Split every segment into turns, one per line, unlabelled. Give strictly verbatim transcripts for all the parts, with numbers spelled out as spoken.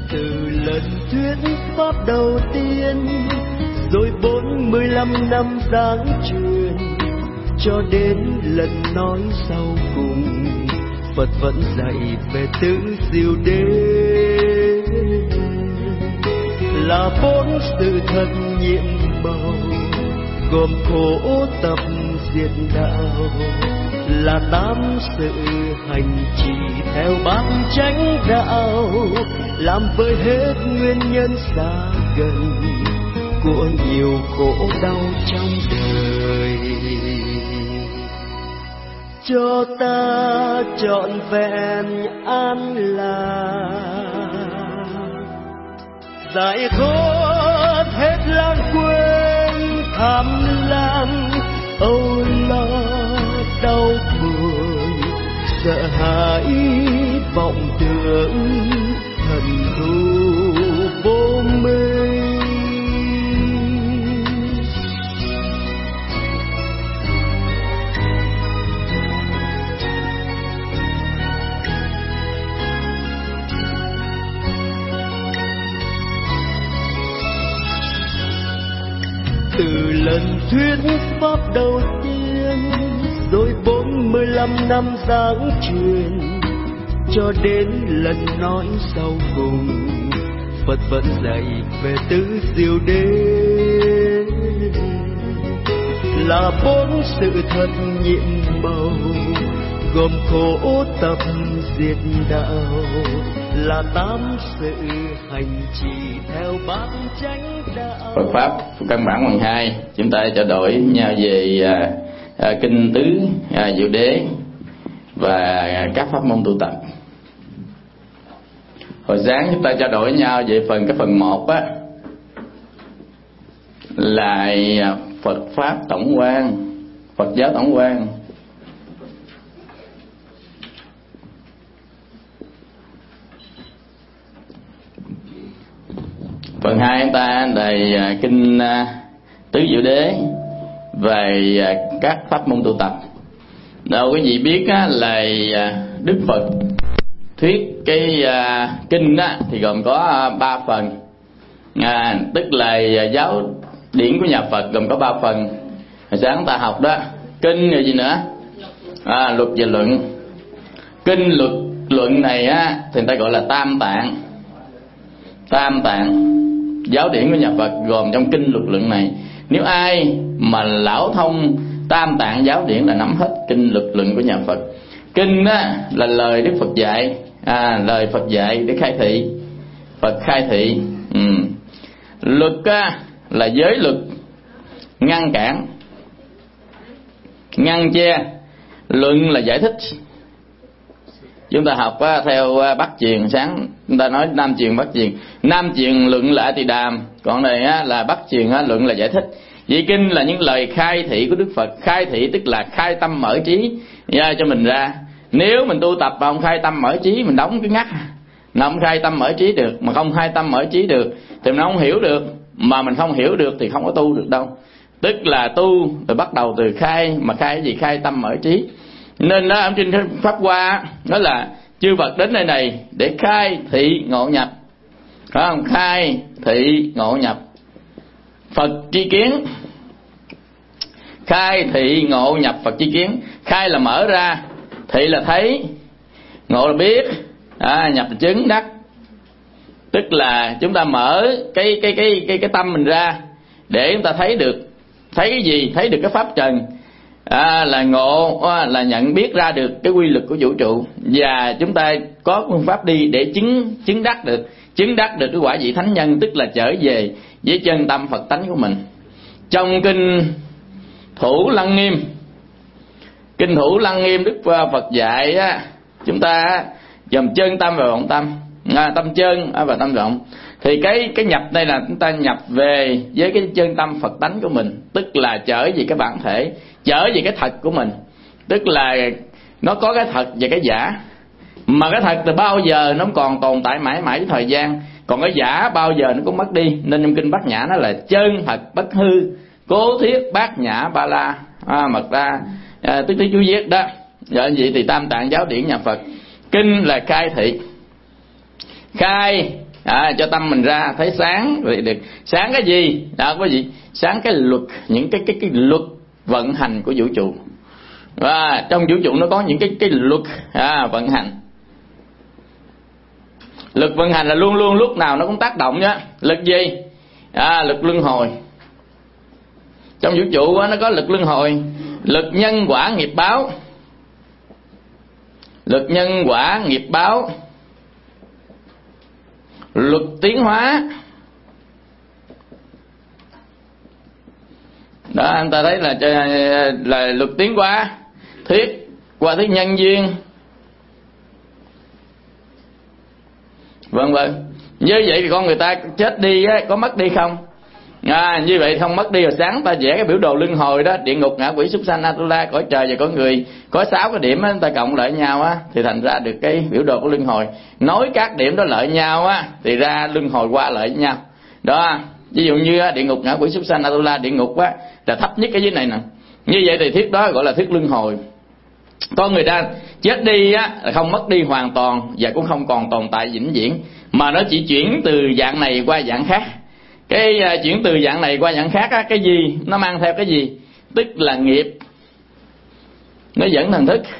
Từ lần thuyết pháp đầu tiên, rồi bốn mươi lăm năm giảng truyền, cho đến lần nói sau cùng, Phật vẫn dạy về tứ diệu đế. Là bốn sự thật nhiệm màu, gồm khổ tập diệt đạo. Là tám sự hành trì theo bát chánh đạo, làm vơi hết nguyên nhân xa gần của nhiều khổ đau trong đời. Cho ta trọn vẹn an lạc, giải thoát hết lãng quên tham lam âu lo đau buồn, sợ hãi vọng tưởng thần thù vô minh. Từ lần thuyết pháp đầu tiên, rồi bốn mươi lăm năm giảng truyền, cho đến lần nói sau cùng, Phật vẫn dạy về tứ diệu đế. Là bốn sự thật nhiệm màu, gồm khổ tập diệt đạo. Là tám sự hành trì theo bát chánh đạo.
Phật pháp căn bản phần hai, chúng ta trao đổi nhau về à, à, kinh tứ à, diệu đế và các pháp môn tu tập. Hồi sáng chúng ta trao đổi nhau về phần cái phần một á, là Phật pháp tổng quan, Phật giáo tổng quan. Phần hai chúng ta là kinh tứ diệu đế về các pháp môn tu tập. Đâu quý vị biết á, là Đức Phật thuyết cái uh, kinh á, thì gồm có uh, ba phần, à, tức là giáo điển của nhà Phật gồm có ba phần. Hồi sáng ta học đó, kinh rồi gì nữa, à, luật và luận. Kinh luật luận này á, thì người ta gọi là tam tạng. Tam tạng giáo điển của nhà Phật gồm trong kinh luật luận này. Nếu ai mà lão thông tam tạng giáo điển là nắm hết kinh luật luận của nhà Phật. Kinh á, là lời Đức Phật dạy, à, lời Phật dạy để khai thị, Phật khai thị. ừ. Luật á, là giới luật, ngăn cản, ngăn che. Luận là giải thích. Chúng ta học á, theo Bắc truyền, sáng chúng ta nói Nam truyền Bắc truyền. Nam truyền luận là A Tỳ Đàm, còn này á, là Bắc truyền á, luận là giải thích. Vậy kinh là những lời khai thị của Đức Phật. Khai thị tức là khai tâm mở trí ra cho mình ra. Nếu mình tu tập mà không khai tâm mở trí, mình đóng cái ngắt, nó không khai tâm mở trí được. Mà không khai tâm mở trí được thì nó không hiểu được. Mà mình không hiểu được thì không có tu được đâu. Tức là tu rồi bắt đầu từ khai. Mà khai cái gì? Khai tâm mở trí. Nên đó, ở trên Pháp Hoa đó là chư Phật đến nơi này để khai thị ngộ nhập, phải không? Khai thị ngộ nhập, Phật tri kiến. Khai thị ngộ nhập Phật tri kiến. Khai là mở ra, thị là thấy, ngộ là biết, à, nhập là chứng đắc. Tức là chúng ta mở cái cái cái cái cái tâm mình ra để chúng ta thấy được. Thấy cái gì? Thấy được cái pháp trần, à, là ngộ, à, là nhận biết ra được cái quy luật của vũ trụ. Và chúng ta có phương pháp đi để chứng chứng đắc được, chứng đắc được cái quả vị thánh nhân, tức là trở về với chân tâm Phật tánh của mình. Trong kinh Thủ Lăng Nghiêm, kinh Thủ Lăng Nghiêm Đức Phật dạy á, chúng ta dòm chân tâm và vọng tâm, à, tâm chân và tâm vọng. Thì cái cái nhập đây là chúng ta nhập về với cái chân tâm Phật tánh của mình, tức là trở về cái bản thể, trở về cái thật của mình. Tức là nó có cái thật và cái giả. Mà cái thật từ bao giờ nó còn tồn tại mãi mãi với thời gian, còn cái giả bao giờ nó cũng mất đi. Nên trong kinh Bát Nhã nó là chân thật bất hư, cố thiết bát nhã ba la, à, mật ra, à, tức tí chú viết đó. Vậy vậy thì tam tạng giáo điển nhà Phật. Kinh là khai thị, khai à, cho tâm mình ra thấy sáng rồi được. Sáng cái gì đó quý vị? Sáng cái luật, những cái cái cái luật vận hành của vũ trụ. Và trong vũ trụ nó có những cái cái luật à, vận hành. Lực vận hành là luôn luôn lúc nào nó cũng tác động nhá. Lực gì? À, lực luân hồi. Trong vũ trụ nó có lực luân hồi, lực nhân quả nghiệp báo. Lực nhân quả nghiệp báo, luật tiến hóa. Đó, anh ta thấy là là luật tiến hóa, thuyết qua thuyết nhân duyên, vân vân. Như vậy thì con người ta chết đi á, có mất đi không? À, như vậy không mất đi. Rồi sáng ta vẽ cái biểu đồ luân hồi đó, địa ngục, ngạ quỷ, súc sanh, Atula, cõi trời và cõi người, có sáu cái điểm á, ta cộng lại nhau á thì thành ra được cái biểu đồ của luân hồi. Nối các điểm đó lại nhau á thì ra luân hồi qua lại với nhau. Đó, ví dụ như á, địa ngục, ngạ quỷ, súc sanh, Atula, địa ngục á là thấp nhất cái dưới này nè. Như vậy thì thuyết đó gọi là thuyết luân hồi. Con người ta chết đi á không mất đi hoàn toàn và cũng không còn tồn tại vĩnh viễn, mà nó chỉ chuyển từ dạng này qua dạng khác. Cái uh, chuyển từ dạng này qua dạng khác á, cái gì nó mang theo cái gì? Tức là nghiệp. Nó dẫn thần thức.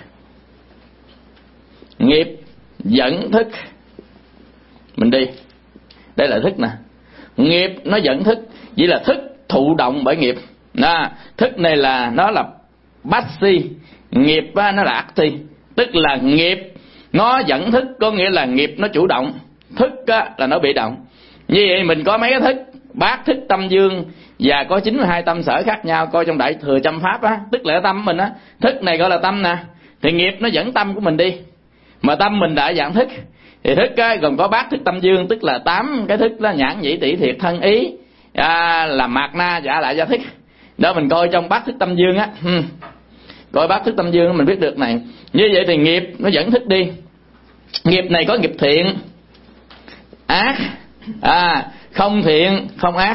Nghiệp dẫn thức mình đi. Đây là thức nè. Nghiệp nó dẫn thức, chỉ là thức thụ động bởi nghiệp. Đó, thức này là nó là passi, nghiệp á, nó là acti. Tức là nghiệp nó dẫn thức, có nghĩa là nghiệp nó chủ động, thức á, là nó bị động. Như vậy mình có mấy cái thức, bát thức, tâm dương, và có chín mươi hai tâm sở khác nhau. Coi trong Đại Thừa Châm Pháp á, tức là tâm mình á. Thức này gọi là tâm nè. Thì nghiệp nó dẫn tâm của mình đi, mà tâm mình đã dạng thức. Thì thức á, gồm có bát thức, tâm dương, tức là tám cái thức đó: nhãn, nhĩ, tỷ, thiệt, thân, ý, à, là mạt na, giả lại, gia thức. Đó, mình coi trong bát thức tâm dương á, hmm. coi bát thức tâm dương mình biết được này. Như vậy thì nghiệp nó dẫn thức đi. Nghiệp này có nghiệp thiện, ác, à, không thiện, không ác.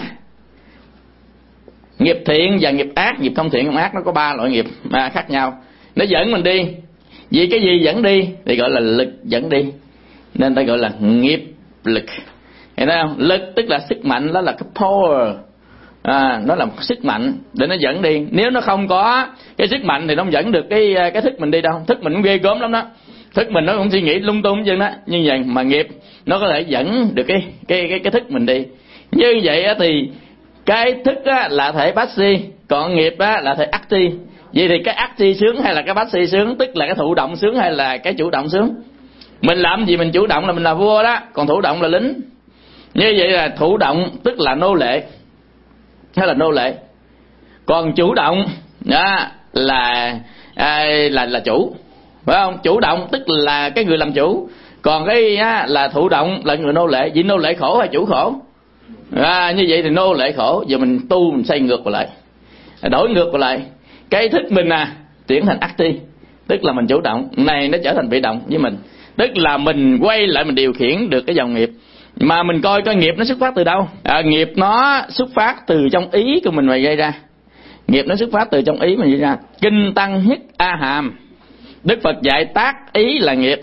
Nghiệp thiện và nghiệp ác, nghiệp không thiện, không ác, nó có ba loại nghiệp mà khác nhau. Nó dẫn mình đi. Vì cái gì dẫn đi thì gọi là lực dẫn đi, nên ta gọi là nghiệp lực. Hiểu không? Lực tức là sức mạnh, đó là cái power. À, nó là một sức mạnh để nó dẫn đi. Nếu nó không có cái sức mạnh thì nó không dẫn được cái cái thức mình đi đâu. Thức mình cũng ghê gớm lắm đó. Thức mình nó cũng suy nghĩ lung tung chứ đó. Như vậy mà nghiệp nó có thể dẫn được cái cái cái cái thức mình đi. Như vậy á thì cái thức á là thể passi, còn nghiệp á là thể acti. Vậy thì cái acti sướng hay là cái passi sướng? Tức là cái thụ động sướng hay là cái chủ động sướng? Mình làm gì mình chủ động là mình là vua đó, còn thụ động là lính. Như vậy là thụ động tức là nô lệ, hay là nô lệ. Còn chủ động đó là à, là là chủ, phải không? Chủ động tức là cái người làm chủ, còn cái á, là thụ động là người nô lệ. Vì nô lệ khổ hay chủ khổ? À, như vậy thì nô lệ khổ. Giờ mình tu mình xây ngược lại, đổi ngược lại. Cái thức mình à chuyển thành acti, tức là mình chủ động, này nó trở thành bị động với mình. Tức là mình quay lại mình điều khiển được cái dòng nghiệp. Mà mình coi coi nghiệp nó xuất phát từ đâu? À, nghiệp nó xuất phát từ trong ý của mình mà gây ra. Nghiệp nó xuất phát từ trong ý mình gây ra. Kinh Tăng Nhất A Hàm, Đức Phật dạy tác ý là nghiệp.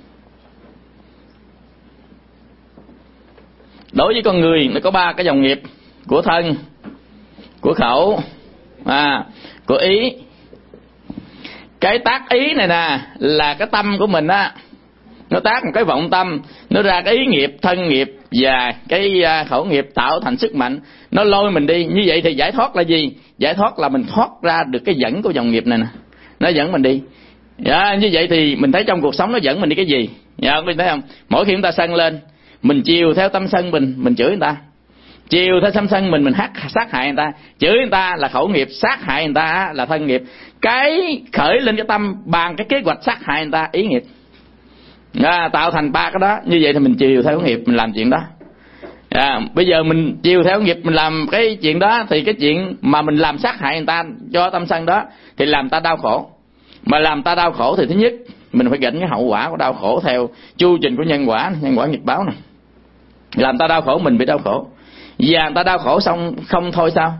Đối với con người nó có ba cái dòng nghiệp: của thân, của khẩu, à, của ý. Cái tác ý này nè là cái tâm của mình á, nó tác một cái vọng tâm, nó ra cái ý nghiệp, thân nghiệp và cái khẩu nghiệp, tạo thành sức mạnh, nó lôi mình đi. Như vậy thì giải thoát là gì? Giải thoát là mình thoát ra được cái dẫn của dòng nghiệp này nè, nó dẫn mình đi. Dạ, như vậy thì mình thấy trong cuộc sống nó dẫn mình đi cái gì? Dạ, mình thấy không? Mỗi khi chúng ta sân lên, mình chiều theo tâm sân mình, mình chửi người ta. Chiều theo tâm sân mình, mình hát sát hại người ta. Chửi người ta là khẩu nghiệp, sát hại người ta là thân nghiệp. Cái khởi lên cái tâm bàn cái kế hoạch sát hại người ta, ý nghiệp. À, tạo thành ba cái đó. Như vậy thì mình chiều theo nghiệp, mình làm chuyện đó. À, bây giờ mình chiều theo nghiệp, mình làm cái chuyện đó, thì cái chuyện mà mình làm sát hại người ta cho tâm sân đó thì làm ta đau khổ. Mà làm ta đau khổ thì thứ nhất mình phải gánh cái hậu quả của đau khổ theo chu trình của nhân quả, nhân quả nghiệp báo này. Làm ta đau khổ, mình bị đau khổ. Và người ta đau khổ xong không thôi sao?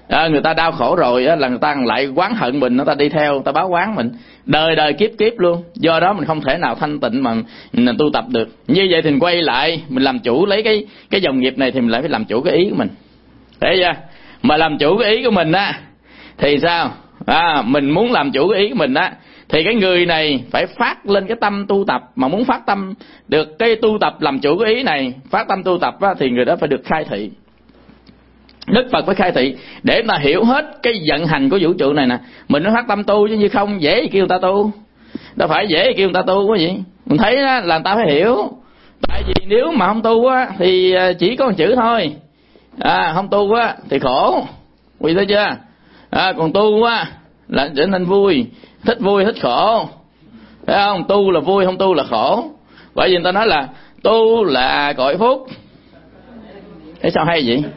À, người ta đau khổ rồi á, là người ta lại oán hận mình, người ta đi theo, người ta báo oán mình đời đời kiếp kiếp luôn. Do đó mình không thể nào thanh tịnh mà mình tu tập được. Như vậy thì mình quay lại, mình làm chủ lấy cái cái dòng nghiệp này thì mình lại phải làm chủ cái ý của mình. Thấy chưa? Mà làm chủ cái ý của mình á thì sao? À, mình muốn làm chủ cái ý của mình á thì cái người này phải phát lên cái tâm tu tập. Mà muốn phát tâm được cái tu tập làm chủ cái ý này, phát tâm tu tập á, thì người đó phải được khai thị. Đức Phật phải khai thị để mà hiểu hết cái vận hành của vũ trụ này nè. Mình nó phát tâm tu chứ như không dễ kêu người ta tu. Đâu phải dễ kêu người ta tu quá vậy. Mình thấy đó là người ta phải hiểu. Tại vì nếu mà không tu á thì chỉ có một chữ thôi. À, không tu á thì khổ. Quý thấy chưa? À, còn tu á là trở nên vui, thích vui thích khổ. Thấy không? Tu là vui, không tu là khổ. Bởi vì người ta nói là tu là cội phúc. Thế sao hay vậy?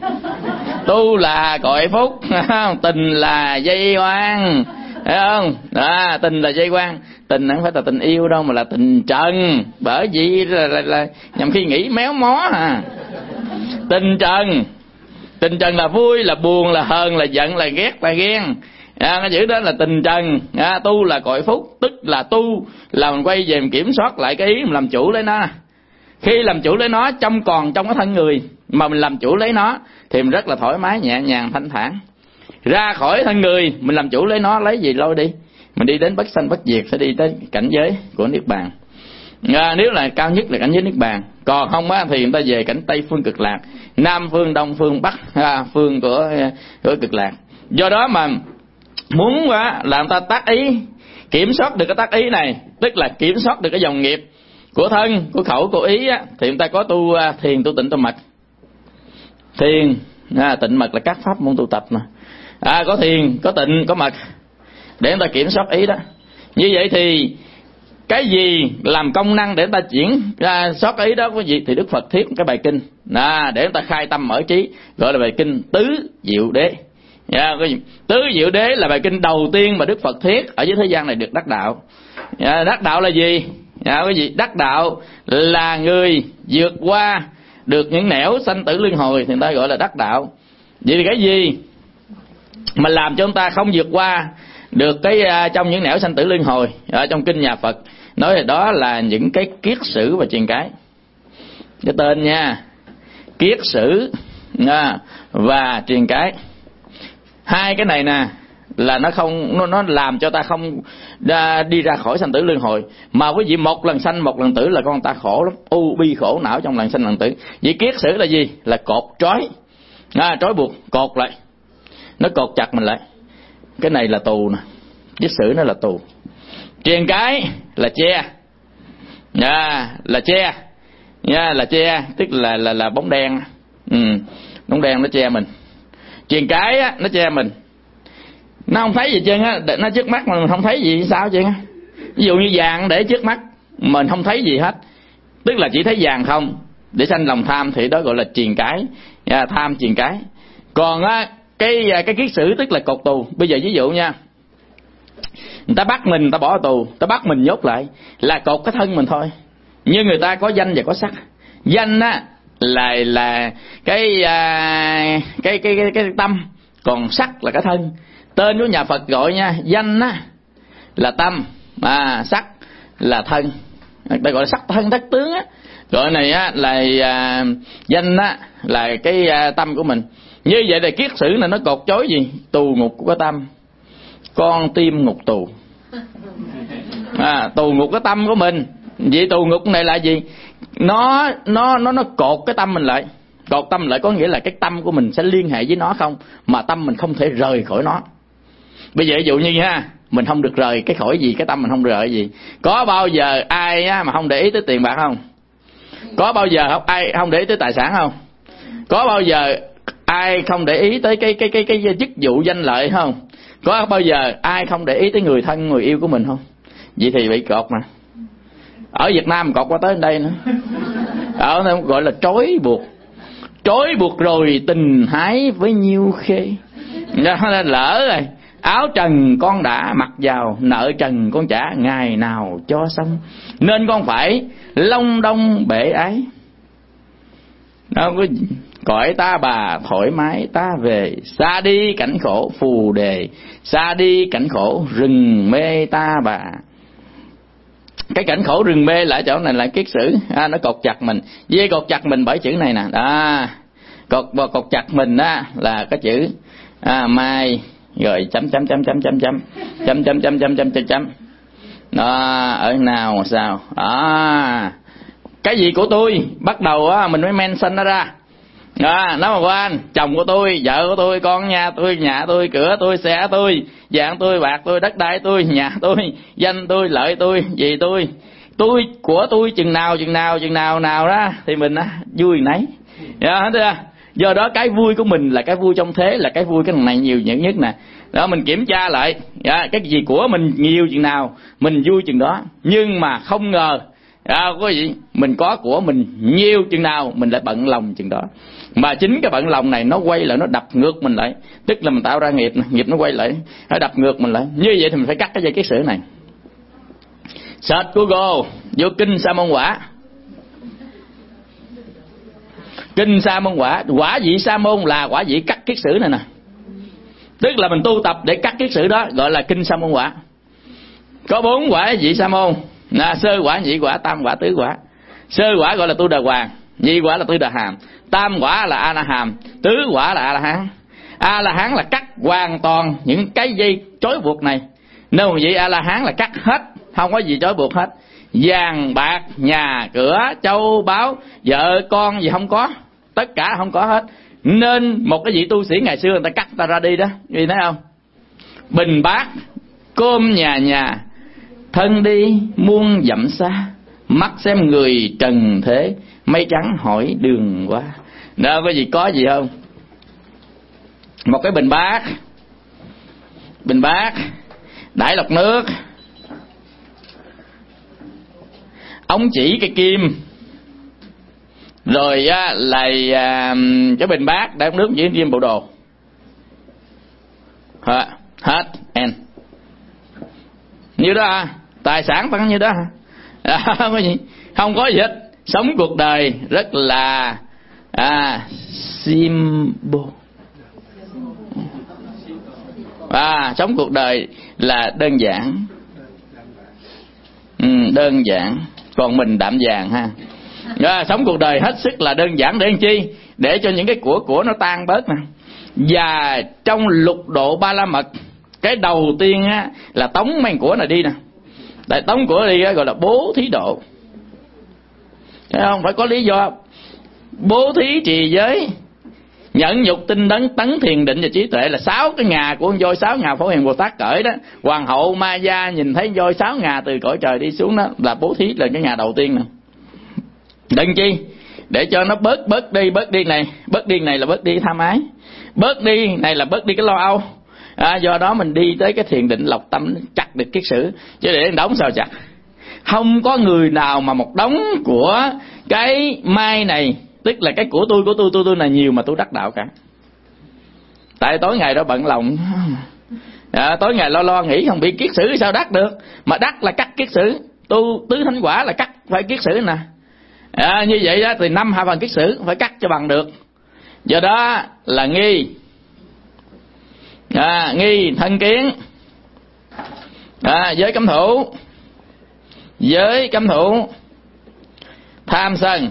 Tu là cội phúc, tình là dây quan, thấy không? À, tình là dây quan. Tình không phải là tình yêu đâu mà là tình trần. Bởi vì là, là, là nhằm khi nghĩ méo mó à. Tình trần. Tình trần là vui, là buồn, là hờn, là giận, là ghét, là ghen. À, cái chữ đó là tình trần. À, tu là cội phúc, tức là tu là mình quay về mình kiểm soát lại cái ý, mình làm chủ lấy nó. Khi làm chủ lấy nó trong còn trong cái thân người mà mình làm chủ lấy nó thì mình rất là thoải mái, nhẹ nhàng, thanh thản. Ra khỏi thân người mình làm chủ lấy nó, lấy gì lôi đi. Mình đi đến bất sanh bất diệt, sẽ đi tới cảnh giới của Niết Bàn. À, nếu là cao nhất là cảnh giới Niết Bàn. Còn không á thì người ta về cảnh Tây phương cực lạc, Nam phương, Đông phương, Bắc à, phương của, của cực lạc. Do đó mà muốn á là người ta tác ý, kiểm soát được cái tác ý này, tức là kiểm soát được cái dòng nghiệp của thân, của khẩu, của ý á, thì người ta có tu uh, thiền, tu tịnh, tu mật. Thiền, à, tịnh mật là các pháp môn tu tập mà. À, có thiền, có tịnh, có mật để người ta kiểm soát ý đó. Như vậy thì cái gì làm công năng để người ta chuyển ra soát ý đó cái gì thì Đức Phật thiết cái bài kinh à, để người ta khai tâm mở trí, gọi là bài kinh Tứ Diệu Đế. Yeah, cái gì? Tứ Diệu Đế là bài kinh đầu tiên mà Đức Phật thiết ở dưới thế gian này được đắc đạo. Yeah, đắc đạo là gì? Dạ, cái gì? Đắc đạo là người vượt qua được những nẻo sanh tử luân hồi thì người ta gọi là đắc đạo. Vậy thì cái gì mà làm cho chúng ta không vượt qua được cái uh, trong những nẻo sanh tử luân hồi? Ở trong kinh nhà Phật nói là đó là những cái kiết sử và truyền cái. Cái tên nha, kiết sử à, và truyền cái. Hai cái này nè là nó không nó, nó làm cho ta không ra, đi ra khỏi sanh tử luân hồi. Mà quý vị một lần sanh một lần tử là con ta khổ lắm, u bi khổ não trong lần sanh lần tử. Vậy kiết sử là gì? Là cột trói, à, trói buộc, cột lại, nó cột chặt mình lại. Cái này là tù nè, kiết sử nó là tù. Truyền cái là che, à, là che, nha, là che, tức là là là bóng đen, ừ, bóng đen nó che mình. Truyền cái á, nó che mình, nó không thấy gì trơn á, nó trước mắt mà mình không thấy gì sao trơn á. Ví dụ như vàng để trước mắt mình không thấy gì hết, tức là chỉ thấy vàng không, để sanh lòng tham thì đó gọi là truyền cái, à, tham truyền cái. Còn á cái cái kiết sử tức là cột tù. Bây giờ ví dụ nha, người ta bắt mình, người ta bỏ tù, người ta bắt mình nhốt lại là cột cái thân mình thôi. Nhưng người ta có danh và có sắc. Danh á là là cái à, cái, cái cái cái tâm, còn sắc là cái thân. Tên của nhà Phật gọi nha, danh á là tâm, à, sắc là thân. Ta gọi là sắc thân thất tướng á. Gọi này á là à, danh á là cái à, tâm của mình. Như vậy là kiết sử này nó cột chối gì? Tù ngục của cái tâm, con tim ngục tù, à, tù ngục cái tâm của mình. Vậy tù ngục này là gì? Nó nó nó nó cột cái tâm mình lại. Cột tâm lại có nghĩa là cái tâm của mình sẽ liên hệ với nó không, mà tâm mình không thể rời khỏi nó. Bây giờ ví dụ như ha, mình không được rời cái khỏi gì, cái tâm mình không rời gì. Có bao giờ ai á, mà không để ý tới tiền bạc không? Có bao giờ không ai không để ý tới tài sản không? Có bao giờ ai không để ý tới cái cái cái cái, cái chức vụ danh lợi không? Có bao giờ ai không để ý tới người thân người yêu của mình không? Vậy thì bị cột mà. Ở Việt Nam cột qua tới đây nữa. Ở đây gọi là trói buộc. Trói buộc rồi tình hái với nhiêu khê. Lỡ rồi, áo trần con đã mặc vào, nợ trần con trả ngày nào cho xong, nên con phải long đong bể ái. Đâu có cõi ta bà thoải mái ta về, xa đi cảnh khổ phù đề, xa đi cảnh khổ rừng mê ta bà. Cái cảnh khổ rừng mê lại chỗ này là kiết sử, à, nó cột chặt mình. Dây cột chặt mình bởi chữ này nè, đó, cột cột chặt mình đó là cái chữ à, mai rồi chấm chấm chấm chấm chấm chấm chấm chấm chấm chấm chấm chấm chấm đó, ở nào sao đó, cái gì của tôi bắt đầu á mình mới mention nó ra. À, nó mà quan chồng của tôi, vợ của tôi, con nhà tôi, nhà tôi, cửa tôi, xe tôi, vàng tôi, bạc tôi, đất đai tôi, nhà tôi, danh tôi, lợi tôi, gì tôi, tôi của tôi chừng nào chừng nào chừng nào nào đó thì mình á vui nấy. Đó, do đó cái vui của mình là cái vui trong thế, là cái vui cái này nhiều nhất nhất nè. Đó mình kiểm tra lại, à, cái gì của mình nhiều chừng nào mình vui chừng đó. Nhưng mà không ngờ à, có gì mình có của mình nhiều chừng nào mình lại bận lòng chừng đó. Mà chính cái bận lòng này nó quay lại, nó đập ngược mình lại, tức là mình tạo ra nghiệp, nghiệp nó quay lại, nó đập ngược mình lại. Như vậy thì mình phải cắt cái dây kiết sử này. Search Google vô kinh Sa Môn Quả. Kinh Sa Môn Quả, quả vị Sa Môn là quả vị cắt kiết sử này nè. Tức là mình tu tập để cắt kiết sử đó, gọi là kinh Sa Môn Quả. Có bốn quả vị Sa Môn, là sơ quả, nhị quả, tam quả, tứ quả. Sơ quả gọi là tu đà hoàng, nhị quả là tu đà hàm, tam quả là a la hàm, tứ quả là a la hán. A la hán là cắt hoàn toàn những cái dây trói buộc này. Nếu mà vậy a la hán là cắt hết, không có gì trói buộc hết. Vàng bạc, nhà cửa, châu báu, vợ con gì không có, tất cả không có hết. Nên một cái vị tu sĩ ngày xưa người ta cắt người ta ra đi đó, vì thấy không? Bình bát, cơm nhà nhà, thân đi muôn dặm xa, mắt xem người trần thế, mây trắng hỏi đường qua. Đó, có gì có gì không? Một cái bình bát, bình bát, đãi lọc nước, ống chỉ cái kim, rồi á, là à, cái bình bát để nước với kim bộ đồ. Hết, hết, end. Như đó à, tài sản tăng như đó à, không có gì, không có gì hết. Sống cuộc đời rất là à, simple. À, sống cuộc đời là đơn giản, ừ, đơn giản. Còn mình đạm vàng ha. À, sống cuộc đời hết sức là đơn giản để làm chi? Để cho những cái của của nó tan bớt nè. Và trong lục độ ba la mật, cái đầu tiên á là tống mấy của này đi nè. Tại tống của đi á, gọi là bố thí độ. Thấy không? Phải có lý do. Bố thí trì giới, nhẫn nhục tinh tấn tấn thiền định và trí tuệ là sáu cái ngà của con voi, sáu ngà Phổ Hiền Bồ Tát cởi đó. Hoàng hậu Ma Gia nhìn thấy voi sáu ngà từ cõi trời đi xuống đó là bố thí, là cái ngà đầu tiên nè. Đừng chi? Để cho nó bớt bớt đi, bớt đi này, bớt đi này là bớt đi tham ái, bớt đi này là bớt đi cái lo âu. À, do đó mình đi tới cái thiền định lọc tâm chặt được kiết sử, chứ để đóng sao chặt. Không có người nào mà một đống của cái mai này, tức là cái của tôi của tôi tôi tôi là nhiều mà tôi đắc đạo cả. Tại tối ngày đó bận lòng, à, tối ngày lo lo nghĩ không bị kiết sử sao đắc được, mà đắc là cắt kiết sử. Tu tứ thánh quả là cắt phải kiết sử nè. À, như vậy đó thì năm hai phần kiết sử phải cắt cho bằng được. Do đó là nghi, à, nghi thân kiến, à, giới cấm thủ, giới cấm thủ, tham sân,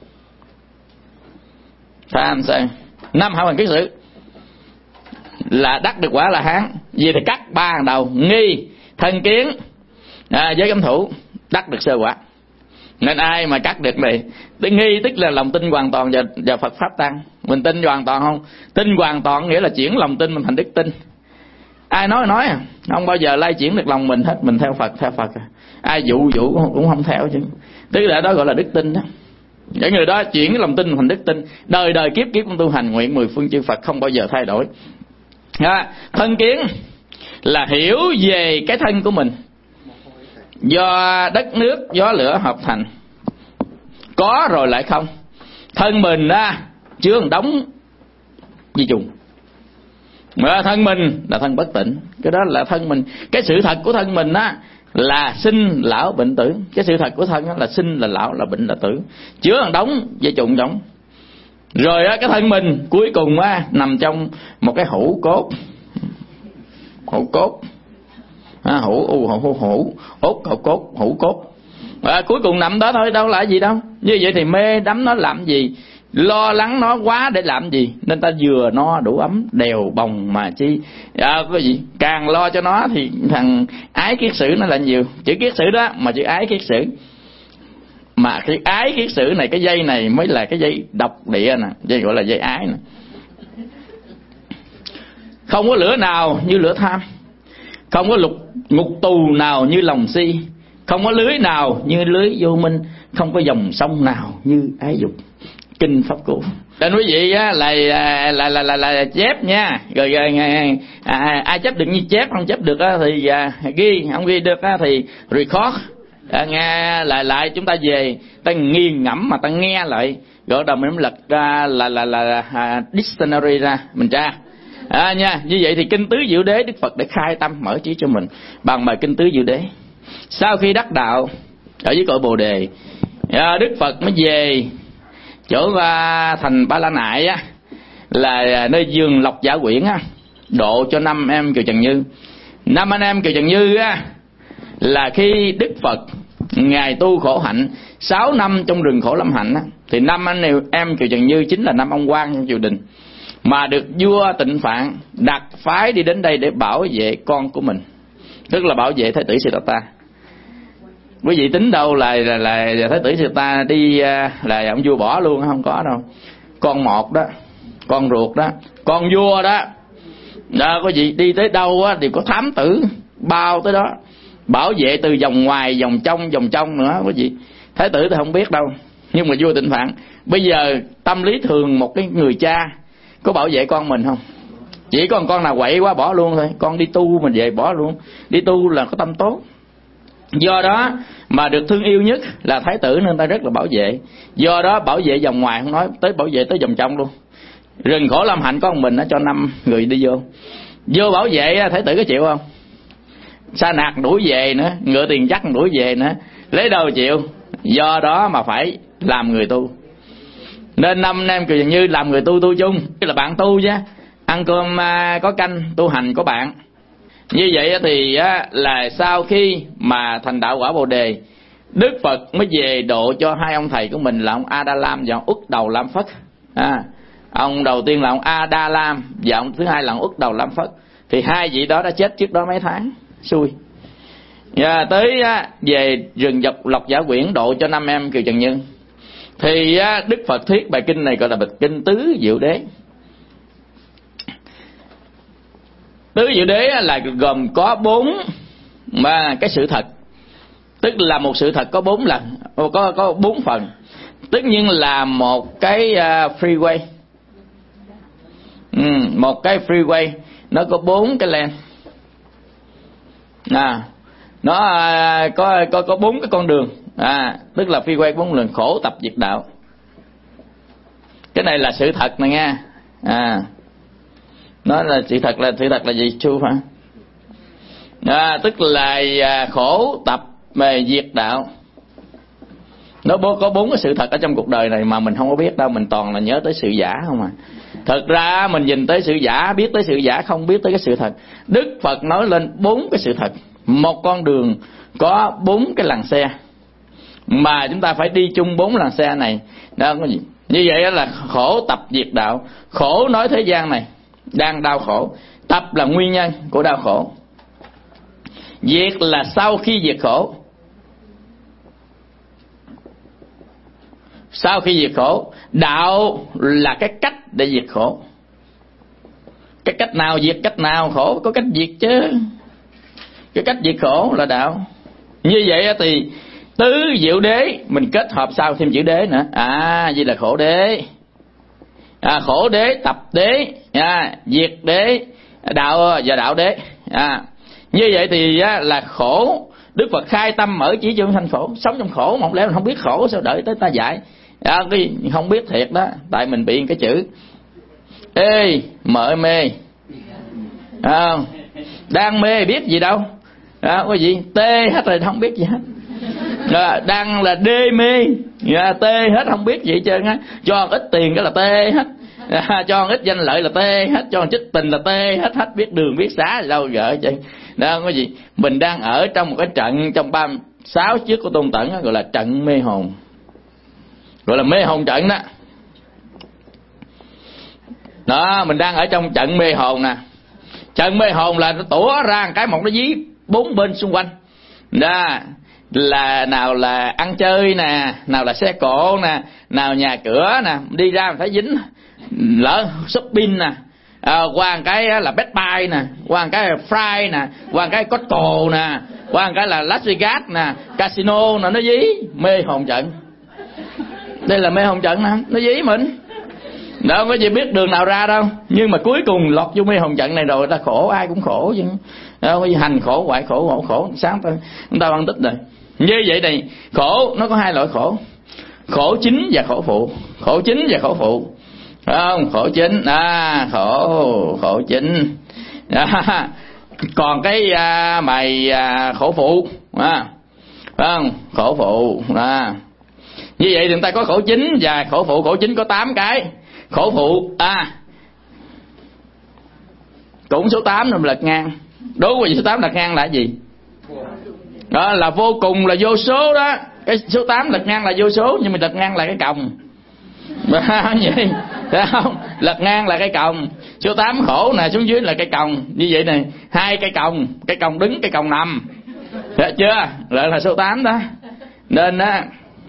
tham sân, năm hai phần kiết sử là đắc được quả là hán. Vì thì cắt ba hàng đầu, nghi, thân kiến, à, giới cấm thủ, đắc được sơ quả. Nên ai mà cắt được này, nghi tức là lòng tin hoàn toàn vào, vào Phật Pháp Tăng. Mình tin hoàn toàn không? Tin hoàn toàn nghĩa là chuyển lòng tin mình thành đức tin. Ai nói nói à, không bao giờ lay chuyển được lòng mình hết. Mình theo Phật, theo Phật. Ai dụ dụ cũng không theo chứ. Tức là đó gọi là đức tin đó. Những người đó chuyển cái lòng tin thành đức tin. Đời đời kiếp kiếp con tu hành nguyện mười phương chư Phật không bao giờ thay đổi. À, thân kiến là hiểu về cái thân của mình, do đất nước gió lửa hợp thành, có rồi lại không. Thân mình á chứa một đống vi trùng, mà thân mình là thân bất tịnh. Cái đó là thân mình. Cái sự thật của thân mình á là sinh lão bệnh tử. Cái sự thật của thân á là sinh là lão là bệnh là tử, chứa một đống vi trùng giống. Rồi á, cái thân mình cuối cùng á nằm trong một cái hũ cốt, hũ cốt, à, hũ hũ hũ hũ hũ hũ cốt, hũ cốt. À, cuối cùng nằm đó thôi, đâu là gì đâu. Như vậy thì mê đắm nó làm gì, lo lắng nó quá để làm gì. Nên ta vừa no đủ ấm đèo bồng mà chi. À, cái gì càng lo cho nó thì thằng ái kiết sử nó là nhiều. Chữ kiết sử đó mà chữ ái kiết sử. Mà cái ái kiết sử này, cái dây này mới là cái dây độc địa nè, dây gọi là dây ái nè. Không có lửa nào như lửa tham, không có lục ngục tù nào như lòng si, không có lưới nào như lưới vô minh, không có dòng sông nào như ái dục. Kinh Pháp Cú. Nên quý vị á là là là là, là chép nha. Rồi, rồi à, ai chép được như chép, không chép được á thì à, ghi, không ghi được á thì record. À, nghe lại lại chúng ta về ta nghiền ngẫm mà ta nghe lại, rồi đầu mình lật ra là là là, là, là dictionary ra mình tra. À, nha, như vậy thì kinh tứ diệu đế Đức Phật để khai tâm mở trí cho mình bằng bài kinh tứ diệu đế. Sau khi đắc đạo ở dưới cội Bồ Đề, à, Đức Phật mới về chỗ à, thành Ba La Nại á, là nơi vườn Lộc Giả Quyển á, độ cho năm em Kiều Trần Như. Năm anh em Kiều Trần Như á là khi Đức Phật ngài tu khổ hạnh sáu năm trong rừng khổ lâm hạnh á, thì năm anh em Kiều Trần Như chính là năm ông quan trong triều đình, mà được vua Tịnh Phạn đặt phái đi đến đây để bảo vệ con của mình, tức là bảo vệ Thái tử Siddhartha. Quý vị tính đâu là là, là Thái tử Siddhartha đi là ông vua bỏ luôn, không có đâu. Con một đó, con ruột đó, con vua đó, đó quý vị đi tới đâu á thì có thám tử bao tới đó, bảo vệ từ vòng ngoài, vòng trong, vòng trong nữa quý vị. Thái tử thì không biết đâu, nhưng mà vua Tịnh Phạn bây giờ tâm lý thường một cái người cha có bảo vệ con mình không? Chỉ còn con nào quậy quá bỏ luôn thôi. Con đi tu mình về bỏ luôn. Đi tu là có tâm tốt. Do đó mà được thương yêu nhất là Thái tử nên ta rất là bảo vệ. Do đó bảo vệ vòng ngoài không nói, tới bảo vệ tới vòng trong luôn. Rừng khổ lâm hạnh có một mình nó cho năm người đi vô. Vô bảo vệ Thái tử có chịu không? Sa nạc đuổi về nữa, ngựa tiền dắt đuổi về nữa, lấy đâu chịu. Do đó mà phải làm người tu. Nên năm em Kiều Trần Như làm người tu tu chung, tức là bạn tu chứ. Ăn cơm có canh, tu hành có bạn. Như vậy thì là sau khi mà thành đạo quả Bồ Đề, Đức Phật mới về độ cho hai ông thầy của mình là ông A Đa Lam và ông Uất Đầu Lam Phất. À, ông đầu tiên là ông A Đa Lam và ông thứ hai là ông Uất Đầu Lam Phất. Thì hai vị đó đã chết trước đó mấy tháng, xui. Và tới về rừng dọc Lộc Giả Quyển độ cho năm em Kiều Trần Như, thì Đức Phật thuyết bài kinh này gọi là bài kinh tứ diệu đế. Tứ diệu đế là gồm có bốn mà cái sự thật, tức là một sự thật có bốn lần, có có bốn phần, tất nhiên là một cái freeway, ừ, một cái freeway nó có bốn cái lane, à, nó có có có bốn cái con đường, à, tức là freeway bốn lần khổ tập diệt đạo. Cái này là sự thật này nha, à. Nó là sự thật, là sự thật là gì chú hả? À, tức là khổ tập về diệt đạo. Nó có bốn cái sự thật ở trong cuộc đời này mà mình không có biết đâu, mình toàn là nhớ tới sự giả không à. Thật ra mình nhìn tới sự giả, biết tới sự giả, không biết tới cái sự thật. Đức Phật nói lên bốn cái sự thật. Một con đường có bốn cái làn xe, mà chúng ta phải đi chung bốn làn xe này. Đó có gì? Như vậy là khổ tập diệt đạo. Khổ nói thế gian này đang đau khổ, tập là nguyên nhân của đau khổ, diệt là sau khi diệt khổ. Sau khi diệt khổ, đạo là cái cách để diệt khổ. Cái cách nào diệt cách nào, khổ có cách diệt chứ. Cái cách diệt khổ là đạo. Như vậy thì tứ diệu đế mình kết hợp sau thêm chữ đế nữa. À, vậy là khổ đế, à, khổ đế, tập đế, à, diệt đế, đạo và đạo đế. À, như vậy thì á, là khổ. Đức Phật khai tâm mở chỉ cho sanh khổ. Sống trong khổ mà không lẽ mình không biết khổ, sao đợi tới ta dạy. À, cái không biết thiệt đó, tại mình bị cái chữ ê mờ mê, à, đang mê biết gì đâu, à, có gì tê hết rồi không biết gì hết. Đó, đang là đê mê, tê hết không biết gì hết trơn á. Cho ít tiền cái là tê hết, à, cho ít danh lợi là tê hết, cho chút tình là tê hết, hết biết đường biết xá gì đâu vợ chứ. Đó có gì, mình đang ở trong một cái trận trong ba sáu chiếc của Tôn Tẩn đó, gọi là trận mê hồn, gọi là mê hồn trận đó. Đó, mình đang ở trong trận mê hồn nè. Trận mê hồn là nó tủa ra cái một nó dí bốn bên xung quanh. Đó, là nào là ăn chơi nè, nào là xe cộ nè, nào nhà cửa nè, đi ra mình phải dính lỡ shopping nè, à, qua một cái là Best Buy nè, qua một cái là Fry nè, qua một cái Costco nè, qua một cái là Las Vegas nè, casino nè, nó dí mê hồn trận. Đây là mê hồn trận nè, nó dí mình. Đâu có gì biết đường nào ra đâu. Nhưng mà cuối cùng lọt vô mê hồn trận này rồi ta khổ, ai cũng khổ chứ. Đâu có gì hành khổ, hoại khổ, khổ khổ. Sáng ta, chúng ta phân tích rồi. Như vậy này, khổ nó có hai loại khổ. Khổ chính và khổ phụ. Khổ chính và khổ phụ. Phải không? Khổ chính, à, khổ, khổ chính. À, còn cái à, mày à, khổ phụ, à, phải không? Khổ phụ. À. Như vậy thì người ta có khổ chính và khổ phụ. Khổ chính có tám cái. Khổ phụ, à, cũng số tám nằm lật ngang. Đố qua số tám lật ngang là gì? Đó là vô cùng, là vô số đó. Cái số tám lật ngang là vô số, nhưng mà lật ngang là cái còng. Vậy thấy không? Lật ngang là cái còng. Số tám khổ nè, xuống dưới là cái còng. Như vậy này, hai cái còng, cái còng đứng, cái còng nằm. Được chưa? Lại là số tám đó. Nên á,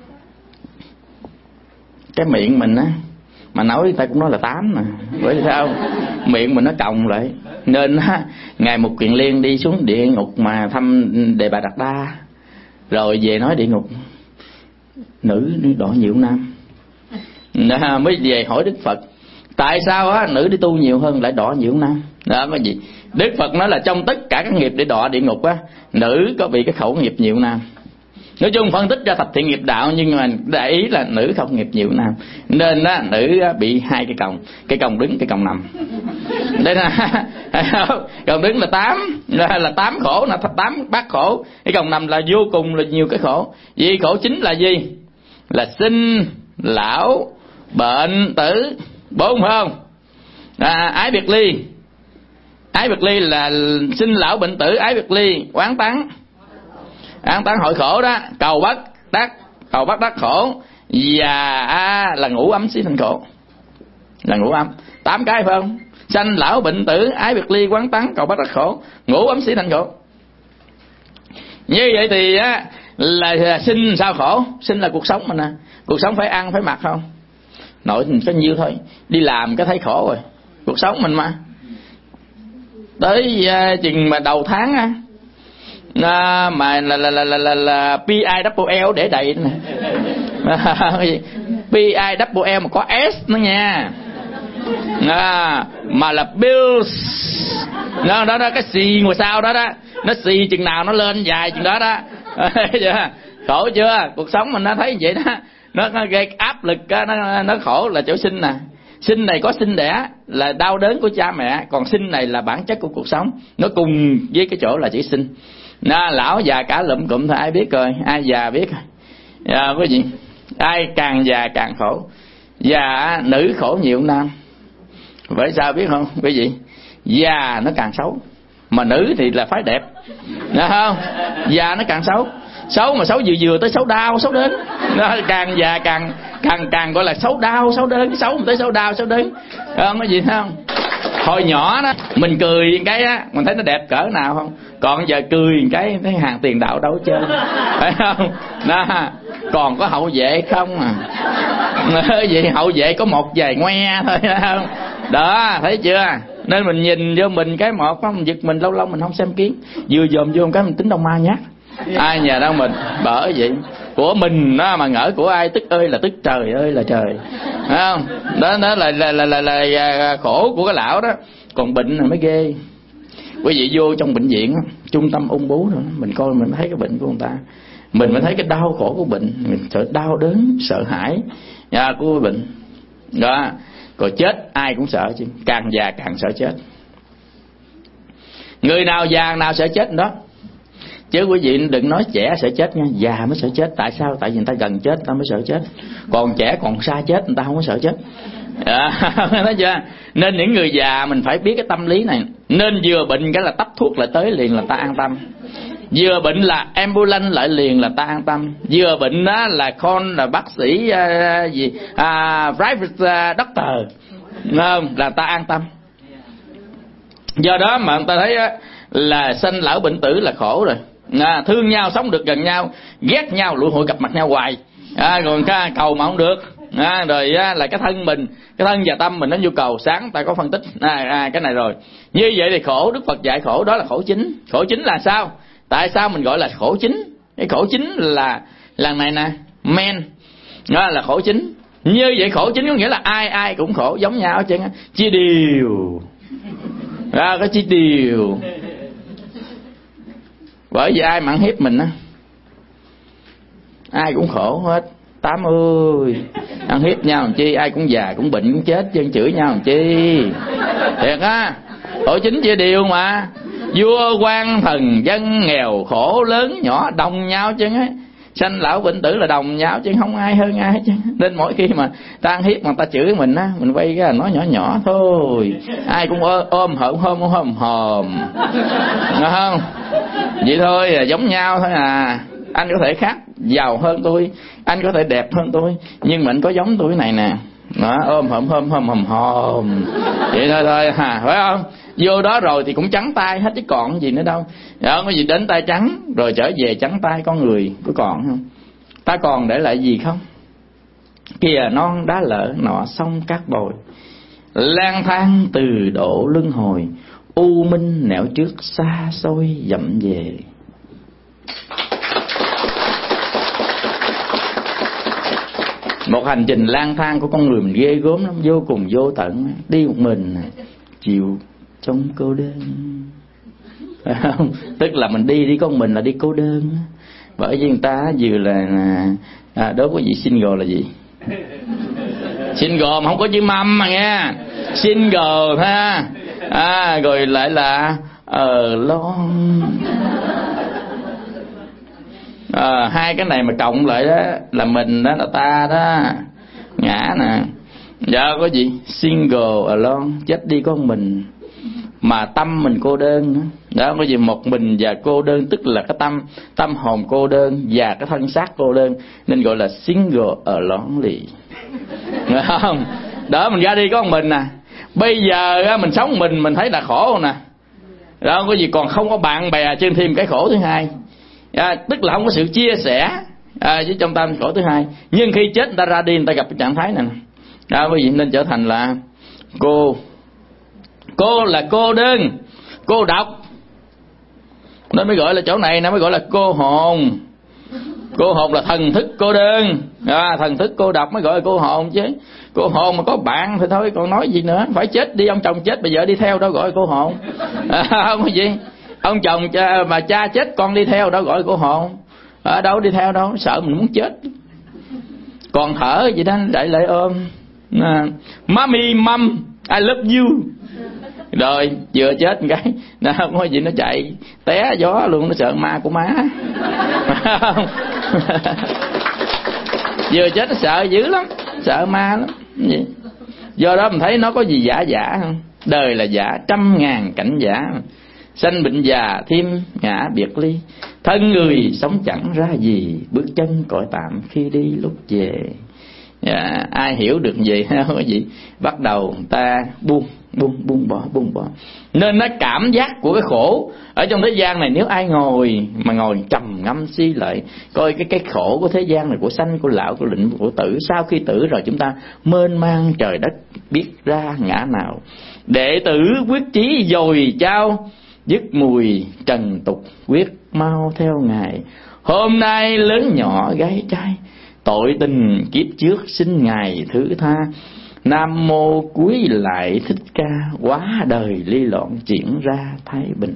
cái miệng mình á, mà nói người ta cũng nói là tám nè. Bởi vì sao? Miệng mình nó còng lại. Nên á, ngày Mục Kiền Liên đi xuống địa ngục mà thăm Đề Bà Đạt Đa, rồi về nói địa ngục, nữ đọ nhiều nam. Đó, mới về hỏi Đức Phật tại sao á nữ đi tu nhiều hơn lại đọ nhiều nam. Đó có gì? Đức Phật nói là trong tất cả các nghiệp để đọ địa ngục á, nữ có bị cái khẩu nghiệp nhiều nam. Nói chung phân tích ra thập thiện nghiệp đạo, nhưng mà đại ý là nữ không nghiệp nhiều nam. Nên đó, nữ bị hai cái còng, cái còng đứng, cái còng nằm. Đây là còng đứng là tám, là, là tám khổ, là tám bát khổ. Cái còng nằm là vô cùng là nhiều cái khổ. Vì khổ chính là gì? Là sinh, lão, bệnh, tử. Bốn phải không? À, ái biệt ly. Ái biệt ly là sinh, lão, bệnh, tử. Ái biệt ly, oán tắng. Án tán hội khổ đó. Cầu bất đắc, cầu bất đắc khổ. Và à, là ngũ ấm xí thành khổ. Là ngũ âm. Tám cái phải không? Sanh, lão, bệnh, tử, ái biệt ly, quán tắng, cầu bất đắc khổ. Ngũ ấm xí thành khổ. Như vậy thì á, là sinh sao khổ? Sinh là cuộc sống mà nè. Cuộc sống phải ăn, phải mặc không? Nội mình có nhiêu thôi. Đi làm cái thấy khổ rồi. Cuộc sống mình mà. Tới uh, chừng mà đầu tháng á, À, mà là là là là là, là pê i double L để đầy nè. pê i double L mà có S nữa nha. À, mà là bills. Đó đó, đó cái xì ngồi sau đó đó, nó xì chừng nào nó lên dài chừng đó đó. Khổ chưa? Cuộc sống mình nó thấy vậy đó. Nó, nó gây áp lực, nó nó khổ là chỗ sinh nè. Sinh này có sinh đẻ là đau đớn của cha mẹ, còn sinh này là bản chất của cuộc sống. Nó cùng với cái chỗ là chỉ sinh. Nó lão già cả lụm cụm thôi, ai biết rồi, ai già biết rồi. À, cái gì? Ai càng già càng khổ. Già nữ khổ nhiều nam. Vậy sao biết không? Cái gì? Già nó càng xấu, mà nữ thì là phái đẹp. Được không? Già nó càng xấu. Xấu mà xấu vừa vừa tới xấu đau, xấu đến. Nó càng già càng càng càng gọi là xấu đau, xấu đến, xấu tới xấu đau, xấu đến. Không có gì không? Hồi nhỏ đó mình cười cái á, mình thấy nó đẹp cỡ nào không? Còn giờ cười cái thấy hàng tiền đạo đâu hết trơn, phải không? Đó, còn có hậu vệ không à? Vậy hậu vệ có một vài ngoe thôi, phải không? Đó, thấy chưa? Nên mình nhìn vô mình cái một đó, mình giật mình, lâu lâu mình không xem kiến, vừa dòm vô một cái mình tính đông ma nhát. Ai nhà đâu mình, bởi vậy của mình đó mà ngỡ của ai, tức ơi là tức, trời ơi là trời, phải không? Đó, đó là là, là là là khổ của cái lão đó. Còn bệnh là mới ghê. Quý vị vô trong bệnh viện, trung tâm ung bướu rồi, mình coi mình thấy cái bệnh của người ta, mình mới thấy cái đau khổ của bệnh, mình sợ đau đớn, sợ hãi à, của bệnh đó. Còn chết ai cũng sợ chứ, càng già càng sợ chết. Người nào già nào sợ chết đó. Chứ quý vị đừng nói trẻ sợ chết nha, già mới sợ chết. Tại sao? Tại vì người ta gần chết người ta mới sợ chết, còn trẻ còn xa chết người ta không có sợ chết. À, nói chưa? Nên những người già mình phải biết cái tâm lý này. Nên vừa bệnh cái là tấp thuốc lại tới liền là ta an tâm, vừa bệnh là ambulance lại liền là ta an tâm, vừa bệnh đó là con là bác sĩ uh, gì uh, private uh, doctor, không là ta an tâm. Do đó mà người ta thấy uh, là sanh lão bệnh tử là khổ rồi. À, thương nhau sống được gần nhau, ghét nhau lụi hội gặp mặt nhau hoài, à, còn cái cầu mà không được. À, rồi á, là cái thân mình, cái thân và tâm mình nó nhu cầu. Sáng ta có phân tích à, à, cái này rồi. Như vậy thì khổ, Đức Phật dạy khổ đó là khổ chính. Khổ chính là sao? Tại sao mình gọi là khổ chính? Cái khổ chính là lần này nè, men, đó là khổ chính. Như vậy khổ chính có nghĩa là ai ai cũng khổ giống nhau hết trơn á, chia đều. À, có chia đều. Bởi vì ai mà ăn hiếp mình á, ai cũng khổ hết. Tám ơi, ăn hiếp nhau làm chi, ai cũng già cũng bệnh cũng chết, chân chửi nhau làm chi. Thiệt á, khổ chính chia đều mà. Vua quan thần dân nghèo khổ lớn nhỏ đồng nhau chứ á. Sanh lão bệnh tử là đồng nhau chứ không ai hơn ai chứ. Nên mỗi khi mà ta ăn hiếp mà ta chửi mình á, mình quay ra nói nhỏ nhỏ thôi, ai cũng ôm hổm hôm hôm hòm, nghe không? Vậy thôi, giống nhau thôi à. Anh có thể khác giàu hơn tôi, anh có thể đẹp hơn tôi, nhưng mà anh có giống tôi này nè, đó, ôm hổm hôm hôm hòm hòm, vậy thôi thôi hà, phải không? Vô đó rồi thì cũng trắng tay hết chứ còn gì nữa đâu. Đó, có gì đến tay trắng rồi trở về trắng tay, con người có còn không? Ta còn để lại gì không? Kìa non đá lở nọ sông cát bồi, lang thang từ độ luân hồi, u minh nẻo trước xa xôi dậm về. Một hành trình lang thang của con người mình ghê gớm lắm, vô cùng vô tận. Đi một mình chịu trong cô đơn, phải không? Tức là mình đi đi con mình là đi cô đơn. Bởi vì người ta vừa là à, đối với vị single là gì? Single mà không có chữ mâm mà nghe, single ha. À, rồi lại là ờ lon. À, hai cái này mà cộng lại đó là mình đó, là ta đó, ngã nè. Dạ có gì single alone, chết đi có mình mà tâm mình cô đơn nữa. Đó có gì một mình và cô đơn, tức là cái tâm tâm hồn cô đơn và cái thân xác cô đơn, nên gọi là single alone lì, nghe không? Đó, mình ra đi có một mình nè. Bây giờ á, mình sống mình mình thấy là khổ nè. Đó có gì còn không có bạn bè, trên thêm cái khổ thứ hai. À, tức là không có sự chia sẻ à, với trong tâm khổ thứ hai. Nhưng khi chết người ta ra đi, người ta gặp cái trạng thái này nè. Đó quý vị nên trở thành là cô cô là cô đơn, cô độc, nên mới gọi là chỗ này nó mới gọi là cô hồn. Cô hồn là thần thức cô đơn à, thần thức cô độc mới gọi là cô hồn chứ. Cô hồn mà có bạn thì thôi còn nói gì nữa. Phải chết đi, ông chồng chết bây giờ đi theo đó gọi là cô hồn à, không có gì. Ông chồng cha, mà cha chết con đi theo đó gọi là cô hồn. Ở đâu đi theo đâu, sợ mình muốn chết. Còn thở gì đó lại lại ôm à, mommy mum I love you. Rồi vừa chết một cái nó không có gì, nó chạy té gió luôn, nó sợ ma của má. Vừa chết nó sợ dữ lắm, sợ ma lắm. Do đó mình thấy nó có gì giả giả không? Đời là giả, trăm ngàn cảnh giả. Sanh bệnh già thêm ngã biệt ly, thân người sống chẳng ra gì, bước chân cõi tạm khi đi lúc về. À, ai hiểu được gì không có gì, bắt đầu ta buông buông buông bỏ buông bỏ. Nên nó cảm giác của cái khổ ở trong thế gian này, nếu ai ngồi mà ngồi trầm ngâm suy lại coi cái cái khổ của thế gian này, của sanh của lão của định của tử, sau khi tử rồi chúng ta mênh mang trời đất biết ra ngã nào. Đệ tử quyết chí dồi trao, dứt mùi trần tục quyết mau theo ngài. Hôm nay lớn nhỏ gái trai, tội tình kiếp trước xin ngài thứ tha. Nam mô cúi lại thích ca, quá đời ly loạn chuyển ra thái bình.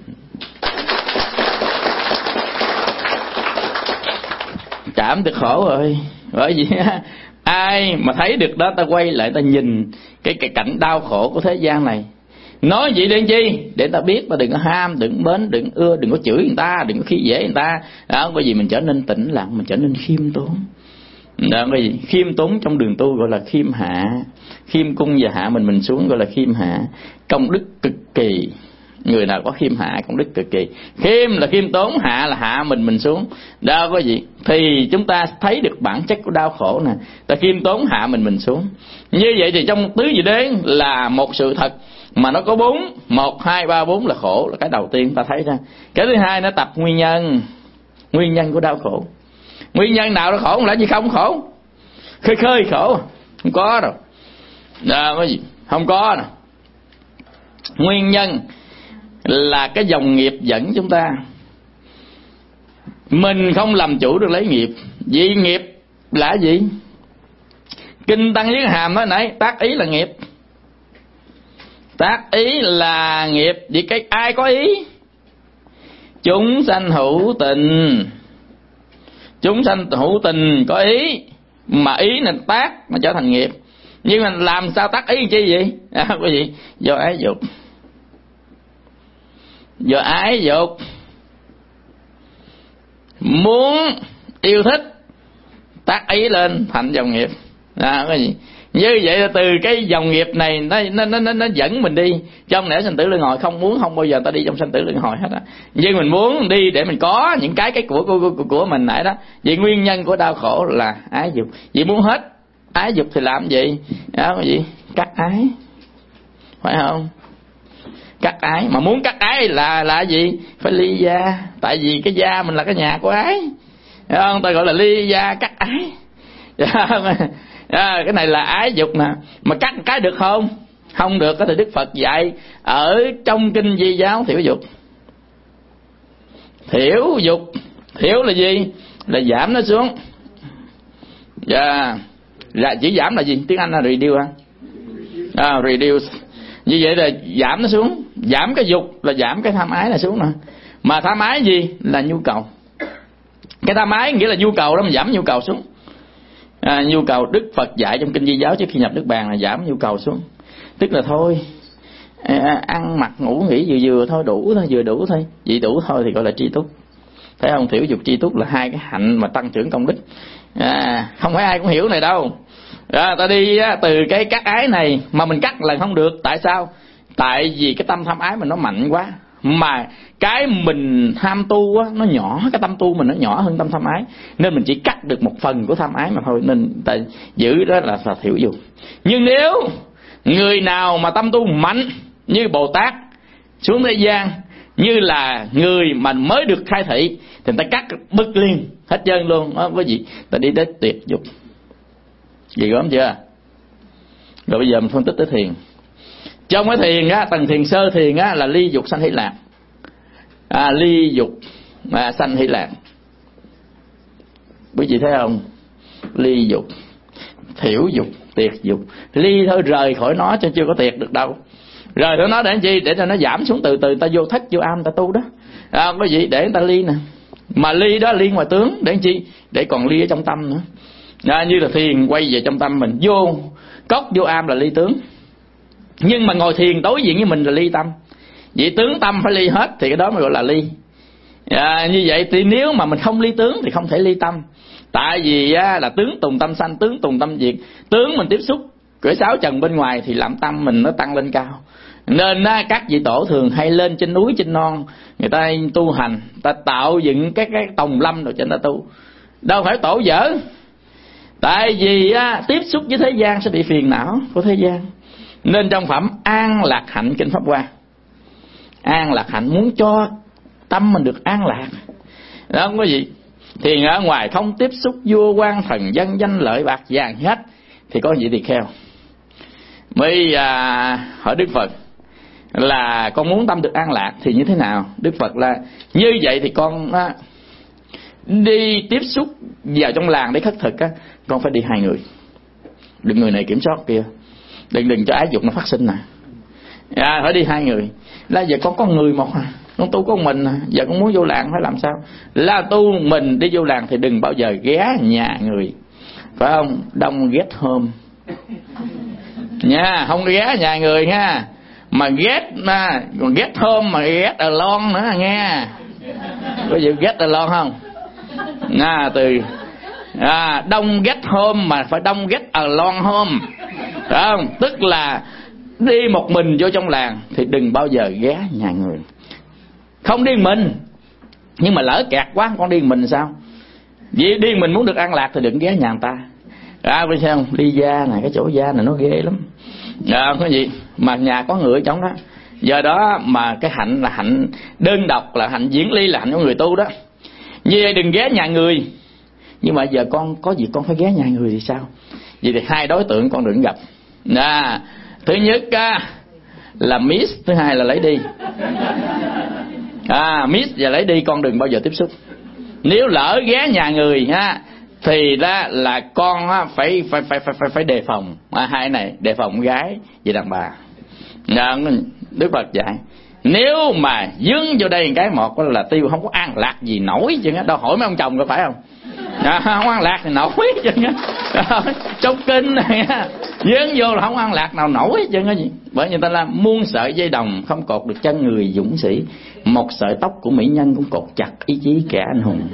Cảm được khổ rồi. Bởi vì ai mà thấy được đó, ta quay lại ta nhìn cái, cái cảnh đau khổ của thế gian này, Nói vậy để chi? Để ta biết ta đừng có ham, đừng có mến, đừng ưa, đừng có chửi người ta, đừng có khi dễ người ta. Đó, bởi vì mình trở nên tĩnh lặng, mình trở nên khiêm tốn. Đó, bởi vì khiêm tốn trong đường tu gọi là khiêm hạ. Khiêm cung và hạ mình mình xuống gọi là khiêm hạ. Công đức cực kỳ. Người nào có khiêm hạ công đức cực kỳ. Khiêm là khiêm tốn, hạ là hạ mình mình xuống. Đó có gì? Thì chúng ta thấy được bản chất của đau khổ nè. Ta khiêm tốn hạ mình mình xuống. Như vậy thì trong tứ diệu đế là một sự thật mà nó có bốn, một, hai, ba, bốn là khổ, là cái đầu tiên ta thấy ra. Cái thứ hai nó tập nguyên nhân, nguyên nhân của đau khổ. Nguyên nhân nào nó khổ, không lẽ gì không khổ? Khơi khơi khổ, không có đâu. Đó, cái gì? Không có đâu. Nguyên nhân là cái dòng nghiệp dẫn chúng ta. Mình không làm chủ được lấy nghiệp. Vì nghiệp là gì? Kinh Tăng Viết Hàm nói nãy, tác ý là nghiệp. Tác ý là nghiệp. Vì cái ai có ý? Chúng sanh hữu tình. Chúng sanh hữu tình có ý, mà ý nên tác nó trở thành nghiệp. Nhưng mà làm sao tác ý chi vậy? À, quý vị, do ái dục. Do ái dục muốn yêu thích, tác ý lên thành dòng nghiệp. À, cái gì? Như vậy là từ cái dòng nghiệp này nó nó nó nó dẫn mình đi trong nẻo sanh tử luân hồi. Không muốn không bao giờ ta đi trong sanh tử luân hồi hết á. Nhưng mình muốn đi để mình có những cái cái của của của, của mình nãy đó. Vì nguyên nhân của đau khổ là ái dục. Vì muốn hết ái dục thì làm gì? Đó, cái gì? Cắt ái, phải không? Cắt ái, mà muốn cắt ái là là gì? Phải ly gia. Tại vì cái gia mình là cái nhà của ái, hiểu không? Ta gọi là ly gia cắt ái. À, cái này là ái dục nè. Mà cắt cái được không? Không được. Cái thì Đức Phật dạy ở trong kinh Di Giáo thiểu dục. Thiểu dục, thiểu là gì? Là giảm nó xuống. Dạ, yeah. Chỉ giảm là gì? Tiếng Anh là reduce ha. À, reduce. Như vậy là giảm nó xuống. Giảm cái dục là giảm cái tham ái là xuống nè. Mà tham ái gì? Là nhu cầu. Cái tham ái nghĩa là nhu cầu đó, mình giảm nhu cầu xuống. À, nhu cầu Đức Phật dạy trong kinh Di Giáo trước khi nhập Niết Bàn là giảm nhu cầu xuống. Tức là thôi à, ăn mặc ngủ nghỉ vừa vừa thôi, đủ thôi, vừa đủ thôi. Vậy đủ thôi thì gọi là tri túc. Thấy không? Thiểu dục tri túc là hai cái hạnh mà tăng trưởng công đức. À, không phải ai cũng hiểu này đâu. À, ta đi á, từ cái cắt ái này mà mình cắt là không được. Tại sao? Tại vì cái tâm tham ái mình nó mạnh quá. Mà cái mình tham tu á, nó nhỏ. Cái tâm tu mình nó nhỏ hơn tâm tham ái. Nên mình chỉ cắt được một phần của tham ái mà thôi. Nên ta giữ đó là, là thiểu dục. Nhưng nếu người nào mà tâm tu mạnh như Bồ Tát xuống thế gian, như là người mà mới được khai thị, thì ta cắt bực liền hết trơn luôn đó. Với gì? Ta đi đến tuyệt dục. Gì gớm chưa? Rồi bây giờ mình phân tích tới thiền. Trong cái thiền á, tầng thiền sơ thiền á là ly dục sanh hỷ lạc. À, ly dục à, sanh hỷ lạc. Quý vị thấy không? Ly dục, thiểu dục, tiệt dục. Ly thôi, rời khỏi nó cho chưa có tiệt được đâu. Rời khỏi nó để làm chi? Để cho nó giảm xuống từ từ. Ta vô thất vô am ta tu đó. À, quý vị để người ta ly nè. Mà ly đó ly ngoài tướng để làm chi? Để còn ly ở trong tâm nữa. À, như là thiền quay về trong tâm mình. Vô cốc vô am là ly tướng. Nhưng mà ngồi thiền đối diện với mình là ly tâm. Vậy tướng tâm phải ly hết thì cái đó mới gọi là ly. À, như vậy thì nếu mà mình không ly tướng thì không thể ly tâm. Tại vì á, là tướng tùng tâm sanh, tướng tùng tâm diệt. Tướng mình tiếp xúc cõi sáu trần bên ngoài thì làm tâm mình nó tăng lên cao. Nên á, các vị tổ thường hay lên trên núi trên non, người ta tu hành, ta tạo dựng cái cái tòng lâm rồi cho người ta tu. Đâu phải tổ dở. Tại vì á, tiếp xúc với thế gian sẽ bị phiền não của thế gian. Nên trong phẩm An Lạc Hạnh Kinh Pháp Hoa, an lạc hạnh muốn cho tâm mình được an lạc đó, không có gì. Thì ở ngoài không tiếp xúc vua quan thần dân danh lợi bạc vàng hết. Thì có gì thì kheo mới à, hỏi Đức Phật là con muốn tâm được an lạc thì như thế nào? Đức Phật là như vậy thì con á, đi tiếp xúc vào trong làng để khất thực á, con phải đi hai người, đừng người này kiểm soát kia, đừng đừng cho ái dục nó phát sinh nè. À, phải đi hai người. Là giờ con có người một à, con tu có mình à, giờ con muốn vô làng phải làm sao? Là tu mình đi vô làng thì đừng bao giờ ghé nhà người, phải không? Don't get home nha, không ghé nhà người ha. mà ghét mà còn ghét thơm mà ghét alone nữa nghe. Có gì ghét alone không? À, từ à, đông ghét hôm mà phải đông ghét alone hôm, phải không? Tức là đi một mình vô trong làng thì đừng bao giờ ghé nhà người. Không đi mình, nhưng mà lỡ kẹt quá con đi mình sao? Vì đi mình muốn được an lạc thì đừng ghé nhà người ta. À, biết sao không? Đi gia này, cái chỗ gia này nó ghê lắm. À, có gì mà nhà có người ở trong đó. Do đó mà cái hạnh là hạnh đơn độc, là hạnh diễn ly, là hạnh của người tu đó. Như vậy đừng ghé nhà người. Nhưng mà giờ con có gì con phải ghé nhà người thì sao? Vậy thì hai đối tượng con đừng gặp. À, thứ nhất á, là miss, thứ hai là lấy đi. À, miss và lấy đi con đừng bao giờ tiếp xúc. Nếu lỡ ghé nhà người ha, thì đó là con á, phải phải phải phải phải phải đề phòng. À, hai này đề phòng gái và đàn bà. À, Đức Phật dạy nếu mà dướng vô đây cái một là tiêu không có an lạc gì nổi chứ. Đâu hỏi mấy ông chồng có phải không? À, không an lạc thì nổi chứ. Trong kinh này dướng vô là không an lạc nào nổi chứ. Bởi người ta là muôn sợi dây đồng không cột được chân người dũng sĩ, một sợi tóc của mỹ nhân cũng cột chặt ý chí kẻ anh hùng.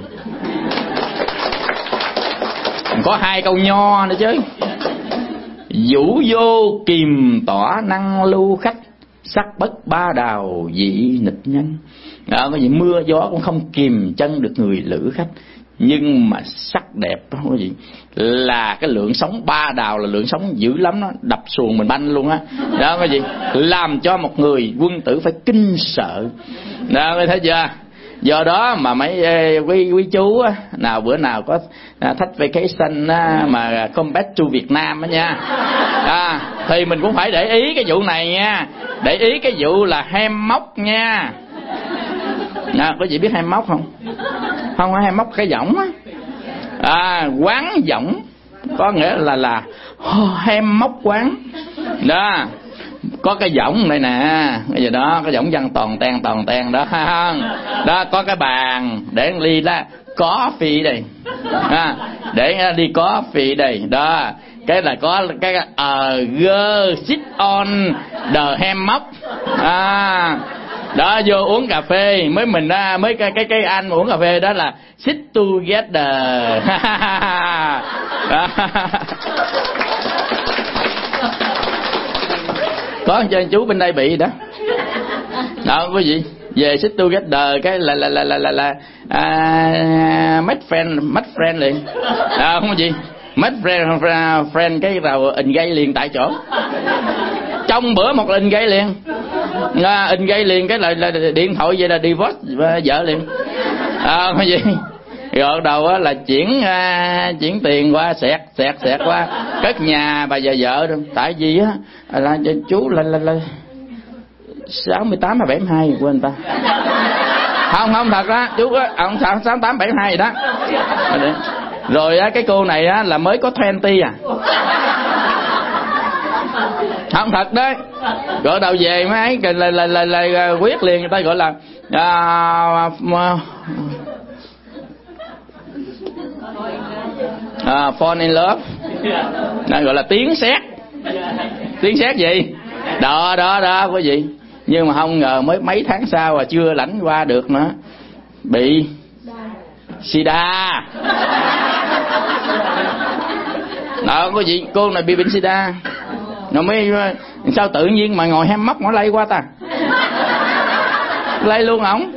Có hai câu nho nữa chứ. Vũ vô kìm tỏa năng lưu khách, sắc bất ba đào dị nghịch nhân. Đó, cái gì mưa gió cũng không kìm chân được người lữ khách. Nhưng mà sắc đẹp đó, cái gì là cái lượng sống ba đào, là lượng sống dữ lắm đó, đập xuồng mình banh luôn á. Đó. Đó cái gì làm cho một người quân tử phải kinh sợ. Đó thấy chưa? Do đó mà mấy quý quý chú á, nào bữa nào có thách vacation á, mà come back to Việt Nam á nha, à, thì mình cũng phải để ý cái vụ này nha, để ý cái vụ là hem móc nha. À, có gì biết hem móc không? Không, hem móc cái võng á, à, quán võng có nghĩa là là hem móc quán đó. Có cái võng đây nè, bây giờ đó cái võng văn toàn ten toàn ten đó đó, có cái bàn để ly đó coffee đây à, để đi coffee đây đó, cái là có cái uh, girl sit on the hammock à, đó vô uống cà phê mới mình đó, mới cái cái cái anh mà uống cà phê đó là sit together. Có cho chú bên đây bị đó. Đó quý vị, về sit together cái là là là là là, là à, make friend, make friend liền. À, không có gì. Make friend, friend cái đầu in gây liền tại chỗ. Trong bữa một in gây liền. À, in gây liền cái là, là điện thoại vậy là divorce vợ liền. À, không có gì. Rồi đầu á là chuyển uh, chuyển tiền qua xẹt xẹt xẹt qua cất nhà bà vợ vợ đâu. Tại vì á là chú là là là sáu mươi tám hay bảy mươi hai quên ta. Không không thật đó chú á, ông sáu sáu tám bảy mươi hai gì đó. Rồi á cái cô này á là mới có hai mươi à. Không thật đấy. Gọi đầu về mấy cái là là là, là, là quyết liền, người ta gọi là uh, À, fall in love. Đó gọi là tiếng sét. Tiếng sét gì? Đó đó đó quý vị. Nhưng mà không ngờ mới mấy tháng sau mà chưa lãnh qua được nữa, bị sida. Đó quý vị, cô này bị bệnh sida. Rồi mới sao tự nhiên mà ngồi hem móc nó lây qua ta. Lây luôn ổng.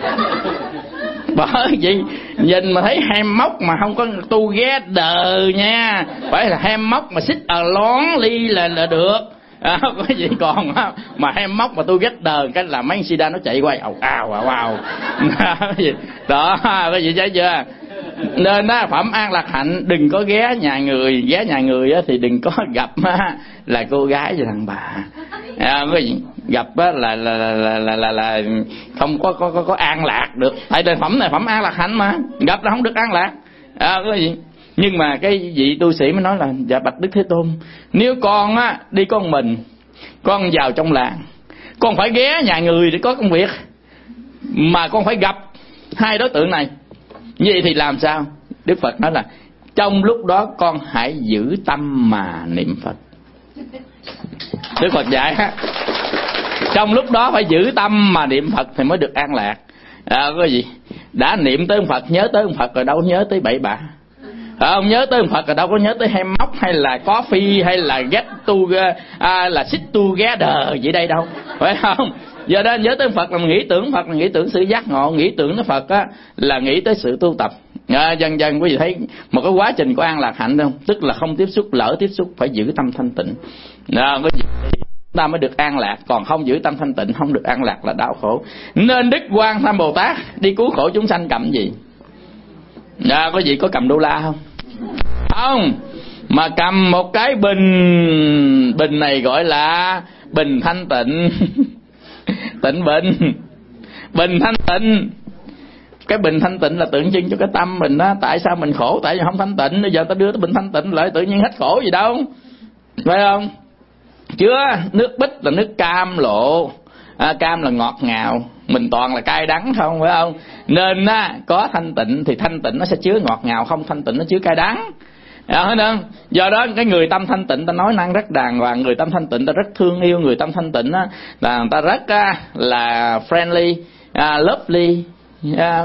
Bởi vì nhìn mà thấy hem móc mà không có tu ghé đờ nha, phải là hem móc mà xích ở lón ly là là được. À, có gì còn mà hem móc mà tu ghét đờ cái là mấy sida nó chạy quay ào ào ào ào. Đó cái gì thấy chưa? Nên đó, phẩm an lạc hạnh đừng có ghé nhà người. Ghé nhà người á, thì đừng có gặp á, là cô gái và thằng bà à, cái gì gặp á, là, là, là, là, là, là không có, có, có, có an lạc được. Tại đề phẩm này phẩm an lạc hạnh mà, gặp là không được an lạc à, cái gì. Nhưng mà cái vị tu sĩ mới nói là dạ bạch Đức Thế Tôn, nếu con á đi con mình, con vào trong làng, con phải ghé nhà người để có công việc, mà con phải gặp hai đối tượng này, vậy thì làm sao? Đức Phật nói là trong lúc đó con hãy giữ tâm mà niệm Phật. Đức Phật dạy á, Trong lúc đó phải giữ tâm mà niệm Phật thì mới được an lạc. À, có gì đã niệm tới Phật, nhớ tới Phật rồi đâu nhớ tới bậy bạ. À, ông nhớ tới Phật rồi đâu có nhớ tới hem móc hay là coffee hay là get to à, là sit together vậy đây đâu, phải không? Giờ đó nhớ tới Phật là nghĩ tưởng Phật, là nghĩ tưởng sự giác ngộ, nghĩ tưởng tới Phật á là nghĩ tới sự tu tập. À, dần dần quý vị thấy một cái quá trình của an lạc hạnh không? Tức là không tiếp xúc, lỡ tiếp xúc phải giữ tâm thanh tịnh. À, quý vị ta mới được an lạc, còn không giữ tâm thanh tịnh không được an lạc là đau khổ. Nên Đức Quan Tham Bồ Tát đi cứu khổ chúng sanh cầm gì? À, có gì có cầm đô la không? Không, mà cầm một cái bình. Bình này gọi là bình thanh tịnh. Tịnh bình, bình thanh tịnh. Cái bình thanh tịnh là tượng trưng cho cái tâm mình đó. Tại sao mình khổ? Tại vì không thanh tịnh. Bây giờ ta đưa tới bình thanh tịnh lại tự nhiên hết khổ gì đâu, phải không? Chưa, nước bích là nước cam lộ, à, cam là ngọt ngào, mình toàn là cay đắng không, phải không? Nên á, có thanh tịnh thì thanh tịnh nó sẽ chứa ngọt ngào, không thanh tịnh nó chứa cay đắng. À, không? Do đó cái người tâm thanh tịnh ta nói năng rất đàng hoàng, người tâm thanh tịnh ta rất thương yêu, người tâm thanh tịnh á, là người ta rất á, là friendly, à, lovely. À,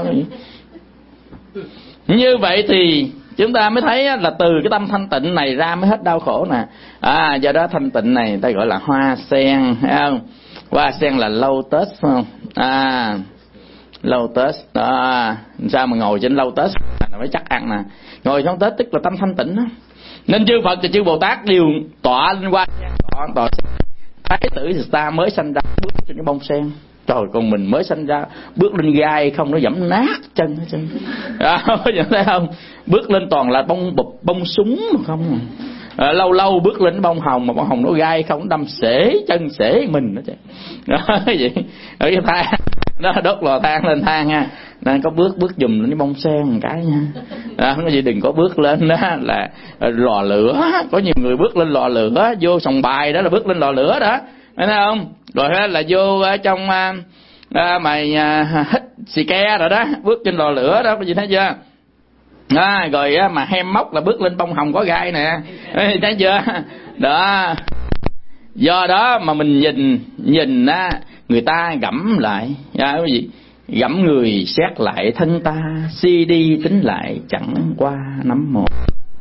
như vậy thì chúng ta mới thấy là từ cái tâm thanh tịnh này ra mới hết đau khổ nè. À, do đó thanh tịnh này ta gọi là hoa sen, thấy không? Hoa sen là lotus, phải không? À, lotus đó. Sao mà ngồi trên lotus là mới chắc ăn nè. Ngồi trong Tết tức là tâm thanh tịnh đó. Nên chư Phật và chư Bồ Tát đều tọa lên hoa sen, tọa, tọa Thái tử ta mới sanh ra bước trên cái bông sen. Trời, còn mình mới sanh ra bước lên gai không nó dẫm nát chân hết trơn. À, thấy không? Bước lên toàn là bông bụp, bông súng mà không. À, lâu lâu bước lên bông hồng mà bông hồng nó gai không, đâm xể chân xể mình đó chứ. Đó vậy. Ở cái than đó, đốt lò than lên than ha. Nên có bước bước dùm lên cái bông sen một cái nha. À, không có gì đừng có bước lên đó là lò lửa. Có nhiều người bước lên lò lửa, vô sòng bài đó là bước lên lò lửa đó. Thấy không? Rồi đó là vô ở trong à, à, mày à, hít xì ke rồi đó, bước trên lò lửa đó, có gì thấy chưa? À, rồi á, mà hem móc là bước lên bông hồng có gai nè, thấy chưa? Đó. Do đó mà mình nhìn nhìn á, người ta gẫm lại, à, cái gì? Gẫm người xét lại thân ta, suy đi tính lại chẳng qua nắm một.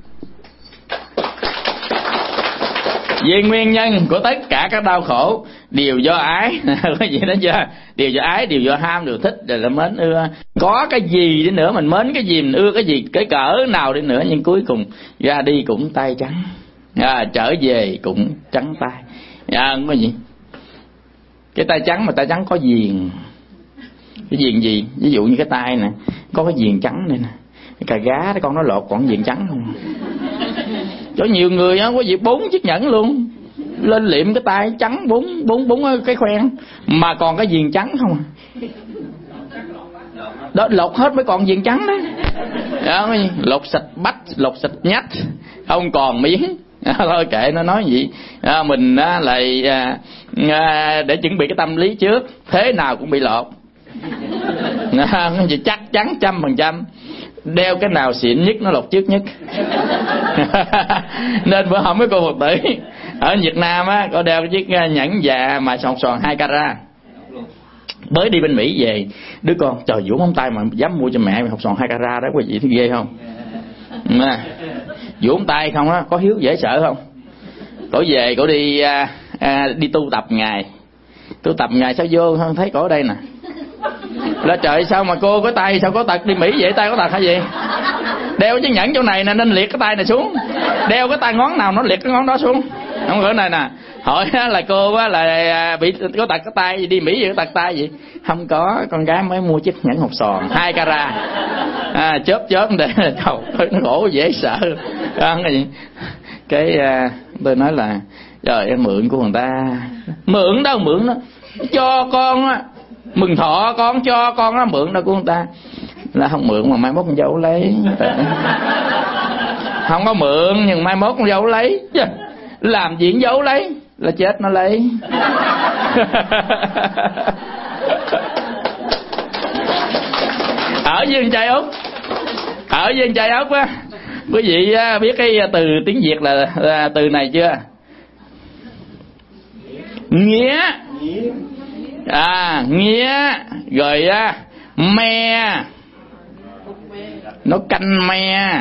Vì nguyên nhân của tất cả các đau khổ đều do ái. Có gì đó chưa? Đều do ái, đều do ham, đều thích, đều là mến ưa. Có cái gì đi nữa, mình mến cái gì, mình ưa cái gì, cái cỡ nào đi nữa, nhưng cuối cùng ra đi cũng tay trắng, à, trở về cũng trắng tay. À, không có gì. Cái tay trắng mà tay trắng có viền. Cái viền gì? Ví dụ như cái tay nè, có cái viền trắng này nè. Cái cà gá con nó lột còn viền trắng không? Có nhiều người á, có việc bốn chiếc nhẫn luôn, lên liệm cái tay trắng bốn bốn bốn cái khoen mà còn cái viền trắng không à. Đó, lột hết mới còn viền trắng đó. Đó, lột sạch bách, lột sạch nhách, không còn miếng. À, thôi kệ nó nói gì. À, mình á, lại à, à, để chuẩn bị cái tâm lý trước, thế nào cũng bị lột. À, chắc chắn trăm phần trăm. Đeo cái nào xịn nhất nó lột trước nhất. Nên bữa hổm cái cô Phật tử ở Việt Nam á, có đeo cái chiếc nhẫn già mà sòn sòn hai carat. Mới đi bên Mỹ về, đứa con trời vũ móng tay mà dám mua cho mẹ học sòn hai carat đó, quý vị thấy ghê không? À, vũ móng tay không á, có hiếu dễ sợ không? Cổ về cổ đi à, à, đi tu tập ngày, tu tập ngày sao vô không thấy cổ ở đây nè. Là trời sao mà cô có tay sao có tật đi Mỹ vậy, tay có tật hay gì? Đeo chiếc nhẫn chỗ này nè nên liệt cái tay này xuống, đeo cái tay ngón nào nó liệt cái ngón đó xuống. Không gỡ này nè, hỏi là cô á là bị có tật cái tay gì, đi Mỹ vậy có tật tay gì? Không có, con gái mới mua chiếc nhẫn hột sòn hai carat, à, chớp chớp để trời nó khổ dễ sợ. À, cái gì? Cái à, tôi nói là trời em mượn của người ta, mượn đâu mượn đó, cho con á. Mừng thọ con cho con nó mượn đâu của người ta. Là không mượn mà mai mốt con dâu lấy. Không có mượn nhưng mai mốt con dâu lấy. Làm chuyện dấu lấy là chết nó lấy. Ở với anh trai Úc, ở với anh trai Úc á, quý vị biết cái từ tiếng Việt là, là từ này chưa? Nghĩa. À, nghía rồi á, me, nó canh me,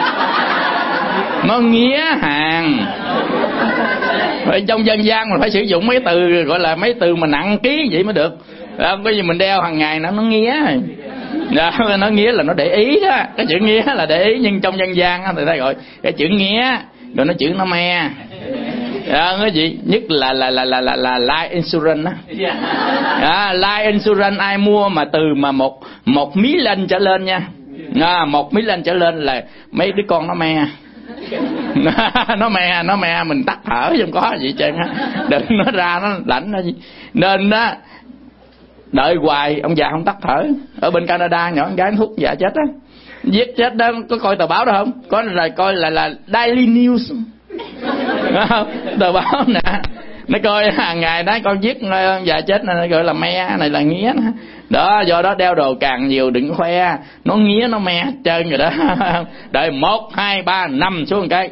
nó nghía hàng. Ở trong dân gian mình phải sử dụng mấy từ gọi là mấy từ mà nặng ký vậy mới được. Không có gì mình đeo hàng ngày nó nó nghía. Đó, nó nghía là nó để ý đó. Cái chữ nghía là để ý, nhưng trong dân gian người ta gọi cái chữ nghía, rồi nó chữ nó me. Đó, cái gì nhất là là là là là, là life insurance á. Đó, life insurance ai mua mà từ mà một một mí lên trở lên nha. À, một mí lên trở lên là mấy đứa con nó me. Nó me, nó me mình tắt thở chứ không có gì trơn á. Đừng nó ra nó lãnh nó gì. Nên đó đợi hoài ông già không tắt thở. Ở bên Canada nhỏ con gái thuốc già chết á, giết chết đó. Có coi tờ báo đó không? Có là coi là là Daily News. Tờ báo nè, nó coi hàng ngày đó con giết già chết này, nó gọi là me, này là nghía đó. Đó, do đó đeo đồ càng nhiều đừng khoe, nó nghía nó me hết trơn rồi đó. Đợi một hai ba năm xuống một cái.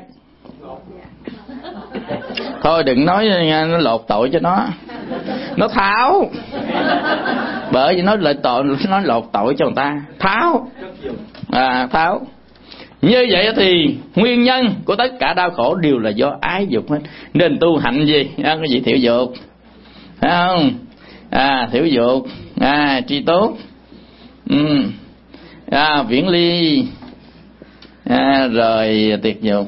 Thôi đừng nói nó lột tội cho nó, nó tháo. Bởi vì nó lợi tội, nó lột tội cho người ta, tháo. À, tháo. Như vậy thì nguyên nhân của tất cả đau khổ đều là do ái dục hết. Nên tu hạnh gì? À, cái gì thiểu dục, phải không? À, thiểu dục, à, tri tốt, ừ. À, viễn ly, à, rồi tiệt dục.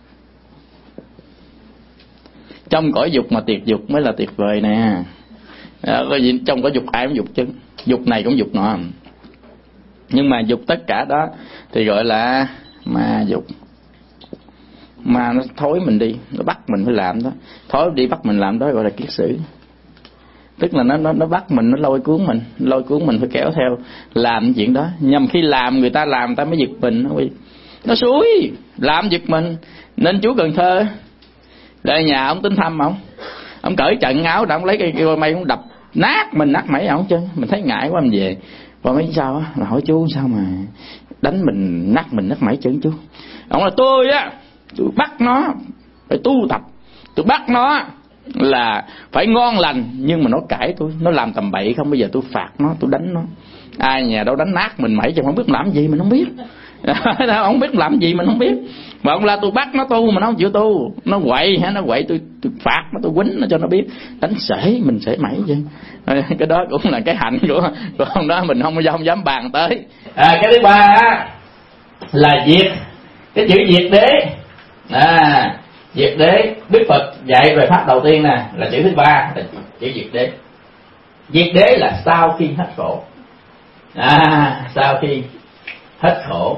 Trong cõi dục mà tiệt dục mới là tuyệt vời nè. À, trong cõi dục ai cũng dục chứ, dục này cũng dục nọ. Nhưng mà dục tất cả đó thì gọi là ma dục. Mà nó thối mình đi, nó bắt mình phải làm đó. Thối đi bắt mình làm đó gọi là kiết sử. Tức là nó nó nó bắt mình, nó lôi cuốn mình, lôi cuốn mình phải kéo theo làm chuyện đó. Nhằm khi làm người ta làm ta mới giật mình, nó nó xúi làm giật mình. Nên chú Cần Thơ lại nhà ông Tính Thâm, ông ông cởi trận áo đã, ông lấy cây cây mây ông đập nát mình, nát mẩy ông chứ. Mình thấy ngại quá mình về. Và mấy sao á, là hỏi chú sao mà đánh mình nát mình nát mẩy chứ chú. Ông là tôi á, tôi bắt nó phải tu tập, tôi bắt nó là phải ngon lành, nhưng mà nó cãi tôi, nó làm tầm bậy không, bây giờ tôi phạt nó, tôi đánh nó. Ai nhà đâu đánh nát mình mẩy chứ không biết làm gì mình không biết. Không biết làm gì mình không biết. Mà ông la tôi bắt nó tu mà nó không chịu tu, nó quậy hả, nó quậy tôi tôi phạt nó, tôi quýnh nó cho nó biết, đánh sể mình sể mẩy chứ. Cái đó cũng là cái hạnh của của ông đó, mình không không dám bàn tới. À, cái thứ ba á là diệt, cái chữ diệt đế. À, diệt đế, Đức Phật dạy về pháp đầu tiên nè là chữ thứ ba là chữ diệt đế. Diệt đế là sau khi hết khổ. À, sau khi hết khổ,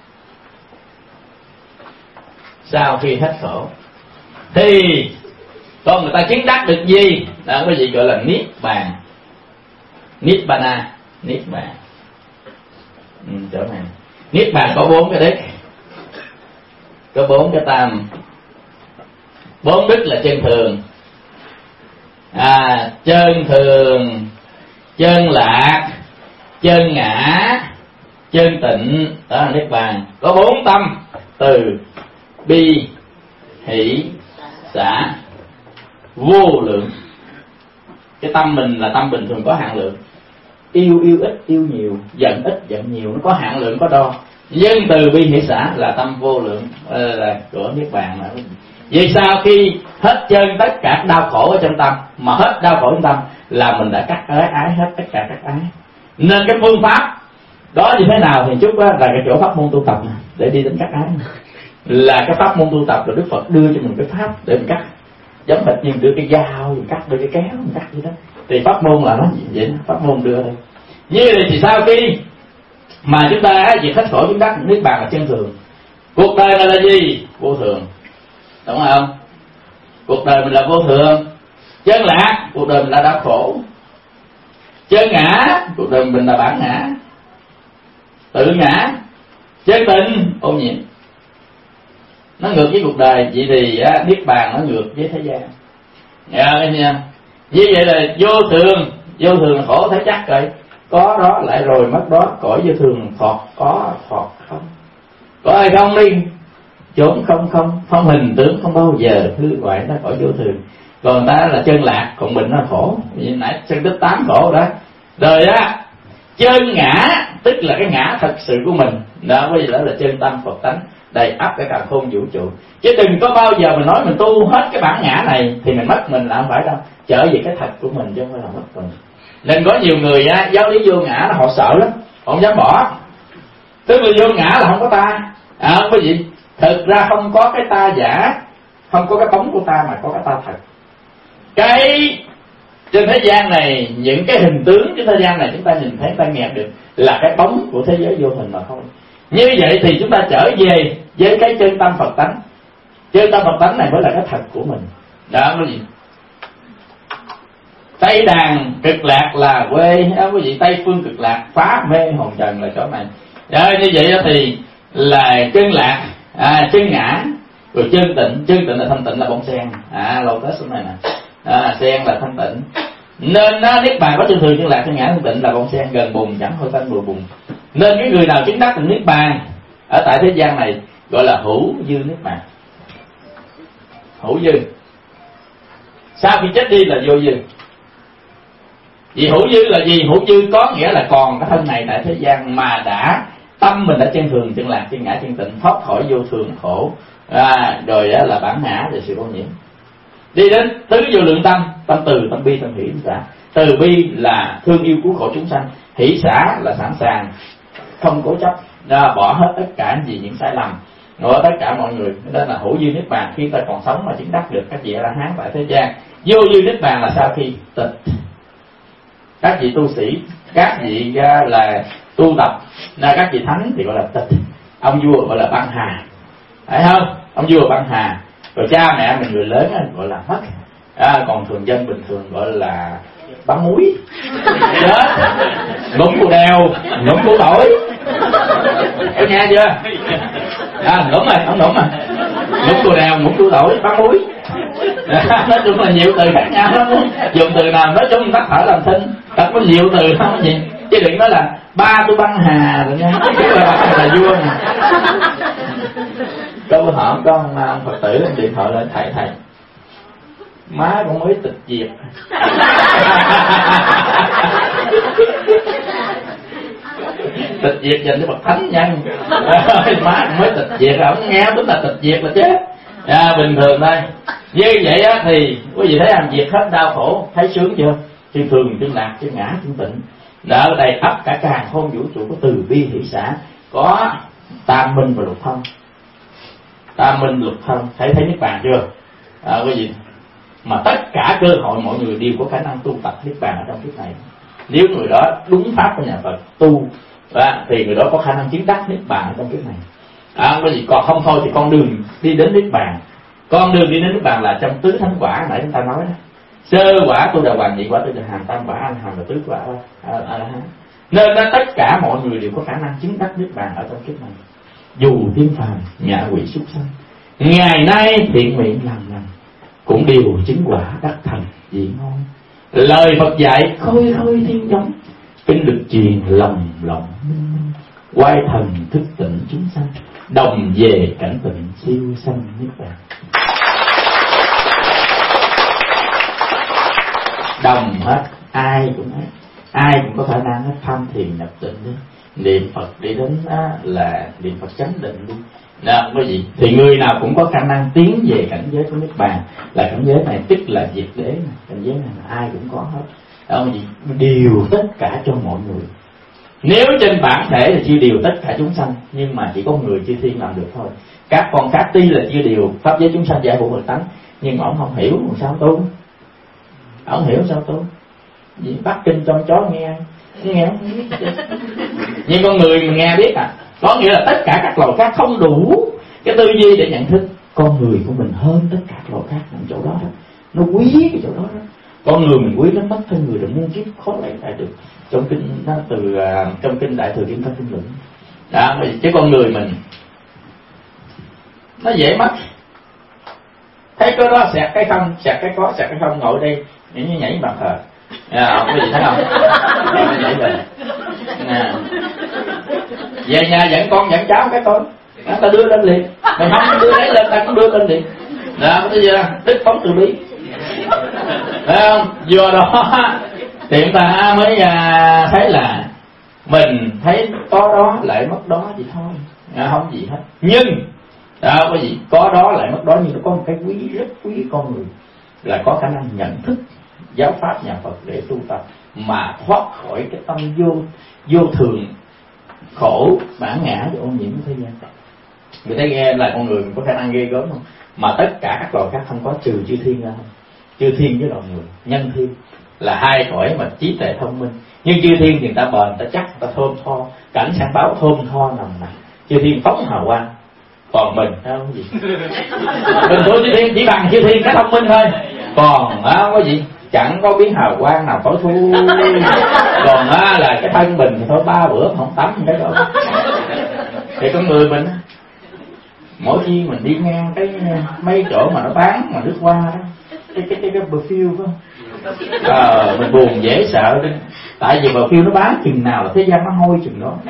sau khi hết khổ thì con người ta chứng đắc được gì? Đó, cái gì gọi là niết bàn, niết bàn, niết bàn. Ừ, chỗ này niết bàn có bốn cái đức, có bốn cái tam. Bốn đức là chân thường, à, chân thường, chân lạc, chân ngã, chân tịnh, đó là niết bàn. Có bốn tâm: từ, bi, hỷ, xả, vô lượng. Cái tâm mình là tâm bình thường có hạn lượng, yêu yêu ít yêu nhiều, giận ít giận nhiều, nó có hạn lượng, có đo. Nhân từ bi hỷ xả là tâm vô lượng, là của niết bàn. Mà vì sao khi hết trơn tất cả đau khổ ở trong tâm, mà hết đau khổ trong tâm là mình đã cắt ái ái hết tất cả các ái. Nên cái phương pháp đó như thế nào thì chút đó là cái chỗ pháp môn tu tập này, để đi đến cắt ái này. Là cái pháp môn tu tập là Đức Phật đưa cho mình cái pháp để mình cắt, giống hệt như đưa cái dao mình cắt, đưa cái kéo mình cắt vậy đó. Thì pháp môn là nó vậy đó, pháp môn đưa đây. Như vậy thì sau khi mà chúng ta diệt hết khổ chúng đắc niết bàn là chân thường. Cuộc đời này là gì? Vô thường, đúng không? Cuộc đời mình là vô thường. Chân lạc, cuộc đời mình là đau khổ. Chân ngã, cuộc đời mình là bản ngã, tự ngã. Chân tịnh, ô nhiễm, nó ngược với cuộc đời. Vậy thì á, niết bàn nó ngược với thế gian. Nghe nha. Như vậy là vô thường, vô thường là khổ thấy chắc rồi. Có đó lại rồi mất đó, cõi vô thường thọt có thọt không. Có ai không đi? Chốn không không, không hình tướng không bao giờ hư hoại, nó cõi vô thường. còn người ta là chân lạc, còn mình nó khổ. Vì nãy chân tích tám khổ đó. Rồi á, chân ngã tức là cái ngã thật sự của mình đó, bây giờ đó là chân tâm Phật tánh đầy ắp cái càn khôn vũ trụ. Chứ đừng có bao giờ mình nói mình tu hết cái bản ngã này thì mình mất mình, là không phải đâu, trở về cái thật của mình chứ không phải là mất mình. Nên có nhiều người á, giáo lý vô ngã là họ sợ lắm, họ không dám bỏ. Tức là vô ngã là không có ta, à không có gì. Thực ra không có cái ta giả, không có cái bóng của ta mà có cái ta thật. Cái trên thế gian này, những cái hình tướng trên thế gian này chúng ta nhìn thấy, ta nghe được là cái bóng của thế giới vô hình mà thôi. Như vậy thì chúng ta trở về với cái chân tâm Phật tánh. Chân tâm Phật tánh này mới là cái thật của mình. Đó cái gì? Tây đàn cực lạc là quê, đó quý vị, Tây phương cực lạc phá mê hồn trần là chỗ này. Rồi như vậy thì là chân lạc, à, chân ngã, rồi chân tịnh. Chân tịnh là thanh tịnh, là bông sen. À, lâu tới số này nè. À, sen là thanh tịnh. Nên nó niết bàn có chân thường, chân lạc, chân ngã, thanh tịnh là bông sen gần bùn, chẳng hơi tanh bùa bùn. Nên cái người nào chứng đắc được niết bàn ở tại thế gian này gọi là hữu dư niết bàn. Hữu dư. Sau khi chết đi là vô dư. Vì hữu dư là gì? Hữu dư có nghĩa là còn cái thân này tại thế gian mà đã tâm mình đã chân thường, chân lạc, chân ngã, chân tịnh, thoát khỏi vô thường khổ, à, rồi đó là bản ngã về sự ô nhiễm. Đi đến tứ vô lượng tâm, tâm từ, tâm bi, tâm hỷ, tâm xả. Từ bi là thương yêu cứu khổ chúng sanh, hỷ xả là sẵn sàng không cố chấp, à, bỏ hết tất cả gì những sai lầm của tất cả mọi người. Đó là hữu dư niết bàn khi ta còn sống mà chứng đắc được các vị A La Hán tại thế gian. Vô dư niết bàn là sau khi tịch. Các vị tu sĩ, các vị uh, là tu tập, là các vị thánh thì gọi là tịch. Ông vua gọi là băng hà, phải không? Ông vua băng hà. Rồi cha mẹ mình người lớn gọi là mất, à, còn thường dân bình thường gọi là bắn muối. Đó, ngủm cù đèo, ngủm củ tỏi. Có nghe chưa? À, ngủm rồi, ông ngủm rồi. Ngủm cù đèo, ngủm củ tỏi, bắn muối. Nói chung là nhiều từ khác nhau lắm. Dùng từ nào nói chung tắt thở làm thinh, tắt có nhiều từ không gì. Chứ đừng nói là ba tôi băng hà rồi nha, chứ là là vua nè. Câu hỏi con ông Phật tử điện thoại lên, thầy thầy má con mới tịch diệt. Tịch diệt dành cho bậc thánh nhân. Má con mới tịch diệt rồi, ông nghe tính là tịch diệt là chết. À, bình thường thôi. Như vậy á thì quý vị thấy làm diệt hết đau khổ, thấy sướng chưa? Chân thường, chân lạc, chân ngã, chân tịnh. Đã ở đây ấp cả càn khôn vũ trụ, có từ bi hỷ xả, có tam minh và lục thân. Tam minh lục thân, thấy thấy niết bàn chưa? À, quý vị, mà tất cả cơ hội mọi người đều có khả năng tu tập niết bàn ở trong kiếp này. Nếu người đó đúng pháp của nhà Phật tu, à, thì người đó có khả năng chứng đắc niết bàn ở trong kiếp này. À, quý vị, còn không thôi thì con đường đi đến niết bàn, con đường đi đến niết bàn là trong tứ thánh quả nãy chúng ta nói đó. Sơ quả tu đà hoàng, nhị quả tu đà hàm, tam quả anh hàm và tứ quả A La Hán. Nên đó, tất cả mọi người đều có khả năng chứng đắc niết bàn ở trong kiếp này. Dù tiên phàm, ngạ quỷ súc sanh, ngày nay thiện nguyện làm lành, cũng đều chứng quả đắc thành vị ngôi. Lời Phật dạy khơi khơi thiên giống, kinh được truyền lòng lòng minh minh, quay thần thức tỉnh chúng sanh, đồng về cảnh tịnh siêu sanh niết bàn. Đồng hết, ai cũng hết, ai cũng có khả năng hết, tham thiền nhập tịnh đi, niệm Phật đi đến á, là niệm Phật chánh định đi. Đó, quý vị, thì người nào cũng có khả năng tiến về cảnh giới của niết bàn, là cảnh giới này tức là diệt đế này. Cảnh giới này là ai cũng có hết. Đó, quý vị, điều tất cả cho mọi người. Nếu trên bản thể là chia điều tất cả chúng sanh, nhưng mà chỉ có người chư thiên làm được thôi. Các con khác tuy là chia điều pháp giới chúng sanh giải hữu Phật tánh, nhưng mà ông không hiểu làm sao tu. Ông hiểu sao tu? Vì bắt kinh trong chó nghe, nghe không biết. Nhưng con người mình nghe biết à. Có nghĩa là tất cả các loài khác không đủ cái tư duy để nhận thức con người của mình hơn tất cả các loài khác ở chỗ đó đó. Nó quý cái chỗ đó đó. Con người mình quý lắm, mất thân người được muôn kiếp khó lấy lại được. Trong kinh nó từ uh, trong kinh Đại Thừa Kim Cang Kinh Luận. Đó, chứ con người mình nó dễ mất. Thấy cái đó xẹt cái không, xẹt cái có, xẹt cái không, ngồi đây như nhảy bàn thờ. À, quý vị thấy không? Nhảy về. À. Về nhà dẫn con dẫn cháu cái con, ta đưa lên liền. Mày không đưa đấy lên, ta cũng đưa lên liền. Đó, bây giờ đức phóng từ bi. Phải không? Do đó thì chúng ta mới à, thấy là mình thấy có đó lại mất đó vậy thôi, à, không gì hết. Nhưng đó, có gì có đó lại mất đó, nhưng nó có một cái quý, rất quý con người là có khả năng nhận thức giáo pháp nhà Phật để tu tập mà thoát khỏi cái tâm vô vô thường, khổ, bản ngã và ô nhiễm của thế gian. Người ta nghe là con người có khả năng ghê gớm không? Mà tất cả các loài khác không có, trừ chư thiên ra không? Chư thiên với loài người, nhân thiên là hai cõi mà trí tuệ thông minh. Nhưng chư thiên thì người ta bền, người ta chắc, người ta thơm tho, cảnh sang báo thơm tho nằm nằm. Chư thiên phóng hào quang, còn mình đó không gì. Mình tuổi chư thiên chỉ bằng chư thiên cái thông minh thôi, còn đó có gì chẳng có biến hào quang nào phổi thu. Còn á là cái thân mình thì thôi ba bữa không tắm cái đó. Thì con người mình mỗi khi mình đi ngang cái mấy chỗ mà nó bán mà nước hoa đó, cái cái cái, cái perfume phải không? Ờ, mình buồn dễ sợ đi. Tại vì perfume nó bán chừng nào là thế gian nó hôi chừng đó.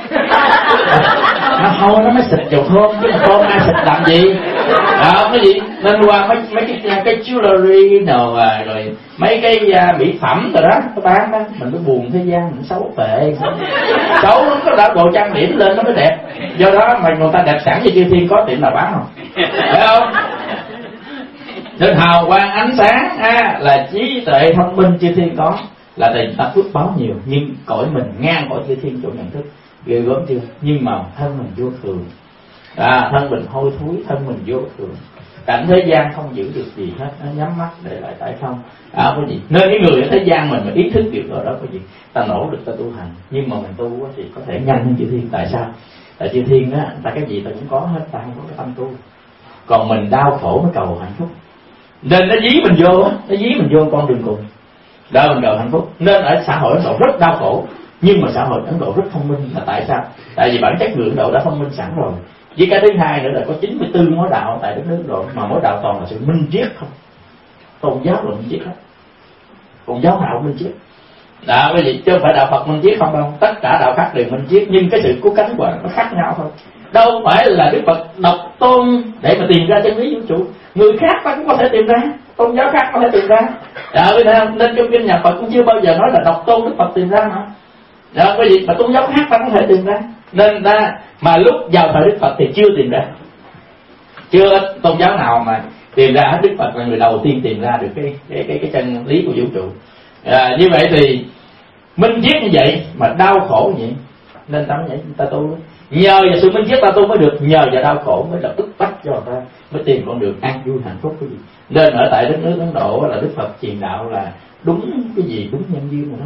Nó hôi nó mới xịt dầu thơm, chứ mà thơm ai xịt làm gì? Đó, cái gì nên qua mấy mấy cái cái jewelry nào à, rồi mấy cái uh, mỹ phẩm rồi đó nó bán đó, mình mới buồn thế gian, mình xấu tệ, xấu nó có đã đồ trang điểm lên nó mới đẹp. Do đó mà người ta đẹp sẵn như chư thiên có tiệm nào bán không? Phải không? Nên hào quang ánh sáng à, là trí tuệ thông minh chư thiên có, là để ta phước báo nhiều. Nhưng cõi mình ngang cõi chư thiên chỗ nhận thức, ghê gớm chưa? Nhưng mà thân mình vô thường, à, thân mình hôi thối, thân mình vô thường, cảnh thế gian không giữ được gì hết, nó nhắm mắt để lại tại không. À, có gì nên cái người ở thế gian mình mà ý thức được rồi đó, có gì ta nỗ lực ta tu hành, nhưng mà mình tu thì có thể nhanh hơn chư thiên. Tại sao? Tại chư thiên á, ta cái gì ta cũng có hết, ta không có cái tâm tu. Còn mình đau khổ mới cầu hạnh phúc, nên nó dí mình vô, nó dí mình vô con đường cùng, đó mình cầu hạnh phúc. Nên ở xã hội Ấn Độ rất đau khổ, nhưng mà xã hội Ấn Độ rất thông minh. Là tại sao? Tại vì bản chất người Ấn Độ đã thông minh sẵn rồi. Với cái thứ hai nữa là có chín mươi tư mối đạo tại đất nước Ấn Độ, mà mối đạo toàn là sự minh triết không, tôn giáo là minh triết hết, tôn giáo nào minh triết. Đạo cái gì chứ không phải đạo Phật minh triết không đâu, tất cả đạo khác đều minh triết, nhưng cái sự cố gắng của nó khác nhau thôi. Đâu phải là Đức Phật độc tôn để mà tìm ra chân lý vũ trụ, người khác ta cũng có thể tìm ra, tôn giáo khác có thể tìm ra. Đó, nên trong kinh nhà Phật cũng chưa bao giờ nói là độc tôn Đức Phật tìm ra mà. Đó, cái gì mà tôn giáo khác ta có thể tìm ra. Nên ta mà lúc vào thời Đức Phật thì chưa tìm ra, chưa tôn giáo nào mà tìm ra hết. Đức Phật là người đầu tiên tìm ra được cái cái cái, cái chân lý của vũ trụ. À, như vậy thì minh triết như vậy mà đau khổ như vậy, nên ta mới nhảy ta tu. Nhờ vào sự minh triết ta tu mới được, nhờ vào đau khổ mới là ức bách cho người ta mới tìm con đường an vui hạnh phúc cái gì. Nên ở tại đất nước Ấn Độ là Đức Phật truyền đạo là đúng cái gì đúng nhân duyên rồi đó.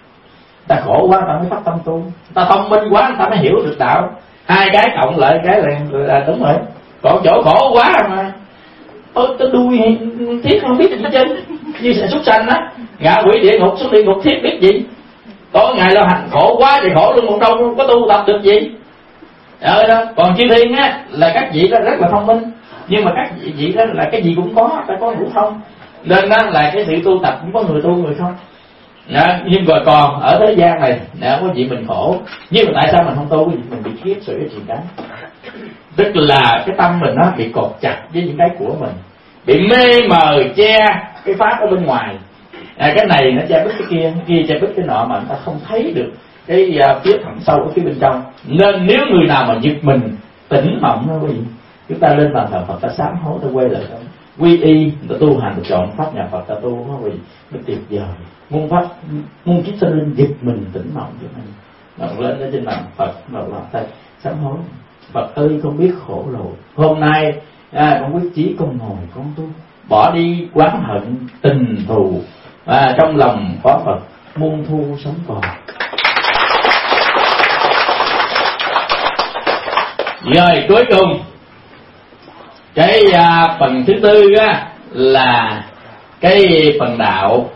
Ta khổ quá ta mới phát tâm tu, ta thông minh quá ta mới hiểu được đạo. Hai cái cộng lại cái là, là đúng rồi. Còn chỗ khổ quá mà ơ cái đuôi thiết không biết gì chứ, như súc sanh á, ngạ quỷ địa ngục xuống địa ngục thiết biết gì. Có ngày lo hành khổ quá thì khổ luôn, còn đâu có tu tập được gì. Đó, đó. Còn chư thiên á là các vị đó rất là thông minh, nhưng mà các vị đó là cái gì cũng có, phải có ngũ thông. Nên đó là cái sự tu tập cũng có người tu người không. Đó, nhưng rồi còn ở thế gian này đó, có vị mình khổ, nhưng mà tại sao mình không tu? Mình bị kiếp sự truyền cái, tức là cái tâm mình nó bị cột chặt với những cái của mình, bị mê mờ che cái pháp ở bên ngoài. À, cái này nó che bức cái kia, cái kia che bức cái nọ, mà người ta không thấy được cái uh, phía thẳm sâu ở phía bên trong. Nên nếu người nào mà giật mình tỉnh mộng đó quý vị, chúng ta lên bàn thờ Phật, ta sám hối, ta quay lại quy y, ta tu hành, ta chọn pháp nhà Phật, ta tu đó quý vị, nó tuyệt vời. Muôn pháp, muôn kiếp sinh linh giật mình tỉnh mộng cho mình, ngẩng lên ở trên bàn Phật, ngẩng lên tay sám hối. Phật ơi, con biết khổ rồi, hôm nay à, con quyết chí con ngồi con tu, bỏ đi oán hận tình thù, à, trong lòng có Phật muôn thu sống còn. Rồi cuối cùng cái à, phần thứ tư á, là cái phần đạo.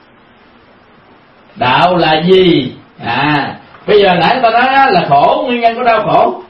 Đạo là gì? À, bây giờ nãy ta nói là khổ, nguyên nhân của đau khổ.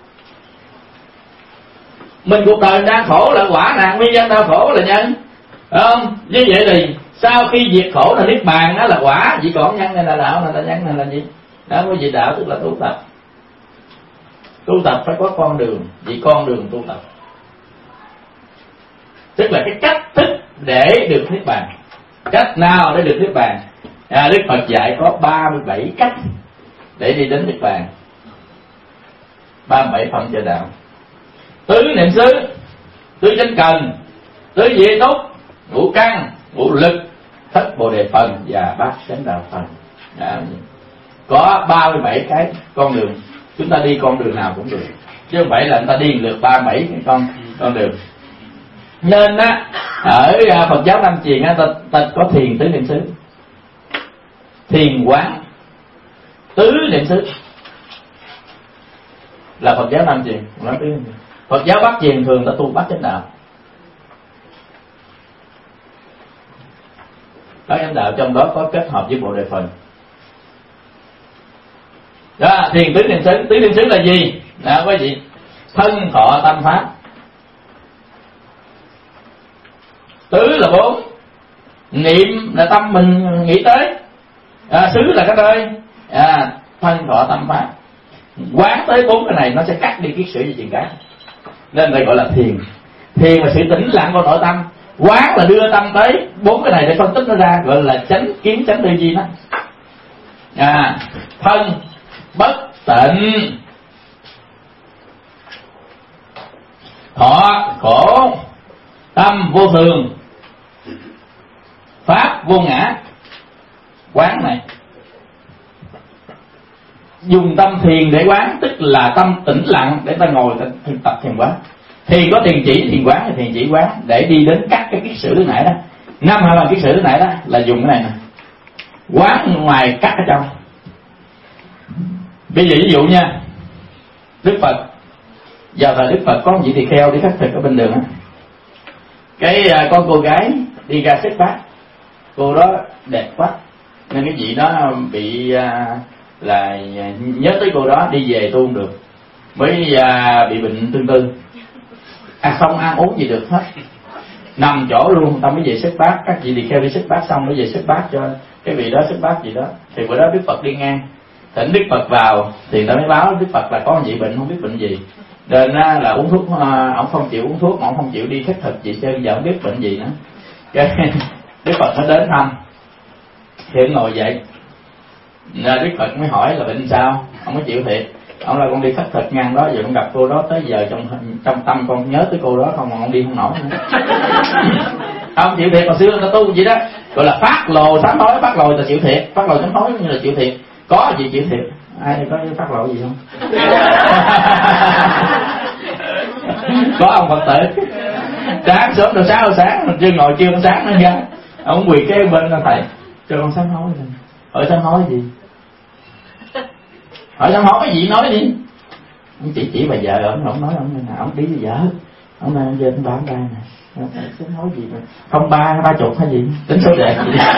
Mình cuộc đời đang khổ là quả nè, nguyên nhân đau khổ là nhân, phải không? Như vậy thì sau khi diệt khổ là niết bàn, đó là quả, chỉ còn nhân này là đạo, này là nhân, này là gì? Đó, cái gì đạo tức là tu tập. Tu tập phải có con đường, vì con đường tu tập tức là cái cách thức để được niết bàn. Cách nào để được niết bàn? À, Đức Phật dạy có ba mươi bảy cách để đi đến niết bàn. ba mươi bảy phẩm trợ đạo: tứ niệm xứ, tứ chánh cần, tứ duy túc, ngũ căn, ngũ lực, thất bồ đề phần và bát chánh đạo phần. À, có ba mươi bảy cái con đường, chúng ta đi con đường nào cũng được, chứ không phải là người ta đi lượt ba mươi bảy cái con con đường. Nên á, ở Phật giáo Nam Truyền á, ta, ta có thiền tứ niệm xứ, thiền quán tứ niệm xứ là Phật giáo Nam Truyền. Phật giáo Bắc Truyền thường ta tu bát chánh đạo. Bát chánh đạo trong đó có kết hợp với bồ đề phần. Đó, thiền tứ niệm xứ. Tứ niệm xứ là gì? Đó, quý vị, thân thọ tâm pháp. Tứ là bốn, niệm là tâm mình nghĩ tới, à, xứ là cái nơi, à, thân thọ tâm pháp. Quán tới bốn cái này nó sẽ cắt đi kiết sử và chuyện khác. Nên đây gọi là thiền. Thiền là sự tĩnh lặng của nội tâm. Quán là đưa tâm tới bốn cái này để phân tích nó ra, gọi là chánh kiến chánh tư duy đó. À, thân bất tịnh, thọ khổ, tâm vô thường, pháp vô ngã. Quán này dùng tâm thiền để quán, tức là tâm tĩnh lặng để ta ngồi ta thực tập thiền quán. Thiền có thiền chỉ, thiền quán là thiền chỉ quán để đi đến các cái kiết sử lúc nãy đó. Năm hai lần kiết sử lúc nãy đó là dùng cái này nè, quán ngoài cắt ở trong. Bây giờ ví dụ nha, Đức Phật vào thời Đức Phật có một vị tỳ kheo đi khất thực ở bên đường á, cái con cô gái đi ra xếp bát, cô đó đẹp quá nên cái vị đó bị là nhớ tới cô đó, đi về tu không được, mới bị bệnh tương tư, à, không ăn uống gì được hết, nằm chỗ luôn. Tao mới về xếp bát, các vị tỳ kheo đi xếp bát xong mới về xếp bát cho cái vị đó xếp bát gì đó. Thì bữa đó Đức Phật đi ngang, thỉnh Đức Phật vào thì ta mới báo Đức Phật là có một vị bệnh, không biết bệnh gì, nên là uống thuốc, ông không chịu uống thuốc, mà ông không chịu đi khất thực gì chơi, giờ không biết bệnh gì nữa. Cái Đức Phật nó đến thăm, thì ông ngồi dậy, Đức Phật mới hỏi là bệnh sao, ông mới chịu thiệt. Ông là con đi khất thực ngang đó, giờ con gặp cô đó tới giờ trong trong tâm con nhớ tới cô đó không, mà con đi không nổi nữa. Ông chịu thiệt, hồi xưa người ta tu gì đó gọi là phát lồ sám hối, phát lồ là chịu thiệt, phát lồ sám hối như là chịu thiệt. Có gì chịu thiệt? Ai có phát lộ gì không? Có ông Phật tử sáng sớm từ sáu giờ sáng chưa ngồi chưa sáng nữa ra, ông quỳ kế bên là thầy cho con sám hối. Hỏi sám hối gì? Hỏi sám hối cái gì nói đi. Ông chỉ chỉ bà vợ, ông không nói, ông nào ông đi với vợ, ông này giờ ông ba ông ba nè, sám hối gì mà không ba ba chục hay gì, tính số đề.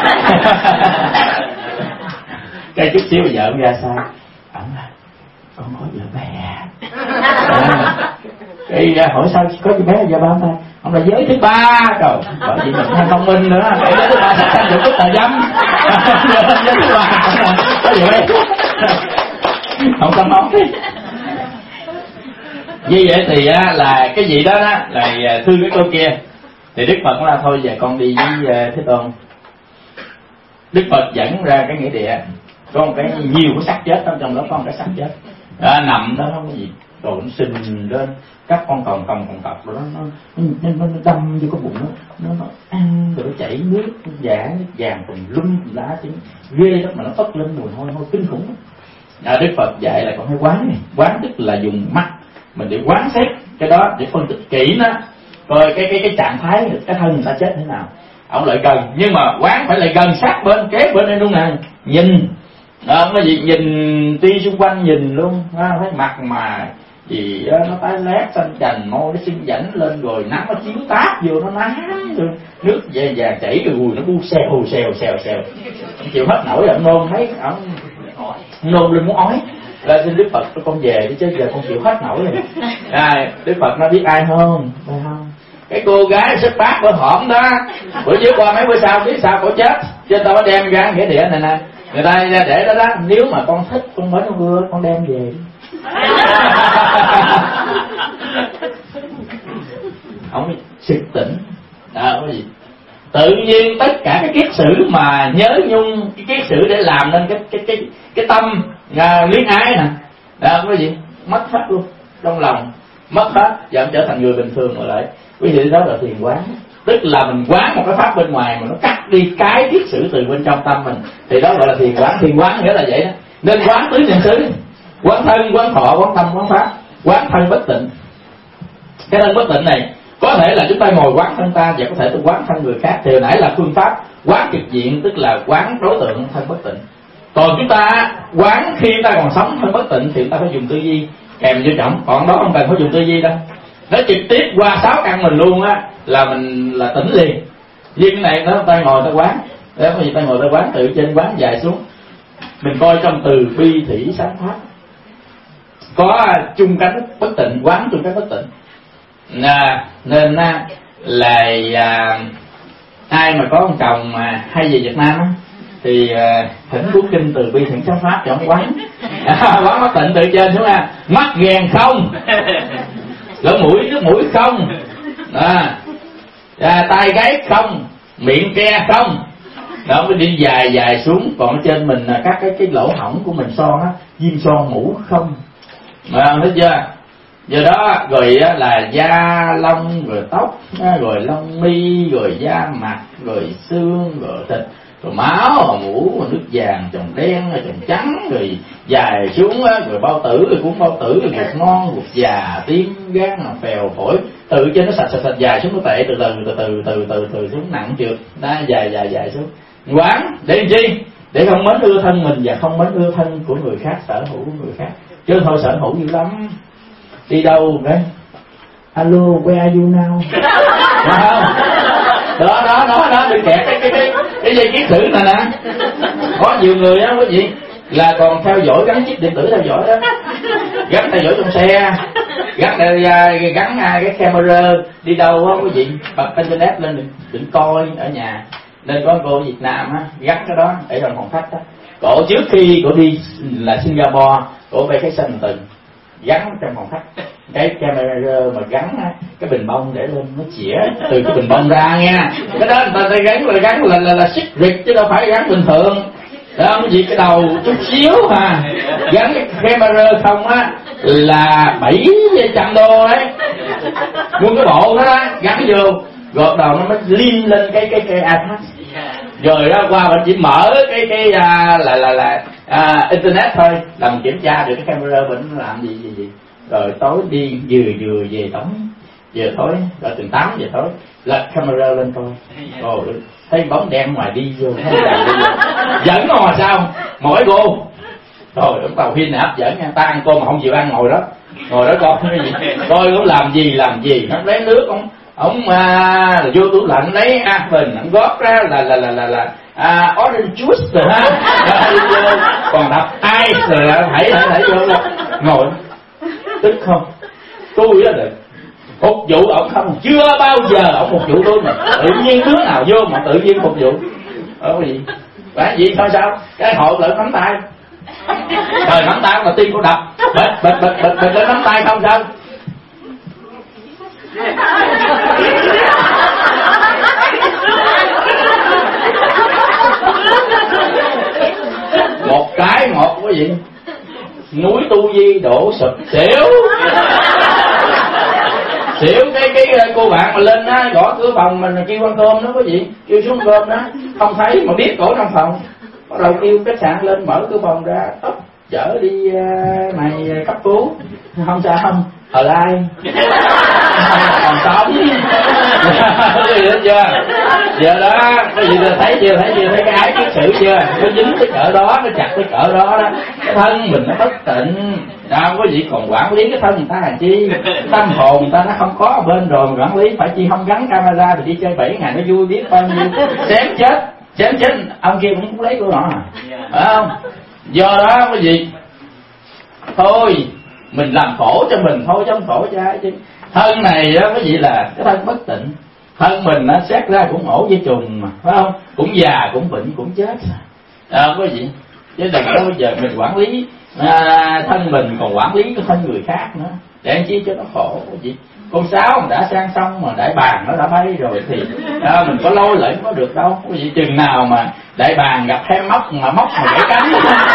Cái chút xíu vợ ông ra sao, ông là con có vợ bé. À, cái hỏi sao có vợ bé vợ ba ông ta, ông là giới thứ ba rồi, bởi vì mình không thông minh nữa, cái giới thứ ba sắp sang được chút tà dâm. Giới thứ ba có gì vậy? Không có nói. Như vậy thì á, là cái gì đó đó là thương cái cô kia, thì Đức Phật nói là thôi giờ con đi với Thế Tôn. Đức Phật dẫn ra cái nghĩa địa, có một cái nhiều cái xác chết đó, trong đó có một cái xác chết à, nằm đó, không có gì, rồi nó sình lên các con còng còng còng cọc rồi đó, nó nó, nó, nó đâm vô cái bụng đó, nó, nó ăn rồi nó chảy nước giả nước vàng tùm lum lá chứ ghê lắm, mà nó ất lên mùi hôi hôi kinh khủng. À, Đức Phật dạy là còn phải quán này, quán tức là dùng mắt mình để quán xét cái đó, để phân tích kỹ nó, coi cái cái cái trạng thái cái thân người ta chết thế nào. Ông lại gần, nhưng mà quán phải lại gần sát bên, kế bên đây luôn nè, nhìn đó, cái gì nhìn ti xung quanh nhìn luôn, thấy mặt mà gì đó, nó tái lét xanh chành, môi nó sưng dãnh lên, rồi nắng nó chiếu táp vô nó nắng rồi nước về vàng chảy rồi gùi nó bu xèo xèo xèo xèo, ông chịu hết nổi rồi, ông nôn thấy ông nôn lên muốn ói. Là xin Đức Phật con về đi chứ giờ con chịu hết nổi rồi. À, Đức Phật nó biết ai không? Ai không? Cái cô gái xếp bát bữa hổm đó, bữa trước qua mấy bữa sau biết sao cổ chết, cho tao có đem ra nghĩa địa này nè, người ta ra để đó đó, nếu mà con thích con mới con vừa con đem về. Ông sực tỉnh, à, cái gì Tự nhiên tất cả cái kiết sử mà nhớ nhung, cái kiết sử để làm nên cái cái cái cái tâm à, luyến ái nè, đó quý vị, mất hết luôn trong lòng, mất hết, dẫn trở thành người bình thường rồi lại. Quý vị, đó là thiền quán, tức là mình quán một cái pháp bên ngoài mà nó cắt đi cái kiết sử từ bên trong tâm mình, thì đó gọi là thiền quán. Thiền quán nghĩa là vậy đó. Nên quán tứ niệm xứ, quán thân, quán thọ, quán tâm, quán pháp. Quán thân bất tịnh, cái thân bất tịnh này có thể là chúng ta ngồi quán thân ta, và có thể tôi quán thân người khác. Thì hồi nãy là phương pháp quán trực diện, tức là quán đối tượng thân bất tịnh. Còn chúng ta quán khi ta còn sống thân bất tịnh thì chúng ta phải dùng tư duy kèm vô trọng. Còn đó không cần phải dùng tư duy đâu, nó trực tiếp qua sáu căn mình luôn á, là mình là tỉnh liền. Như cái này nó ta ngồi ta quán, đó có gì ta ngồi ta quán từ trên quán dài xuống, mình coi trong từ bi thủy sáng pháp có chung cánh bất tịnh, quán chung cánh bất tịnh. À, nên à, là à, ai mà có ông chồng mà hay về Việt Nam á, thì à, thỉnh cuốn kinh từ bi thủy sáng pháp cho ông quán. À, quán bất tịnh từ trên xuống ha, mắt ghen không, lỗ mũi nước mũi không, à, à, tay gáy không, miệng ke không, đó mới đi dài dài xuống. Còn ở trên mình là các cái cái lỗ hổng của mình son á, viêm son mũ không, mà thấy chưa? Do đó rồi á, là da lông, rồi tóc, rồi lông mi, rồi da mặt, rồi xương, rồi thịt, rồi máu, rồi mũ, rồi nước vàng, trồng đen, rồi trồng trắng, rồi dài xuống á, rồi bao tử, rồi cuốn bao tử, rồi ruột non, ruột già, tim, gan, phèo, phổi, từ trên nó sạch sạch sạch dài xuống, nó tệ từ từ từ từ từ từ từ xuống nặng trượt, đó, dài dài dài xuống. Quán để làm chi? Để không mến ưa thân mình và không mến ưa thân của người khác, sở hữu của người khác. Chứ thôi sở hữu dữ lắm. Đi đâu đấy? Alo, where are you now? Đúng không? Đó đó đó đó, đừng kẹt cái cái cái cái dây kiết sử này nè. Có nhiều người á quý vị là còn theo dõi, gắn chip điện tử theo dõi đó, gắn theo dõi trong xe, gắn gắn cái camera đi đâu á quý vị, bật internet lên đừng, đừng coi ở nhà. Nên có cô Việt Nam á gắn cái đó ở trong phòng khách á. Cổ trước khi cổ đi là Singapore, cổ về cái sân từng gắn trong phòng khách cái camera mà gắn á, cái bình bông để lên nó chĩa từ cái bình bông ra nha. Cái đó người ta gắn là gắn là là, là secret chứ đâu phải gắn bình thường. Đó không gì, cái đầu chút xíu à, gắn cái camera không á là bảy trăm đô đấy, mua cái bộ đó, đó gắn vô gọt đầu nó mới liên lên cái cái cái iPad. Rồi đó qua mình chỉ mở cái cái à, là là là à, internet thôi là mình kiểm tra được cái camera mình làm gì gì gì. Rồi tối đi vừa vừa về tắm, giờ tối rồi từ tám giờ tối lật camera lên coi. Rồi thấy bóng đen ngoài đi vô, đi vô. Dẫn ngồi sao mỗi cô rồi đúng tàu phim này hấp dẫn nha, ta ăn cơm mà không chịu ăn ngồi đó, ngồi đó coi cái gì, coi nó làm gì làm gì, nó lấy nước không ông à, vô tủ lạnh lấy apple ông góp ra là là là là là à, orange juice rồi ha, còn đập ice rồi là thảy thảy thảy vô luôn, ngồi tức không, tôi á là phục vụ ông không, chưa bao giờ ông phục vụ tôi mà tự nhiên đứa nào vô mà tự nhiên phục vụ ở cái gì, phải gì thôi sao, cái hộ lại nắm tay, rồi nắm tay mà tim cô đập, bịch bịch bịch bịch bịch lên nắm tay không sao. Một cái một cái gì núi Tu Di đổ sụp xỉu xỉu cái cái cô bạn mà lên á gõ cửa phòng mình kêu ăn cơm đó quý vị, kêu xuống cơm đó không thấy mà biết cổ trong phòng, bắt đầu kêu khách sạn lên mở cửa phòng ra tóc chở đi uh, mày cấp cứu, không sao không ở lại còn sống cái gì hết chưa, giờ đó cái gì thấy chưa thấy chưa thấy cái ái kiết sử chưa, nó dính cái cỡ đó, nó chặt cái cỡ đó đó, cái thân mình nó bất tịnh, đâu có gì còn quản lý cái thân người ta làm chi, tâm hồn người ta nó không có ở bên rồi mà quản lý phải chi, không gắn camera thì đi chơi bảy ngày nó vui biết bao nhiêu, xém chết xém chết ông kia cũng lấy của nó phải không, do đó cái gì thôi mình làm khổ cho mình thôi chứ không khổ cho ai chứ. Thân này đó cái gì là cái thân bất tịnh, thân mình nó xét ra cũng ổ với trùng mà phải không, cũng già cũng bệnh cũng chết à, có gì chứ đừng có bây giờ mình quản lý à, thân mình còn quản lý cái thân người khác nữa để chi cho nó khổ cái gì. Con sáo đã sang xong mà đại bàng nó đã bay rồi thì À, mình có lôi lại có được đâu. Cái gì chừng nào mà đại bàng gặp heo móc mà móc mà gãy cánh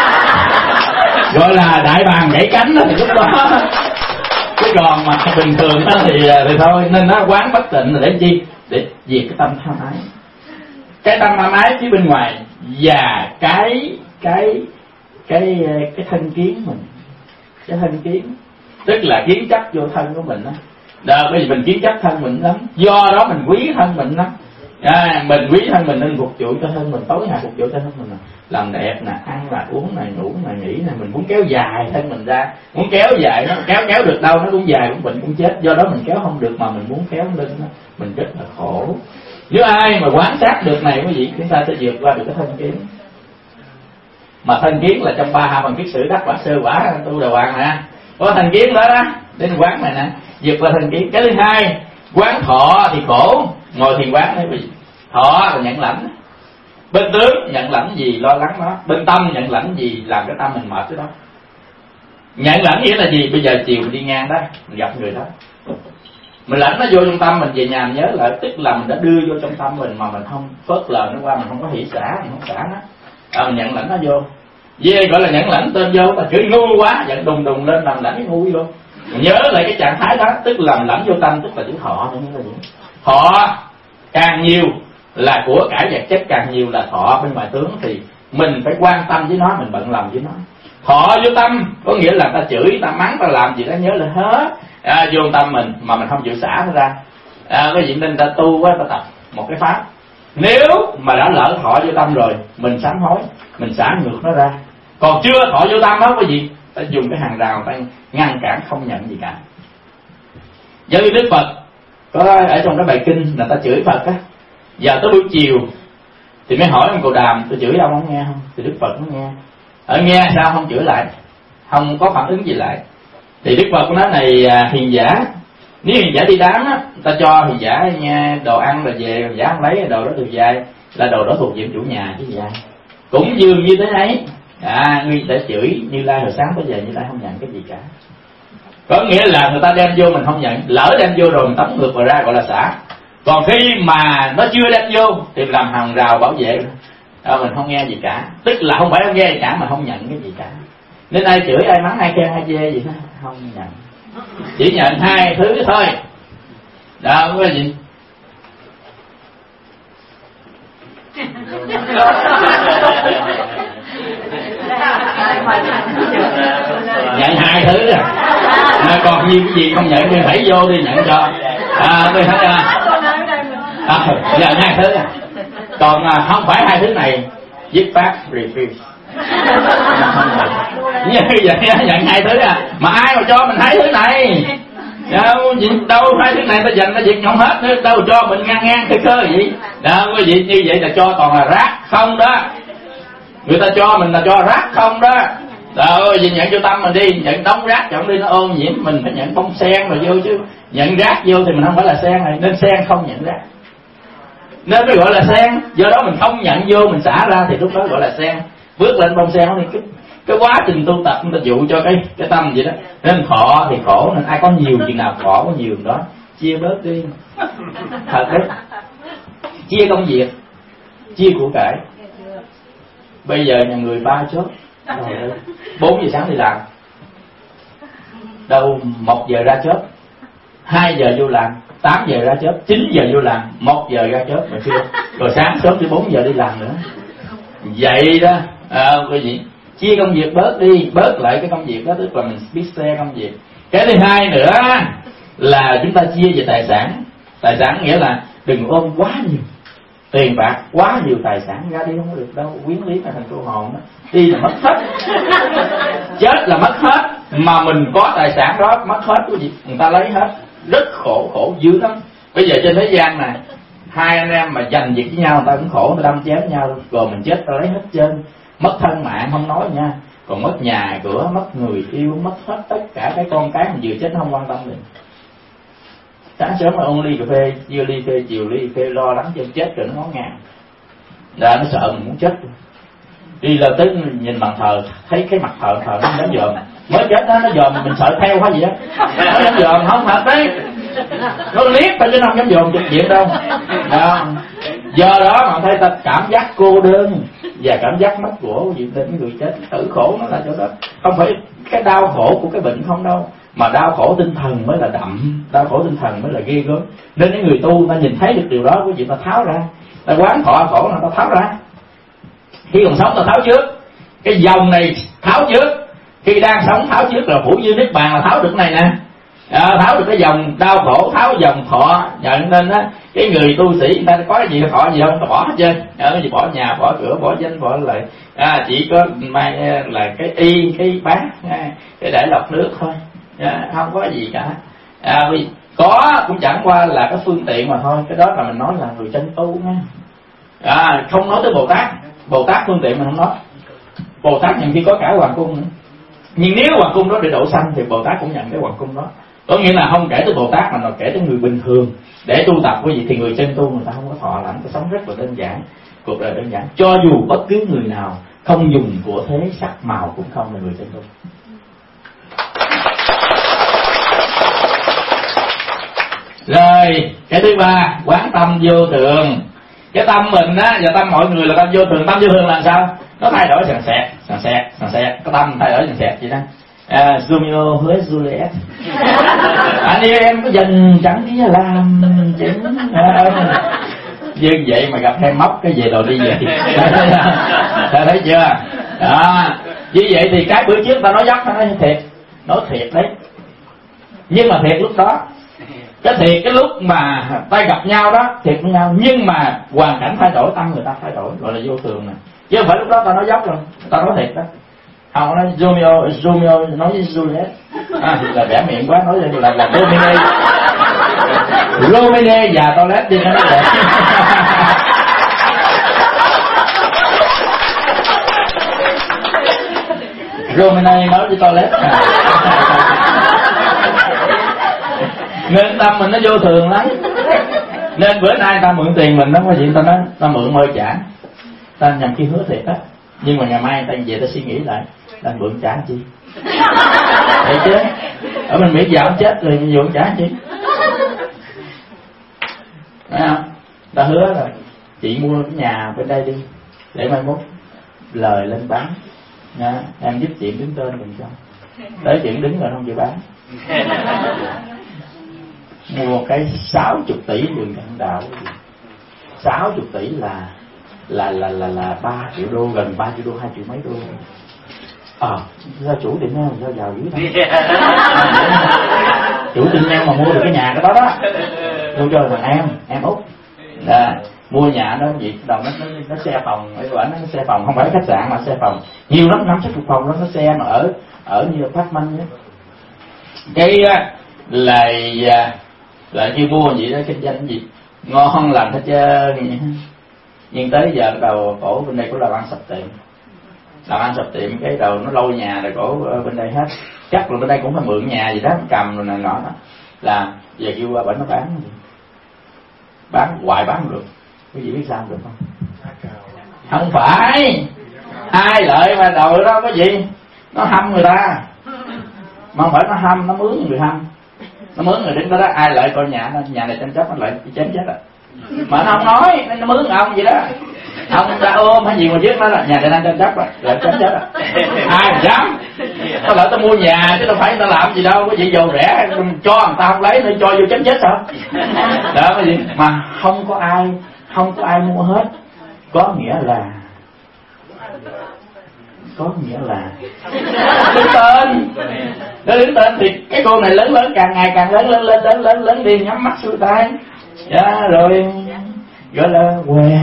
gọi là đại bàng gãy cánh đó, thì lúc đó cái còn mà bình thường đó thì, thì thôi. Nên nó quán bất tịnh là để chi? Để diệt cái tâm tham ái. Cái tâm tham ái phía bên ngoài và cái cái cái cái thân kiến mình, cái thân kiến tức là kiến chấp vô thân của mình đó. Đó, bởi vì mình kiến chấp thân mình lắm, do đó mình quý thân mình lắm. À, mình quý thân mình nên phục vụ cho thân mình, tối ngày phục vụ cho thân mình, làm đẹp nè, ăn là uống này, ngủ này, nghỉ này, mình muốn kéo dài thân mình ra, muốn kéo dài nó kéo kéo được đâu, nó cũng dài cũng bệnh cũng chết. Do đó mình kéo không được mà mình muốn kéo lưng nó, mình rất là khổ. Nếu ai mà quán sát được này quý vị, chúng ta sẽ vượt qua được cái thân kiến. Mà thân kiến là trong ba hạ phần kiết sử đắc quả sơ quả tu đà hoàng nè, có thân kiến đó đó, đến quán này nè, vượt qua thân kiến. Cái thứ hai, quán thọ thì khổ, ngồi thiền quán đấy quý vị. Thọ là nhận lãnh, bên tướng nhận lãnh gì lo lắng nó, bên tâm nhận lãnh gì làm cái tâm mình mệt cái đó. Nhận lãnh nghĩa là gì? Bây giờ chiều mình đi ngang đó, mình gặp người đó, mình lãnh nó vô trong tâm mình, về nhà mình nhớ lại, tức là mình đã đưa vô trong tâm mình mà mình không phớt lờ nó qua, mình không có hỷ xả, mình không xả nó, à, mình nhận lãnh nó vô. Dê gọi là nhận lãnh tên vô, ta chửi ngu quá, giận đùng đùng lên làm lãnh cái ngu luôn. Mình nhớ lại cái trạng thái đó, tức là mình lãnh vô tâm, tức là chữ thọ. Thọ càng nhiều là của cải vật chất, càng nhiều là thọ bên ngoài tướng, thì mình phải quan tâm với nó, mình bận lòng với nó. Thọ vô tâm có nghĩa là ta chửi, ta mắng, ta làm gì đó nhớ là hết à, vô tâm mình mà mình không chịu xả nó ra. À, cái gì nên ta tu quá, ta tập một cái pháp, nếu mà đã lỡ thọ vô tâm rồi, mình sám hối, mình xả ngược nó ra. Còn chưa thọ vô tâm đó, cái gì ta dùng cái hàng rào ta ngăn cản không nhận gì cả. Giống như Đức Phật có ở trong cái bài kinh là ta chửi Phật á, giờ tới buổi chiều thì mới hỏi ông Cồ Đàm, tôi chửi ông không nghe không? Thì Đức Phật nó nghe. Ở nghe sao không chửi lại, không có phản ứng gì lại. Thì Đức Phật nói này hiền giả, nếu hiền giả đi đám á, ta cho hiền giả nha đồ ăn rồi về, hiền giả không lấy đồ đó được dài, là đồ đó thuộc nhiệm chủ nhà chứ dài. Cũng dường như thế ấy, à, ngươi để chửi Như Lai hồi sáng tới giờ Như Lai không nhận cái gì cả. Có nghĩa là người ta đem vô mình không nhận, lỡ đem vô rồi mình tống ngược vào ra gọi là xả. Còn khi mà nó chưa đem vô thì làm hàng rào bảo vệ, à, mình không nghe gì cả, tức là không phải không nghe gì cả mà không nhận cái gì cả. Nên ai chửi ai mắng ai khen ai chê gì đó không nhận, chỉ nhận hai thứ thôi. Đó không có gì. Nhận hai thứ à, à còn nhiều cái gì không nhận thì phải vô đi nhận cho. À tôi thấy à, à nhận hai thứ à. Còn à, không phải hai thứ này, dứt phát refuse. Như vậy nhận hai thứ à, mà ai mà cho mình hai thứ này? Đâu, đâu hai thứ này ta dành ta diệt không hết nữa, đâu cho mình ngang ngang cơ cơ gì. Đâu quý vị, như vậy là cho toàn là rác không đó. Người ta cho mình là cho rác không đó. Đâu vì nhận cho tâm mình đi, nhận đống rác chọn đi nó ô nhiễm, mình phải nhận bông sen rồi vô chứ. Nhận rác vô thì mình không phải là sen này, nên sen không nhận rác. Nên mới gọi là sen, do đó mình không nhận vô mình xả ra thì lúc đó gọi là sen. Bước lên bông sen thì cái, cái quá trình tu tập người ta dụ cho cái cái tâm vậy đó. Nên thọ thì khổ, nên ai có nhiều chuyện nào khổ có nhiều đó, chia bớt đi. Thật đấy, chia công việc, chia của cải. Bây giờ nhà người ba chốt, bốn giờ sáng đi làm, đâu một giờ ra chớp, hai giờ vô làm, tám giờ ra chớp, chín giờ vô làm, một giờ ra chớp mà chưa, rồi sáng sớm tới bốn giờ đi làm nữa. Vậy đó, à, cái gì chia công việc bớt đi, bớt lại cái công việc đó, tức là mình biết xe công việc. Cái thứ hai nữa là chúng ta chia về tài sản. Tài sản nghĩa là đừng ôm quá nhiều tiền bạc, quá nhiều tài sản ra đi không được đâu, quyến lý là thành cô hồn đó, đi là mất hết, chết là mất hết, mà mình có tài sản đó mất hết cái gì, người ta lấy hết, rất khổ, khổ dữ lắm. Bây giờ trên thế gian này hai anh em mà giành giật với nhau, người ta cũng khổ, người ta đâm chém nhau, rồi mình chết ta lấy hết trơn, mất thân mạng không nói nha, còn mất nhà cửa, mất người yêu, mất hết tất cả cái con cái mình vừa chết không quan tâm mình. Sáng sớm mà uống ly cà phê, chưa ly phê, chiều ly phê, lo lắng cho chết rồi nó ngó ngàng. Là nó sợ mình muốn chết. Đi lên tới nhìn bàn thờ, thấy cái mặt thờ thờ nó dám dòm. Mới chết đó nó dòm mình sợ theo quá gì á. Nó dám dòm không thật đấy. nó liếc ta chứ không dám dồn trực diện đâu. Đó. Do đó mà thấy ta cảm giác cô đơn và cảm giác mất của gì đến người chết, tử khổ nó là chỗ đó. Không phải cái đau khổ của cái bệnh không đâu, mà đau khổ tinh thần mới là đậm, đau khổ tinh thần mới là ghê gớm. Nên những người tu ta nhìn thấy được điều đó, quý vị ta tháo ra, ta quán thọ khổ là ta tháo ra. Khi còn sống ta tháo trước, cái dòng này tháo trước, khi đang sống tháo trước, là phủ như niết bàn là tháo được cái này nè. À, tháo được cái dòng đau khổ, tháo dòng thọ. Nhận nên á, cái người tu sĩ người ta có cái gì thọ gì không, ta bỏ hết trơn. À, cái gì bỏ nhà, bỏ cửa, bỏ danh, bỏ lại. À, chỉ có mai là cái y, cái bát, cái để lọc nước thôi. À, không có gì cả. À, vì có cũng chẳng qua là cái phương tiện mà thôi. Cái đó là mình nói là người chân tu nha. À, không nói tới Bồ Tát. Bồ Tát phương tiện mình không nói. Bồ Tát nhận khi có cả hoàng cung nữa. Nhưng nếu hoàng cung đó để đổ xanh thì Bồ Tát cũng nhận cái hoàng cung đó. Có nghĩa là không kể tới Bồ Tát mà nó kể tới người bình thường. Để tu tập quý vị thì người chân tu người ta không có thọ lắm, cái sống rất là đơn giản, cuộc đời đơn giản. Cho dù bất cứ người nào không dùng của thế sắc màu cũng không là người chân tu. Rồi cái thứ ba, quán tâm vô thường. Cái tâm mình á và tâm mọi người là tâm vô thường. Tâm vô thường là sao? Nó thay đổi sàn sẹt, sàn sẹt, sàn sẹt. Cái tâm thay đổi sàn sẹt vậy đó. À, Romeo với Juliet. Anh em có dần chẳng kia làm chính. Như vậy mà gặp hay móc cái về đồ đi vậy. Ta thấy chưa? Đó. Như vậy thì cái bữa trước ta nói dốc, ta nói thiệt, nói thiệt đấy. Nhưng mà thiệt lúc đó, cái thiệt cái lúc mà ta gặp nhau đó, thiệt với nhau. Nhưng mà hoàn cảnh thay đổi, tâm người ta thay đổi, gọi là vô thường nè. Chứ không phải lúc đó ta nói dốc rồi, ta nói thiệt đó. Không nói Romeo, Romeo nói với Juliet. À, là bẻ miệng quá, nói là là Romeo. Romeo và toilet đi nó nói vậy. Romeo nói với toilet. À. Nên tâm mình nó vô thường lắm. Nên bữa nay ta mượn tiền mình đó, có gì ta nói ta mượn mời trả. Ta nhằm khi hứa thiệt á. Nhưng mà ngày mai ta về ta suy nghĩ lại, ta mượn trả chi? Vậy chứ ở bên Mỹ giàu chết rồi mượn trả chi? Thấy không? Ta hứa rồi, chị mua cái nhà bên đây đi, để mai mốt lời lên bán. Nha, em giúp chị đứng tên mình cho. Tới chuyện đứng rồi không chịu bán. Mua cái sáu chục tỷ vườn cận đạo. Sáu chục tỷ là là là là là ba triệu đô, gần ba triệu đô, hai triệu mấy đô. Ờ, à, gia chủ định không, gia giàu dữ thôi. Chủ tin em mà mua được cái nhà cái đó đó, mua cho thằng em, em út, là mua nhà đó gì, đầu nó nó, nó xe phòng, ấy quả nó xe phòng, không phải khách sạn mà xe phòng, nhiều lắm, năm sáu chục phòng đó, nó xe mà ở ở như apartment á. Cái là là khi mua gì đó kinh doanh gì ngon lành hết trơn. Nhưng tới giờ bắt đầu cổ bên đây cũng làm ăn sập tiệm, làm ăn sập tiệm cái đầu nó lôi nhà rồi cổ bên đây hết. Chắc là bên đây cũng phải mượn nhà gì đó cầm rồi này nọ đó, là giờ kêu qua bệnh nó bán bán hoài bán không được. Quý vị biết sao được không? Không phải ai lợi mà đầu đó có gì, nó hâm người ta mà không phải nó hâm, nó mướn người hâm, nó mướn người đứng đó, đó ai lợi coi nhà nó, nhà này tranh chấp nó lại chém chết rồi. Mà nó không nói, nó mướn ông gì đó, ông ra ôm hay gì mà trước nó là nhà này đang tranh chấp rồi, lại chém chết rồi. Ai mà dám? Tao lợi tao mua nhà chứ đâu phải tao làm gì đâu, có gì giàu rẻ cho người ta không lấy nữa, cho vô chém chết sao? Đó cái gì mà không có ai, không có ai mua hết, có nghĩa là có nghĩa là đứng tên, nó đứng tên thì cái cô này lớn lớn càng ngày càng lớn lớn lớn lớn lớn lớn đi, nhắm mắt xuôi tay, dạ, rồi gọi là què.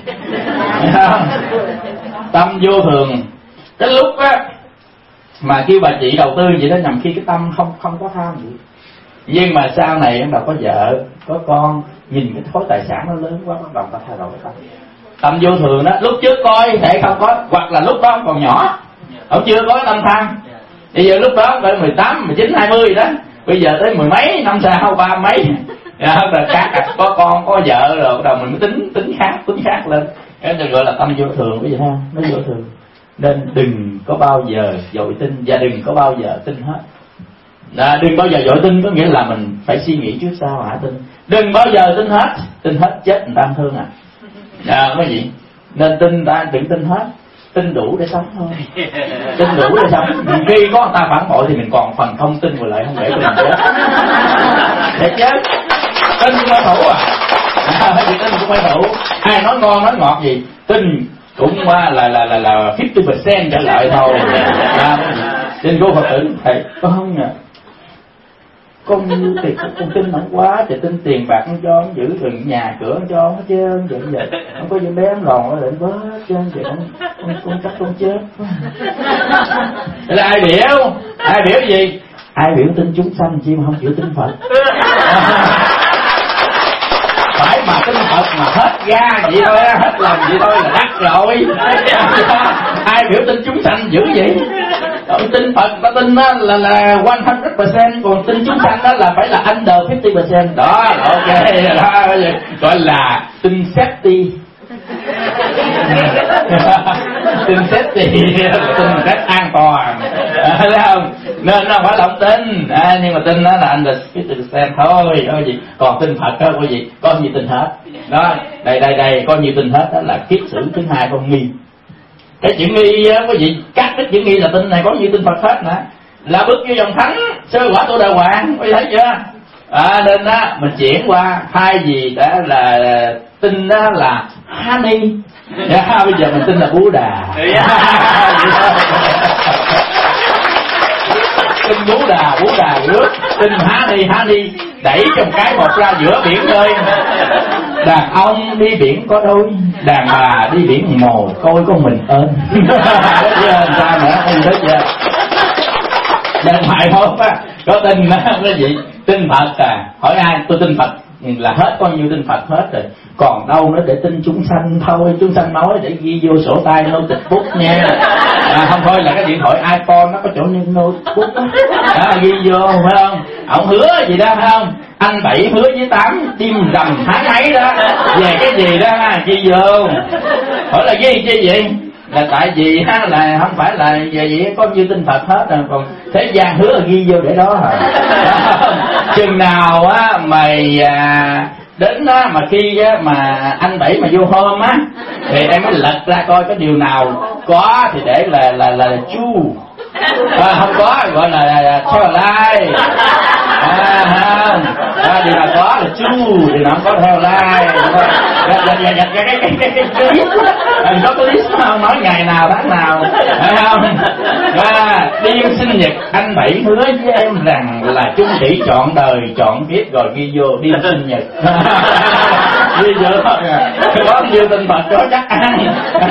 Tâm vô thường. Cái lúc á mà kêu bà chị đầu tư vậy đó, nhằm khi cái tâm không không có tham gì. Nhưng mà sau này em đầu có vợ có con, nhìn cái khối tài sản nó lớn quá, bắt đầu ta thay đổi cái tâm. Tâm vô thường đó, lúc trước coi thể không có, hoặc là lúc đó còn nhỏ, ông chưa có tâm tham. Bây giờ lúc đó phải mười tám, mười chín, hai mươi đó, bây giờ tới mười mấy năm sau, ba mấy rồi khác, có con có vợ rồi bắt đầu mình mới tính tính khác tính khác lên. Cái này gọi là tâm vô thường, bây giờ ha, nó vô thường. Nên đừng có bao giờ dội tin, và đừng có bao giờ tin hết. À, đừng bao giờ vội tin, có nghĩa là mình phải suy nghĩ trước sau hả tin. Đừng bao giờ tin hết, tin hết chết người ta thương à. À có gì nên tin ta đừng tin hết, tin đủ để sống thôi, tin đủ để sống. Khi có người ta phản bội thì mình còn phần không tin và lại không để cho mình chết, để chết. Tin cũng phải thủ à, à thì tin cũng phải thủ. Ai nói ngon nói ngọt gì tin cũng là là là là là năm mươi phần trăm trở lại thôi. À, tin cô Phật tử thầy có không nhỉ? Con như thì con tin không quá, thì tin tiền bạc con cho, con giữ rừng nhà cửa con cho hết trơn vậy vậy. Không có gì bé em lòn nó định bớt hết trơn vậy, con con con chắc con chết. Thế là ai biểu? Ai biểu gì? Ai biểu tin chúng sanh chi mà không chịu tin Phật? Phải mà tin Phật mà hết ga vậy thôi, hết lòng vậy thôi là đắc rồi. Ai biểu tin chúng sanh dữ vậy? Rồi tin Phật ta tin đó là là một trăm phần trăm, còn tin chúng sanh đó là phải là under năm mươi phần trăm. Đó, ok đó, gọi là tin safety. Tin safety, tin rất an toàn, thấy không? Nên nó phải lòng tin, à, nhưng mà tin đó là under năm mươi phần trăm thôi, có gì. Còn tin Phật đó có gì, có gì tin hết. Đó, đây đây đây, có nhiều tin hết, đó là kiết sử thứ hai con nghi. Cái chữ nghi á, có gì cắt cái chữ nghi là tin này có như tin Phật hết nè, là bước vô dòng thánh sơ quả tu đà hoàng, có thấy chưa? À, nên đó mình chuyển qua hai gì đó là tin đó là honey, yeah, bây giờ mình tin là Bú Đà. Tin Bú Đà, Bú Đà nước, tin honey, honey đẩy trong cái một ra giữa biển ơi. Đàn ông đi biển có đôi, đàn bà đi biển mồ côi có mình ơn. Đó chưa làm sao nữa, không thấy chưa? Đàn mày không á, có tin á, cái gì? Tin Phật à, hỏi ai? Tôi tin Phật là hết, coi như tin Phật hết rồi. Còn đâu nữa để tin chúng sanh thôi, chúng sanh nói để ghi vô sổ tay notebook nha. À, không thôi là cái điện thoại iPhone nó có chỗ như notebook á, à, ghi vô phải không? Ông hứa gì đó phải không? Anh Bảy hứa với Tám tim rầm tháng ấy đó, về cái gì đó ghi vô. Hỏi là ghi chi vậy? Là tại vì ha, là không phải là về gì có như tin Phật hết rồi, còn thế gian hứa là ghi vô để đó hả? Chừng nào á mày à, đến đó mà khi á, mà anh Bảy mà vô hôm á thì em mới lật ra coi cái điều nào có thì để là là là, là chu, à, không có gọi là, là, là theo like, à, không à, điều nào có là chu, điều nào không có theo like. Cái cái cái cái cái cái list có cái list không nói ngày nào tháng nào phải không? Và đêm sinh nhật anh Bảy hứa với em rằng là chung thủy trọn đời trọn kiếp, rồi ghi vô đêm sinh nhật. Ghi vô có nhiều tình Phật có chắc ăn.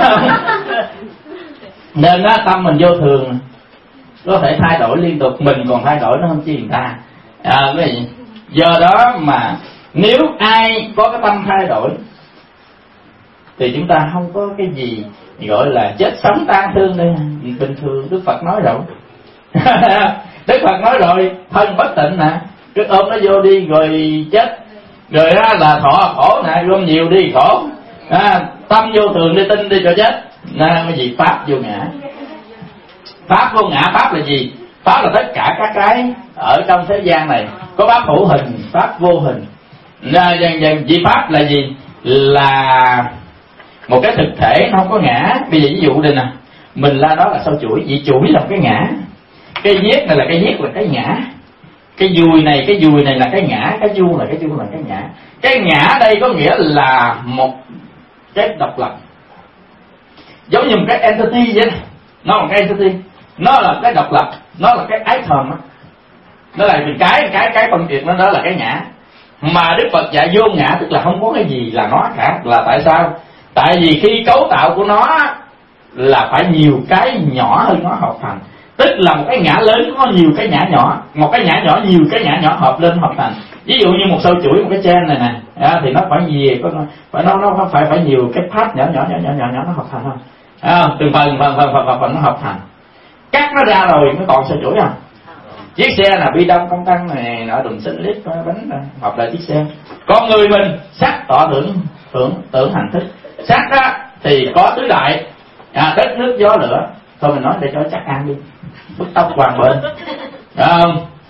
Nên á tâm mình vô thường có thể thay đổi liên tục, mình còn thay đổi nó không chi người ta. À, cái gì? Do đó mà nếu ai có cái tâm thay đổi thì chúng ta không có cái gì gọi là chết sống tan thương đây. Bình thường Đức Phật nói rồi. Đức Phật nói rồi, thân bất tịnh nè, cứ ôm nó vô đi rồi chết, rồi đó là thọ khổ nè, gom nhiều đi khổ, à, tâm vô thường đi, tin đi cho chết. Nên cái gì pháp vô ngã. Pháp vô ngã, pháp là gì? Pháp là tất cả các cái ở trong thế gian này, có pháp hữu hình, pháp vô hình. Dần dần vị pháp là gì? Là một cái thực thể nó không có ngã. Bây giờ ví dụ đây nè, mình la đó là sao chuỗi, vị chuỗi là một cái ngã, cái viết này là cái viết là cái ngã, cái dùi này cái dùi này là cái ngã, cái du là cái du là cái ngã. Cái ngã đây có nghĩa là một cái độc lập, giống như một cái entity vậy. Nó là một cái entity, nó là cái độc lập, nó là cái item, nó là cái cái cái phân biệt nó, đó là cái ngã. Mà Đức Phật dạy vô ngã tức là không có cái gì là nó cả. Là tại sao? Tại vì khi cấu tạo của nó là phải nhiều cái nhỏ hơn nó hợp thành, tức là một cái ngã lớn có nhiều cái ngã nhỏ, một cái ngã nhỏ nhiều cái ngã nhỏ hợp lên hợp thành. Ví dụ như một sâu chuỗi, một cái chain này nè, à, thì nó phải nhiều, có phải nó nó phải phải nhiều cái part nhỏ nhỏ nhỏ nhỏ nhỏ nhỏ nó hợp thành không? À, từng phần phần phần phần phần, phần nó hợp thành, cắt nó ra rồi nó còn sâu chuỗi không? Chiếc xe là bi đông công tăng này nọ đùm xích lít bánh hợp lại chiếc xe. Con người mình sắc tỏ tưởng tưởng tưởng hành thức. Sắc đó thì có tứ đại, à, đất nước gió lửa. Thôi mình nói để cho chắc ăn đi, bứt tóc hoàng bên, không?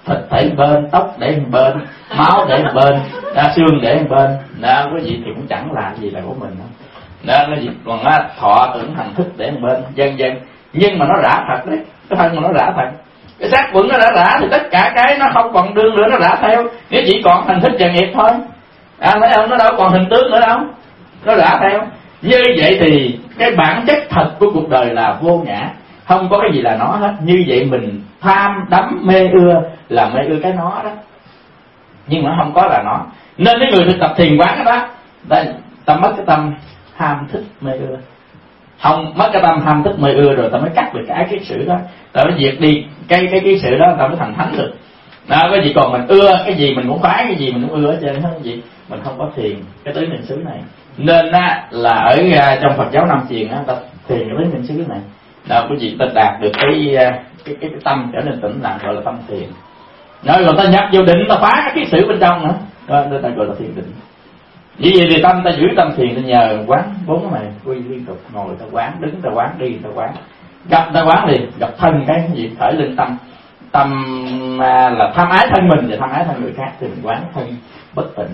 thịt để một bên, tóc để một bên, máu để một bên, đa xương để một bên, đó cái gì thì cũng chẳng làm gì là của mình đó. Đó cái gì còn á, thọ tưởng hành thức để một bên, vân vân. Nhưng mà nó rã thật đấy, cái thân mà nó rã thật. Cái xác vững nó đã rã thì tất cả cái nó không còn đương nữa, nó rã theo. Nếu chỉ còn hành thức và nghiệp thôi, à thấy không, nó đâu còn hình tướng nữa đâu, nó rã theo. Như vậy thì cái bản chất thật của cuộc đời là vô ngã, không có cái gì là nó hết. Như vậy mình tham đắm mê ưa là mê ưa cái nó đó, nhưng mà không có là nó. Nên cái người thực tập thiền quán đó, đó ta mất cái tâm ham thích mê ưa, không mất cái tâm ham thích mê ưa rồi ta mới cắt được cái cái sự đó, ta mới diệt đi cái cái cái sự đó, ta mới thành thánh được. Đó, cái gì còn mình ưa cái gì mình cũng khoái, cái gì mình cũng ưa hết trơn, cái gì mình không có thiền cái tứ niệm xứ này. Nên á là ở trong Phật giáo Nam truyền á, ta thiền cái tứ niệm xứ này, đó cái gì ta đạt được cái cái cái, cái tâm trở nên tĩnh lặng, gọi là tâm thiền. Nói rồi ta nhập vô định, ta phá cái sự bên trong nữa, đó nên ta gọi là thiền định. Vì vậy thì tâm ta giữ tâm thiền ta nhờ quán bốn cái này quy liên tục, ngồi ta quán, đứng ta quán, đi ta quán, gặp ta quán liền, gặp thân cái gì khởi lên tâm, tâm là tham ái thân mình và tham ái thân người khác thì mình quán thân bất tịnh.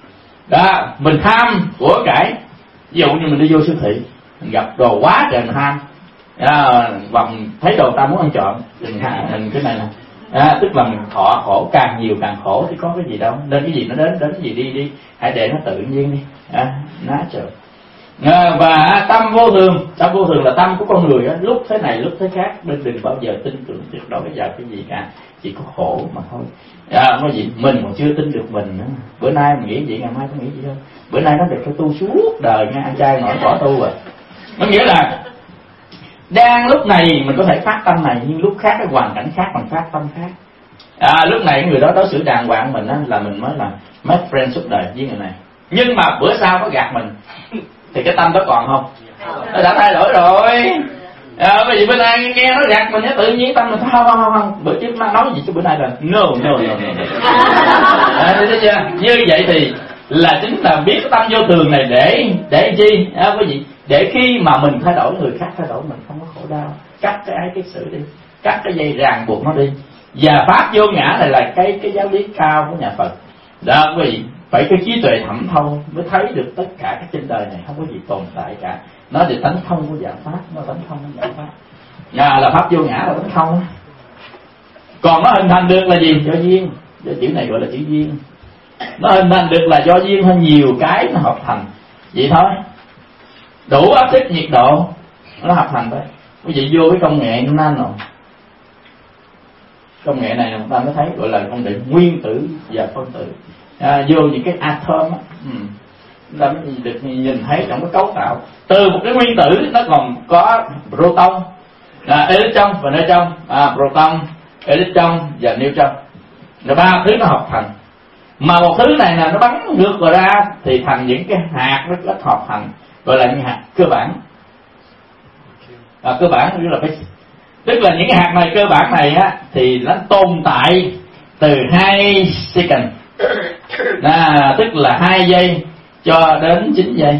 Đó, mình tham của cải, ví dụ như mình đi vô siêu thị, mình gặp đồ quá trời mình ham, à, và mình thấy đồ ta muốn ăn trộm, mình mình cái này nè. À, tức là mình thọ khổ, càng nhiều càng khổ thì có cái gì đâu, nên cái gì nó đến đến cái gì đi đi, hãy để nó tự nhiên đi, à, nature. À, và tâm vô thường, tâm vô thường là tâm của con người đó, lúc thế này lúc thế khác, nên đừng bao giờ tin tưởng tuyệt đối vào cái gì cả, chỉ có khổ mà thôi. À, nói gì mình còn chưa tin được mình nữa, bữa nay mình nghĩ gì ngày mai có nghĩ gì đâu, bữa nay nó được phải tu suốt đời nha, anh trai nổi bỏ tu rồi. Nó nghĩa là đang lúc này mình có thể phát tâm này, nhưng lúc khác cái hoàn cảnh khác mình phát tâm khác. À, lúc này người đó đối xử đàng hoàng mình á, là mình mới là make friend suốt đời với người này. Nhưng mà bữa sau nó gạt mình thì cái tâm đó còn không? Nó đã thay đổi rồi. À, bởi vì bữa nay nghe nó gạt mình, tự nhiên tâm mình không không không không. Bữa trước nó nói gì cho bữa nay là no no no no. À, thấy chưa? Như vậy thì là chính là biết cái tâm vô thường này để để chi? À, cái gì? Để khi mà mình thay đổi người khác thay đổi mình không có khổ đau, cắt cái ái cái sự đi, cắt cái dây ràng buộc nó đi. Và pháp vô ngã này là cái cái giáo lý cao của nhà Phật. Đó quý vị, phải cái trí tuệ thẩm thấu mới thấy được tất cả các trên đời này không có gì tồn tại cả. Nó thì tánh không của dạng pháp, nó tánh không của dạng pháp. Nhà là pháp vô ngã là tánh không. Còn nó hình thành được là gì? Do duyên. Do chữ này gọi là chữ duyên. Nó hình thành được là do duyên hơn nhiều cái nó hợp thành. Vậy thôi. Đủ áp suất nhiệt độ nó hợp thành thôi. Quý vị vô cái công nghệ nano, công nghệ này người ta mới thấy gọi là công nghệ nguyên tử và phân tử. À, vô những cái atom á, um, ta mới được nhìn thấy trong cái cấu tạo từ một cái nguyên tử nó còn có proton, à, electron và neutron, à, proton, electron và neutron, là ba thứ nó hợp thành. Mà một thứ này là nó bắn ngược rồi ra thì thành những cái hạt nó kết hợp thành, gọi là những hạt cơ bản. À, cơ bản tức là cái, tức là những cái hạt này cơ bản này á thì nó tồn tại từ hai second, à, tức là hai giây cho đến chín giây.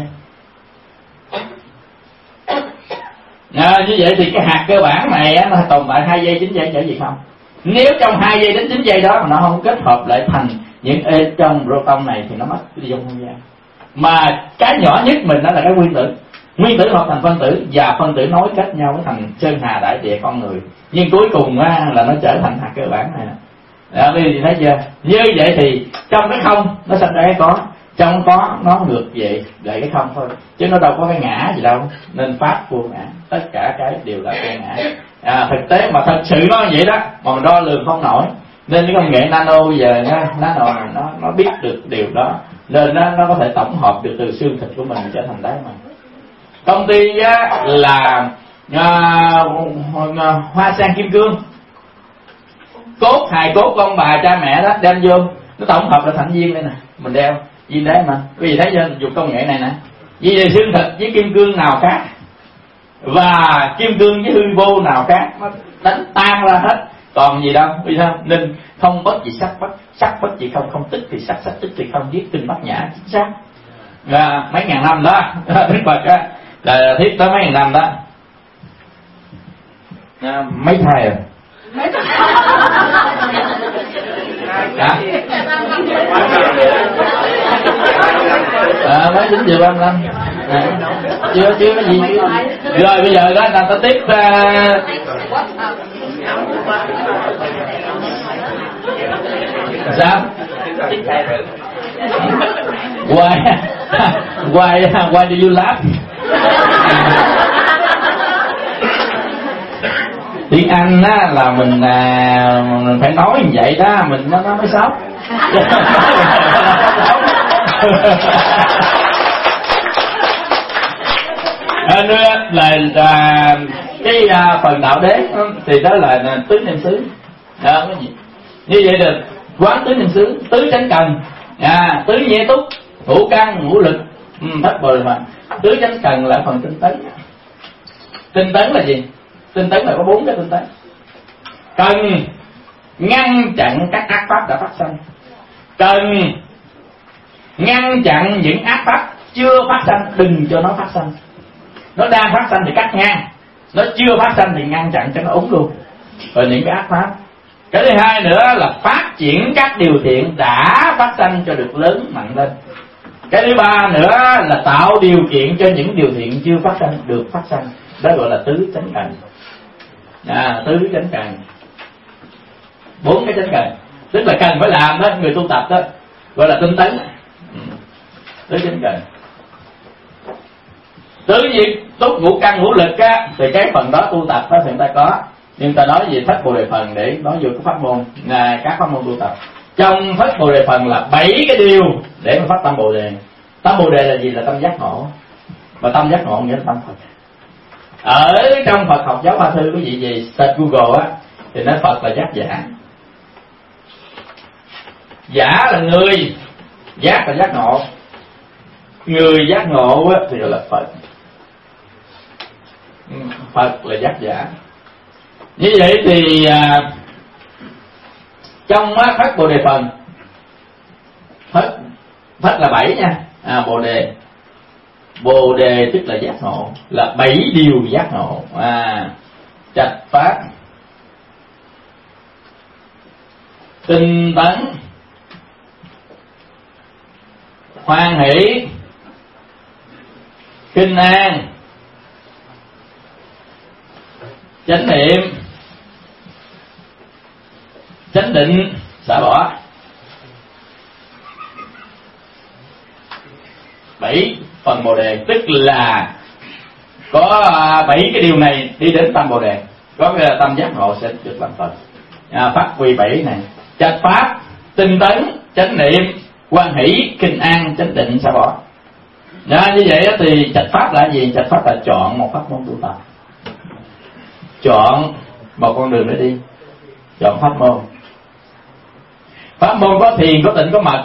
À, như vậy thì cái hạt cơ bản này á, nó tồn tại hai giây chín giây trở gì không? Nếu trong hai giây đến chín giây đó mà nó không kết hợp lại thành những electron proton này thì nó mất đi trong không gian. Mà cái nhỏ nhất mình đó là cái nguyên tử. Nguyên tử hợp thành phân tử và phân tử nối kết nhau với thành sơn hà đại địa con người. Nhưng cuối cùng á, là nó trở thành hạt cơ bản này. Đó, quý vị thấy chưa? Như vậy thì trong cái không nó sinh ra cái có, trong có nó ngược về lại cái không thôi, chứ nó đâu có cái ngã gì đâu. Nên pháp vô ngã, tất cả cái đều là vô ngã. À, thực tế mà thật sự nó vậy đó mà mình đo lường không nổi. Nên cái công nghệ nano giờ nó nano nó nó biết được điều đó, nên nó nó có thể tổng hợp được từ xương thịt của mình trở thành đá mà. Công ty á, là à, hoa sen kim cương, cốt hài cốt con bà cha mẹ đó đem vô nó tổng hợp là thành viên đây nè, mình đeo viên đá mà. Quý vị thấy chưa, dùng công nghệ này nè, vì xương thịt với kim cương nào khác và kim cương với hư vô nào khác, nó đánh tan ra hết, còn gì đâu. Vì sao? Nên không bất gì sắc, bất sắc bất gì không, không tức thì sắc, sắc tức thì không, viết kinh bát nhã chính xác. À, mấy ngàn năm đó Đức Phật á là thiết tới mấy ngàn năm đó. À, mấy thầy Hả? À, mới chín giờ ba mươi lăm. À, chưa chưa cái gì. Rồi bây giờ đó ta ta tiếp uh... sao? Why why why do you laugh? Tiếng Anh á là mình, à, mình phải nói như vậy đó, mình nó nó mới sốc. Nên là, là cái à, phần đạo đế thì đó là, là tứ niệm xứ. Đó, cái gì? Như vậy được quán tứ niệm xứ, tứ chánh cần, à, tứ nhẹ túc, ngũ căn, ngũ lực, ừ, thất bồ đề phần. Tứ chánh cần là phần tinh tấn. Tinh tấn là gì? Tinh tấn là có bốn cái tinh tấn. Cần ngăn chặn các ác pháp đã phát sinh, cần ngăn chặn những ác pháp chưa phát sinh, đừng cho nó phát sinh. Nó đang phát sinh thì cắt ngang, nó chưa phát sinh thì ngăn chặn cho nó úng luôn. Rồi những cái ác pháp. Cái thứ hai nữa là phát triển các điều thiện đã phát sinh cho được lớn mạnh lên. Cái thứ ba nữa là tạo điều kiện cho những điều thiện chưa phát sinh được phát sinh. Đó gọi là tứ chánh cần. À, tứ chánh cần, bốn cái chánh cần, tức là cần phải làm đó, người tu tập đó gọi là tinh tấn. Tứ chánh cần. Tứ diệt túc ngũ căn ngũ lực á, thì cái phần đó tu tập đó thì người ta có, nhưng ta nói về thất bồ đề phần để nói về cái pháp môn, là các pháp môn tu tập. Trong thất bồ đề phần là bảy cái điều để mà phát tâm bồ đề. Tâm bồ đề là gì? Là tâm giác ngộ, và tâm giác ngộ nghĩa là tâm Phật. Ở trong Phật học giáo Hoa Thư quý vị gì search Google á thì nói Phật là giác giả. Giả là người, giác là giác ngộ. Người giác ngộ á thì gọi là Phật. Phật là giác giả. Như vậy thì à, trong thất bồ đề phần, thất thất là bảy nha, à, bồ đề bồ đề tức là giác ngộ, là bảy điều giác ngộ. À, trạch pháp, tinh tấn, hoan hỷ, kinh an, chánh niệm, chánh định, xả bỏ. Bảy phần bồ đề, tức là có bảy cái điều này đi đến tâm bồ đề, có cái tâm giác ngộ sẽ được làm Phật. À, phát huy bảy này: trạch pháp, tinh tấn, chánh niệm, hoan hỷ, kinh an, chánh định, xả bỏ. Đó, như vậy thì trạch pháp là gì? Trạch pháp là chọn một pháp môn tu tập, chọn một con đường để đi, chọn pháp môn. Pháp môn có thiền, có tịnh, có mật.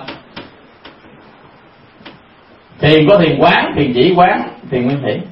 Thiền có thiền quán, thiền chỉ quán, thiền nguyên thủy.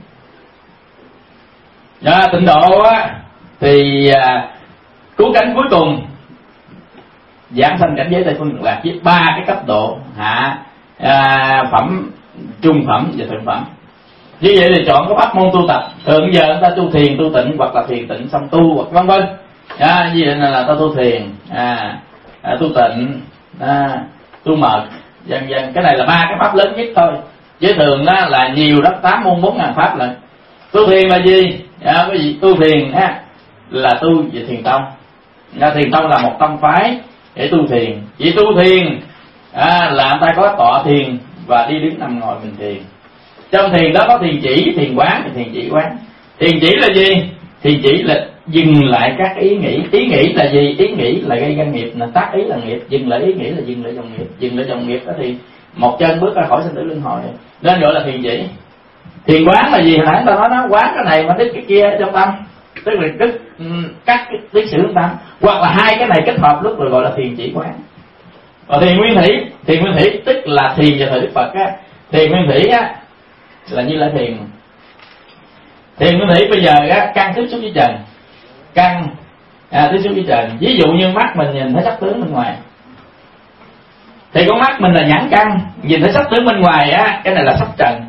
Đó, tịnh độ á thì à, cứu cánh cuối cùng, giảng sanh cảnh giới tây phương cực lạc với ba cái cấp độ: hạ, à, phẩm, trung phẩm và thượng phẩm. Như vậy thì chọn cái pháp môn tu tập. Thường giờ người ta tu thiền, tu tịnh, hoặc là thiền tịnh xong tu, hoặc vân vân. À, như vậy là, là ta tu thiền, à, à, tu tịnh, à, tu mật, dần dần. Cái này là ba cái pháp lớn nhất thôi. Với thường đó là nhiều đó, tám môn bốn ngàn pháp lận. Tu thiền là gì? À, cái gì? Tu thiền á là tu về thiền tông. À, thiền tông là một tông phái để tu thiền. Chỉ tu thiền à, là người ta có tọa thiền và đi đứng nằm ngồi mình thiền. Trong thiền đó có thiền chỉ, thiền quán và thiền chỉ quán. Thiền chỉ là gì? Thiền chỉ là dừng lại các ý nghĩ. Ý nghĩ là gì? Ý nghĩ là gây ra nghiệp, là tác ý là nghiệp. Dừng lại ý nghĩ là dừng lại dòng nghiệp. Dừng lại dòng nghiệp đó thì một chân bước ra khỏi sinh tử luân hồi, nên gọi là thiền chỉ. Thiền quán là gì? Hồi nãy ta nói nó quán cái này mà đứt cái kia trong tâm, tức là đứt cắt cái lý sự trong tâm, hoặc là hai cái này kết hợp lúc rồi gọi là thiền chỉ quán. Và thiền nguyên thủy, thiền nguyên thủy tức là thiền về thời Đức Phật á. Thiền nguyên thủy á là như là thiền. Thiền nguyên thủy bây giờ á, căn tiếp xúc với trần, căn à, tiếp xúc với trần. Ví dụ như mắt mình nhìn thấy sắc tướng bên ngoài, thì con mắt mình là nhãn căn, nhìn thấy sắc tướng bên ngoài á, cái này là sắc trần.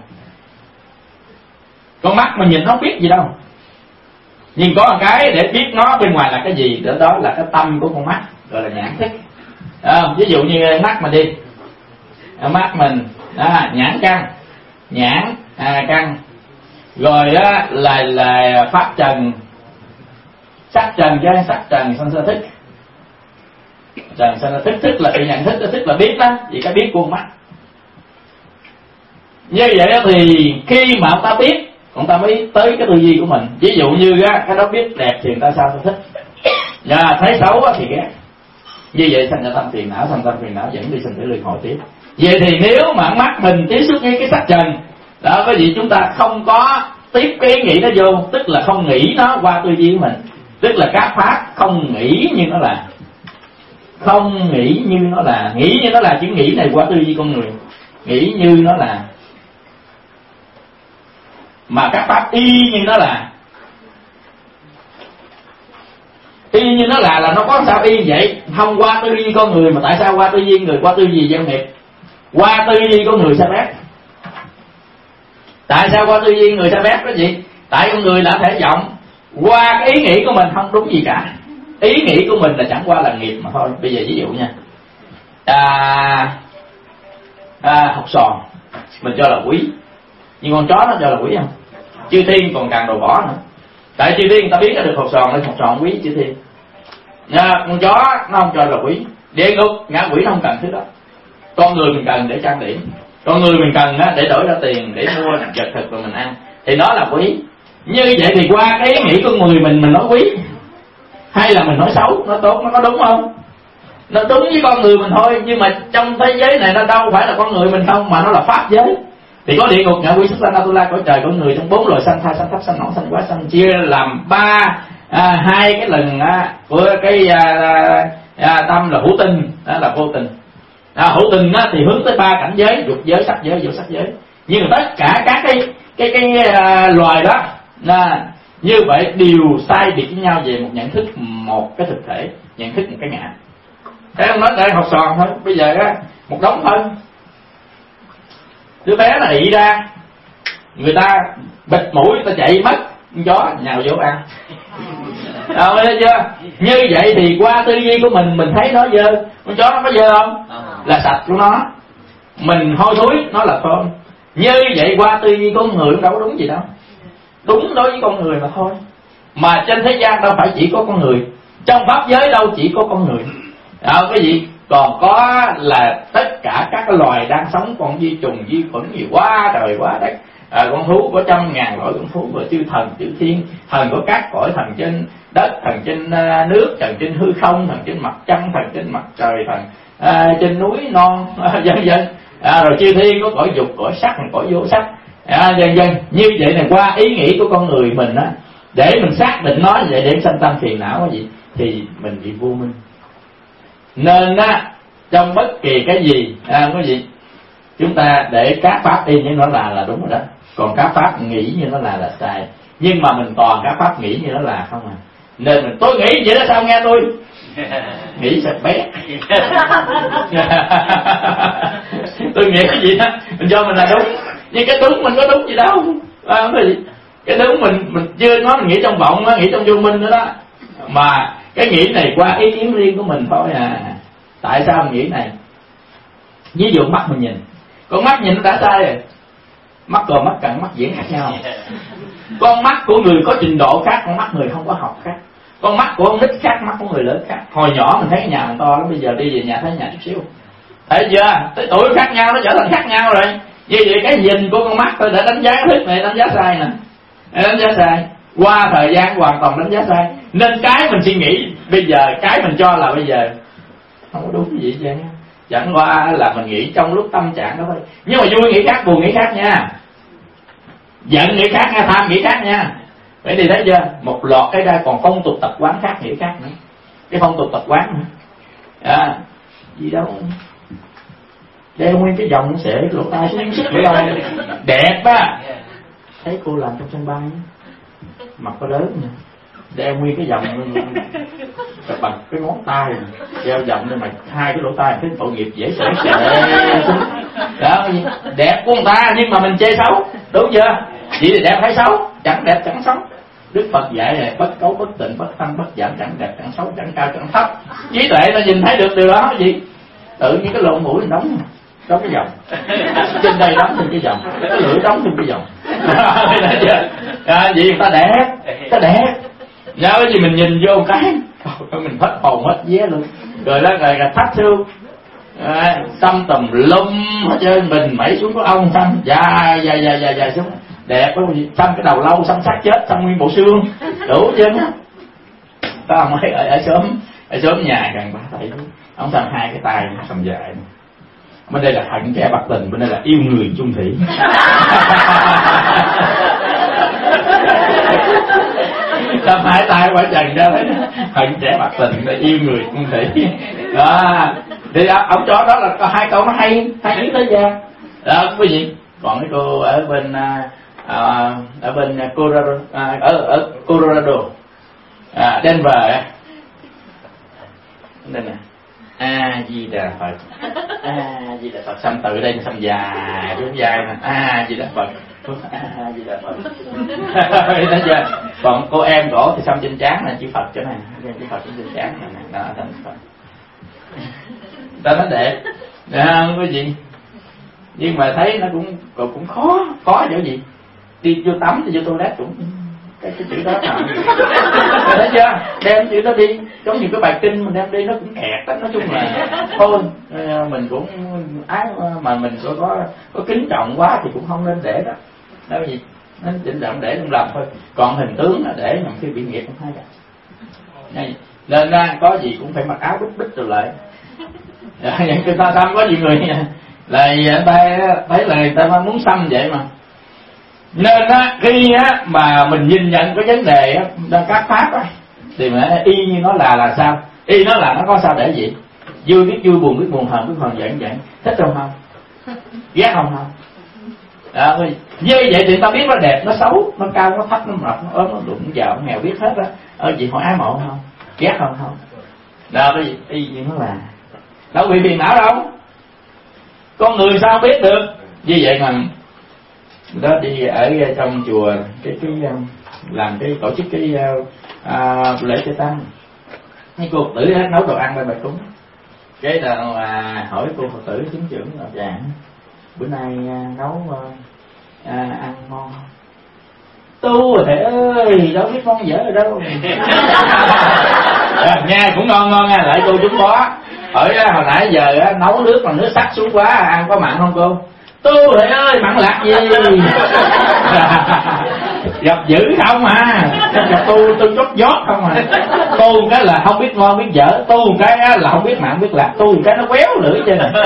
Con mắt mình nhìn nó không biết gì đâu, nhưng có một cái để biết nó bên ngoài là cái gì, đó, đó là cái tâm của con mắt, gọi là nhãn thức. À, ví dụ như mắt mình đi, à, mắt mình à, nhãn căn, nhãn à, căn, rồi á, là là pháp trần, sắc trần chứ, sắc trần sanh sơ thức, trần sanh sơ thức, thức là tự nhận thức, thức là biết đó, vì cái biết của mắt. Như vậy đó thì khi mà ông ta biết, ông ta mới tới cái tư duy của mình. Ví dụ như á, cái đó biết đẹp thì người ta sao ta thích, và thấy xấu thì ghét. Như vậy thành ra tâm phiền não, thành tâm phiền não dẫn đi sinh tử luân hồi tiếp. Vậy thì nếu mà mắt mình tiếp xúc với cái sắc trần đó, cái gì chúng ta không có tiếp cái ý nghĩ nó vô, tức là không nghĩ nó qua tư duy của mình, tức là các pháp không nghĩ như nó là, không nghĩ như nó là, nghĩ như nó là chỉ nghĩ này qua tư duy con người, nghĩ như nó là, mà các pháp y như nó là, y như nó là là nó có sao y vậy? Không qua tư duy con người, mà tại sao qua tư duy người, qua tư duy gieo nghiệp, qua tư duy con người sao bét? Tại sao qua tư duy người sao bét cái gì? Tại con người là thể vọng, qua cái ý nghĩ của mình không đúng gì cả, ý nghĩ của mình là chẳng qua là nghiệp mà thôi. Bây giờ ví dụ nha, à, à, học sòn mình cho là quý, nhưng con chó nó cho là quý không? Chư thiên còn càng đồ bỏ nữa. Tại chư thiên người ta biết được học sòn nên học sòn quý chư thiên. Nha, con chó nó không cho là quý, địa ngục ngạ quỷ nó không cần thứ đó. Con người mình cần để trang điểm, con người mình cần á, để đổi ra tiền để mua vật thực rồi mình ăn, thì nó là quý. Như vậy thì qua cái ý nghĩ của người mình mình nói quý, hay là mình nói xấu, nó tốt, nó có đúng không? Nó đúng với con người mình thôi, nhưng mà trong thế giới này nó đâu phải là con người mình không, mà nó là pháp giới. Thì có địa ngục, ngạ quỷ, xuất sanh, atula, cõi trời, cõi người, trong bốn loài sanh, thai, sanh thấp, sanh nỏng, sanh quá, sanh chia làm ba à, hai cái lần à, của cái à, à, tâm là hữu tình, đó là vô tình. À, hữu tình á, thì hướng tới ba cảnh giới: dục giới, sắc giới, vô sắc giới. Nhưng mà tất cả các cái cái cái, cái à, loài đó là như vậy đều sai biệt với nhau về một nhận thức, một cái thực thể, nhận thức một cái ngã. Thế ông nói đây học sòn thôi, bây giờ á một đống thân, đứa bé nó ị ra, người ta bịt mũi, người ta chạy mất, con chó nhào vô ăn. Đâu thấy chưa? Như vậy thì qua tư duy của mình, mình thấy nó dơ, con chó nó có dơ không? Là sạch của nó. Mình hôi thối, nó là thơm. Như vậy qua tư duy con người đâu có đúng gì đâu, đúng đối với con người mà thôi. Mà trên thế gian đâu phải chỉ có con người, trong pháp giới đâu chỉ có con người. Đó, cái gì còn có là tất cả các loài đang sống, con vi trùng, vi khuẩn gì quá trời quá đất. À, con thú có trăm ngàn loại con thú, và chư thần, chư thiên, thần có các cõi, thần trên đất, thần trên uh, nước, thần trên hư không, thần trên mặt trăng, thần trên mặt trời, thần uh, trên núi non, uh, vân vân. À, rồi chư thiên có cõi dục, cõi sắc, cõi vô sắc, à, vân vân. Như vậy là qua ý nghĩ của con người mình á, để mình xác định nó vậy, để sanh tâm phiền não cái gì thì mình bị vô minh. Nên á, trong bất kỳ cái gì à, cái gì chúng ta để các pháp y như nó là là đúng rồi đó, còn các pháp nghĩ như nó là là sai. Nhưng mà mình toàn các pháp nghĩ như nó là không à, nên mình tôi nghĩ vậy đó, sao nghe tôi nghĩ sạch bé. Tôi nghĩ cái gì đó mình cho mình là đúng, nhưng cái đúng mình có đúng gì đâu à, cái gì cái đúng mình mình chưa nói mình nghĩ trong vọng, nó nghĩ trong vô minh nữa đó. Mà cái nghĩ này qua ý kiến riêng của mình thôi à. Tại sao mình nghĩ này? Ví dụ mắt mình nhìn, con mắt nhìn nó đã sai rồi. Mắt còn mắt cận, mắt diễn khác nhau. Con mắt của người có trình độ khác, con mắt người không có học khác. Con mắt của ông nít khác, mắt của người lớn khác. Hồi nhỏ mình thấy nhà mình to lắm, bây giờ đi về nhà thấy nhà chút xíu. Thấy chưa? Tới tuổi khác nhau nó trở thành khác nhau rồi. Như vậy cái nhìn của con mắt tôi đã đánh giá thức này, đánh giá sai nè, đánh giá sai. Qua thời gian hoàn toàn đánh giá sai. Nên cái mình suy nghĩ bây giờ, cái mình cho là bây giờ không có đúng gì vậy. Chẳng qua là mình nghĩ trong lúc tâm trạng đó thôi. Nhưng mà vui nghĩ khác, buồn nghĩ khác nha, giận nghĩ khác nha, tham nghĩ khác nha. Vậy thì thấy chưa? Một loạt cái đây còn phong tục tập quán khác nghĩ khác nữa. Cái phong tục tập quán nữa à, gì đâu đeo nguyên cái vòng sẽ lỗ tai xuống sức lỗ tai đẹp á. Thấy cô làm trong sân bay mặt có lớn nè, đeo nguyên cái vòng bằng cái ngón tay, đeo vòng nên mà hai cái lỗ tai cái tội nghiệp dễ sợ sợ đó. Đẹp của người ta nhưng mà mình chê xấu, đúng chưa? Vậy thì đẹp hay xấu? Chẳng đẹp chẳng xấu. Đức Phật dạy này bất cấu bất tịnh bất tăng bất giảm, chẳng đẹp chẳng xấu chẳng cao chẳng thấp. Trí tuệ nó nhìn thấy được điều đó gì? Tự nhiên cái lỗ mũi đóng đóng cái vòng, trên đây đóng thêm cái vòng, cái lưỡi đóng thêm cái vòng. À, gì ta đẹp, ta đẹp. Nhớ cái gì mình nhìn vô cái, mình hết hồn hết vía luôn. Rồi đó rồi là thắt xương, à, xăm tùm lum hết trơn, mình mẩy xuống có ông xăm dài dài dài dài dài xuống. Đẹp quá, xăm cái đầu lâu, xăm xác chết, xăm nguyên bộ xương, đủ chứ á. Có ông ấy ở, ở xóm, ở xóm nhà gần ba thầy, ông xăm hai cái tay xăm dài. Bên đây là hận kẻ bạc tình, bên đây là yêu người chung thủy. Xăm hai tay quả trần ra thấy hận kẻ bạc tình, là yêu người chung thủy. Đó, thì ông cho đó là có hai câu nó hay, hay ý tới gian. Đó quý vị. Còn cái cô ở bên à, ở bên Colorado, à, ở ở Colorado, à, Denver, đây nè, A Di Đà Phật, A Di Đà Phật, xăm từ đây xăm dài, đúng dài nè, A Di Đà Phật, A Di Đà Phật. Thấy chưa? Còn cô em cổ thì xăm trên trán là chữ Phật chỗ này, chữ Phật trên trán này nè, đó thành Phật. Ta nói đẹp, nè không có gì. Nhưng mà thấy nó cũng cũng khó, khó chỗ gì? Đi vô tắm thì vô toilet cũng cái cái chữ đó nào. Thấy chưa? Đem chữ đó đi, giống như cái bài kinh mình đem đi nó cũng kẹt đó. Nói chung là thôi mình cũng ái mà mình có có, có kính trọng quá thì cũng không nên để đó. Đâu gì? Nên chỉnh trọng để trong lòng thôi. Còn hình tướng là để nhằm khi bị nghiệp không hay cả. Nên ra có gì cũng phải mặc áo bít bít rồi lại. Những cái ta tâm có nhiều người là ta thấy là người ta muốn xăm vậy mà. Nên á khi á mà mình nhìn nhận cái vấn đề á các pháp á thì mà y như nó là là sao? Y nó là nó có sao để gì? Vui biết vui, buồn biết buồn, hờn biết hờn, giận giận, thích không không? Ghét không không? Đó, như vậy thì ta biết nó đẹp, nó xấu, nó cao, nó thấp, nó mập, nó ốm, nó đụng, nó giàu, nó nghèo biết hết á. Ở gì họ ái mộ không? Ghét không không? Đó cái gì? Y như nó là đâu bị phiền não đâu. Con người sao biết được? Như vậy mà đó đi ở trong chùa cái cái làm cái tổ chức cái à, lễ Tây Tăng, cái cô Phật tử nấu đồ ăn bên bài cúng, cái là à, hỏi cô Phật tử chứng trưởng là dạ bữa nay à, nấu à, ăn ngon. Tu rồi thầy ơi, đâu biết ngon dở rồi đâu. À, nghe cũng ngon ngon nha, lại cô trúng bó. Hỏi hồi nãy giờ á, nấu nước mà nước sắc xuống quá, ăn có mặn không cô? Tu thầy ơi, mặn lạc gì? Gặp dữ không à? Gặp tu tu chốt giót không à? Tu cái là không biết ngon biết dở, tu cái là không biết mặn biết lạc, tu cái nó quéo lưỡi trên này.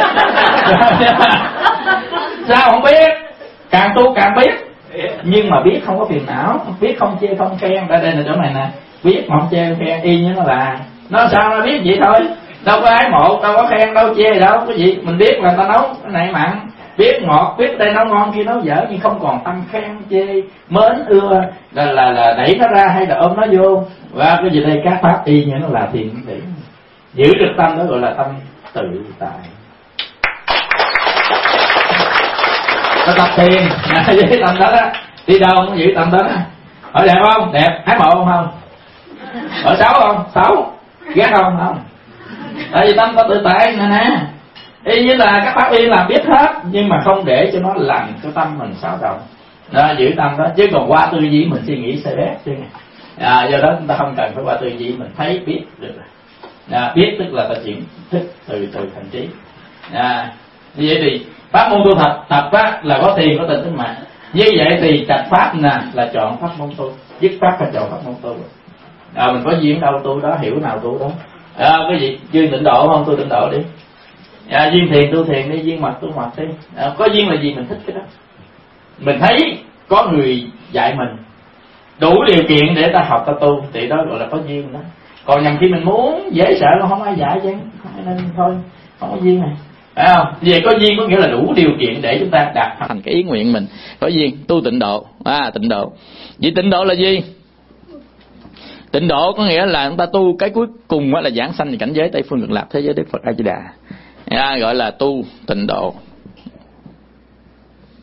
Sao không biết? Càng tu càng biết. Nhưng mà biết không có phiền não, biết không chê không khen. Đây đây là chỗ này nè, biết mà không chê khen y như nó là. Nó sao nó biết vậy thôi. Đâu có ái mộ, đâu có khen, đâu chê đâu, cái gì mình biết là ta nấu cái này mặn, biết ngọt, biết đây nấu ngon kia nấu dở, nhưng không còn tâm khen chê mến ưa là là là đẩy nó ra hay là ôm nó vô. Và cái gì đây các pháp y như nó là thiền định, giữ được tâm đó gọi là tâm tự tại. Ta tập thiền với tâm đó đó, đi đâu cũng giữ tâm đó đó. Hỏi đẹp không? Đẹp. Ái mộ không? Không. Hỏi xấu không? Xấu. Ghét không? Không. Tại vì tâm ta tự tại nè nè. Y như là các pháp y làm biết hết, nhưng mà không để cho nó làm cho tâm mình xáo động. Đó, giữ tâm đó, chứ còn qua tư duy mình suy nghĩ sẽ bét chứ. À, do đó chúng ta không cần phải qua tư duy, mình thấy biết được. À, biết tức là ta chuyển thức từ từ thành trí. À, như vậy thì pháp môn tu thật thật á là có tiền có tình tính mạng. Như vậy thì trạch pháp nè là chọn pháp môn tu, dứt pháp là chọn pháp môn tu. À, mình có duyên đâu tu đó, hiểu nào tu đó. À, cái gì duyên tịnh độ không, tu tịnh độ đi. À, duyên thiền tu thiền đi, duyên mật tu mật đi. À, có duyên là gì mình thích cái đó. Mình thấy có người dạy mình đủ điều kiện để ta học ta tu thì đó gọi là có duyên đó. Còn nhằm khi mình muốn dễ sợ nó không ai dạy chứ, nên thôi không có duyên này. Phải không? Về có duyên có nghĩa là đủ điều kiện để chúng ta đạt thành cái ý nguyện mình. Có duyên tu tịnh độ. À, tịnh độ. Vậy tịnh độ là gì? Tịnh độ có nghĩa là chúng ta tu cái cuối cùng là giảng sanh cảnh giới Tây phương cực lạc thế giới Đức Phật A Di Đà. À, gọi là tu tịnh độ.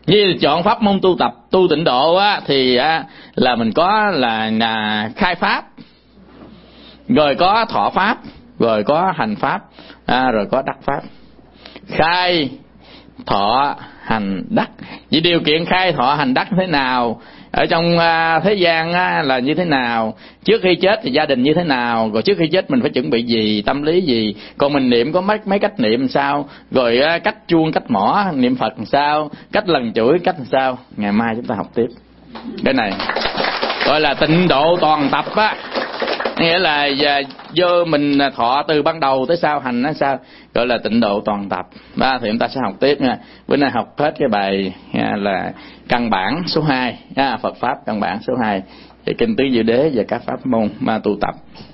Như chọn pháp môn tu tập tu tịnh độ á, thì á, là mình có là, là khai pháp, rồi có thọ pháp, rồi có hành pháp, à, rồi có đắc pháp. Khai, thọ, hành, đắc. Vì điều kiện khai, thọ, hành, đắc thế nào, ở trong à, thế gian á, là như thế nào, trước khi chết thì gia đình như thế nào, rồi trước khi chết mình phải chuẩn bị gì, tâm lý gì, còn mình niệm có mấy mấy cách niệm làm sao, rồi à, cách chuông, cách mỏ niệm Phật làm sao, cách lần chuỗi cách làm sao. Ngày mai chúng ta học tiếp cái này, gọi là tịnh độ toàn tập á, nghĩa là vô mình thọ từ ban đầu tới sau, hành nó sao, gọi là tịnh độ toàn tập. Ba thì chúng ta sẽ học tiếp nha. Bữa nay học hết cái bài là căn bản số hai, Phật pháp căn bản số hai, về kinh tứ diệu đế và các pháp môn ma tu tập.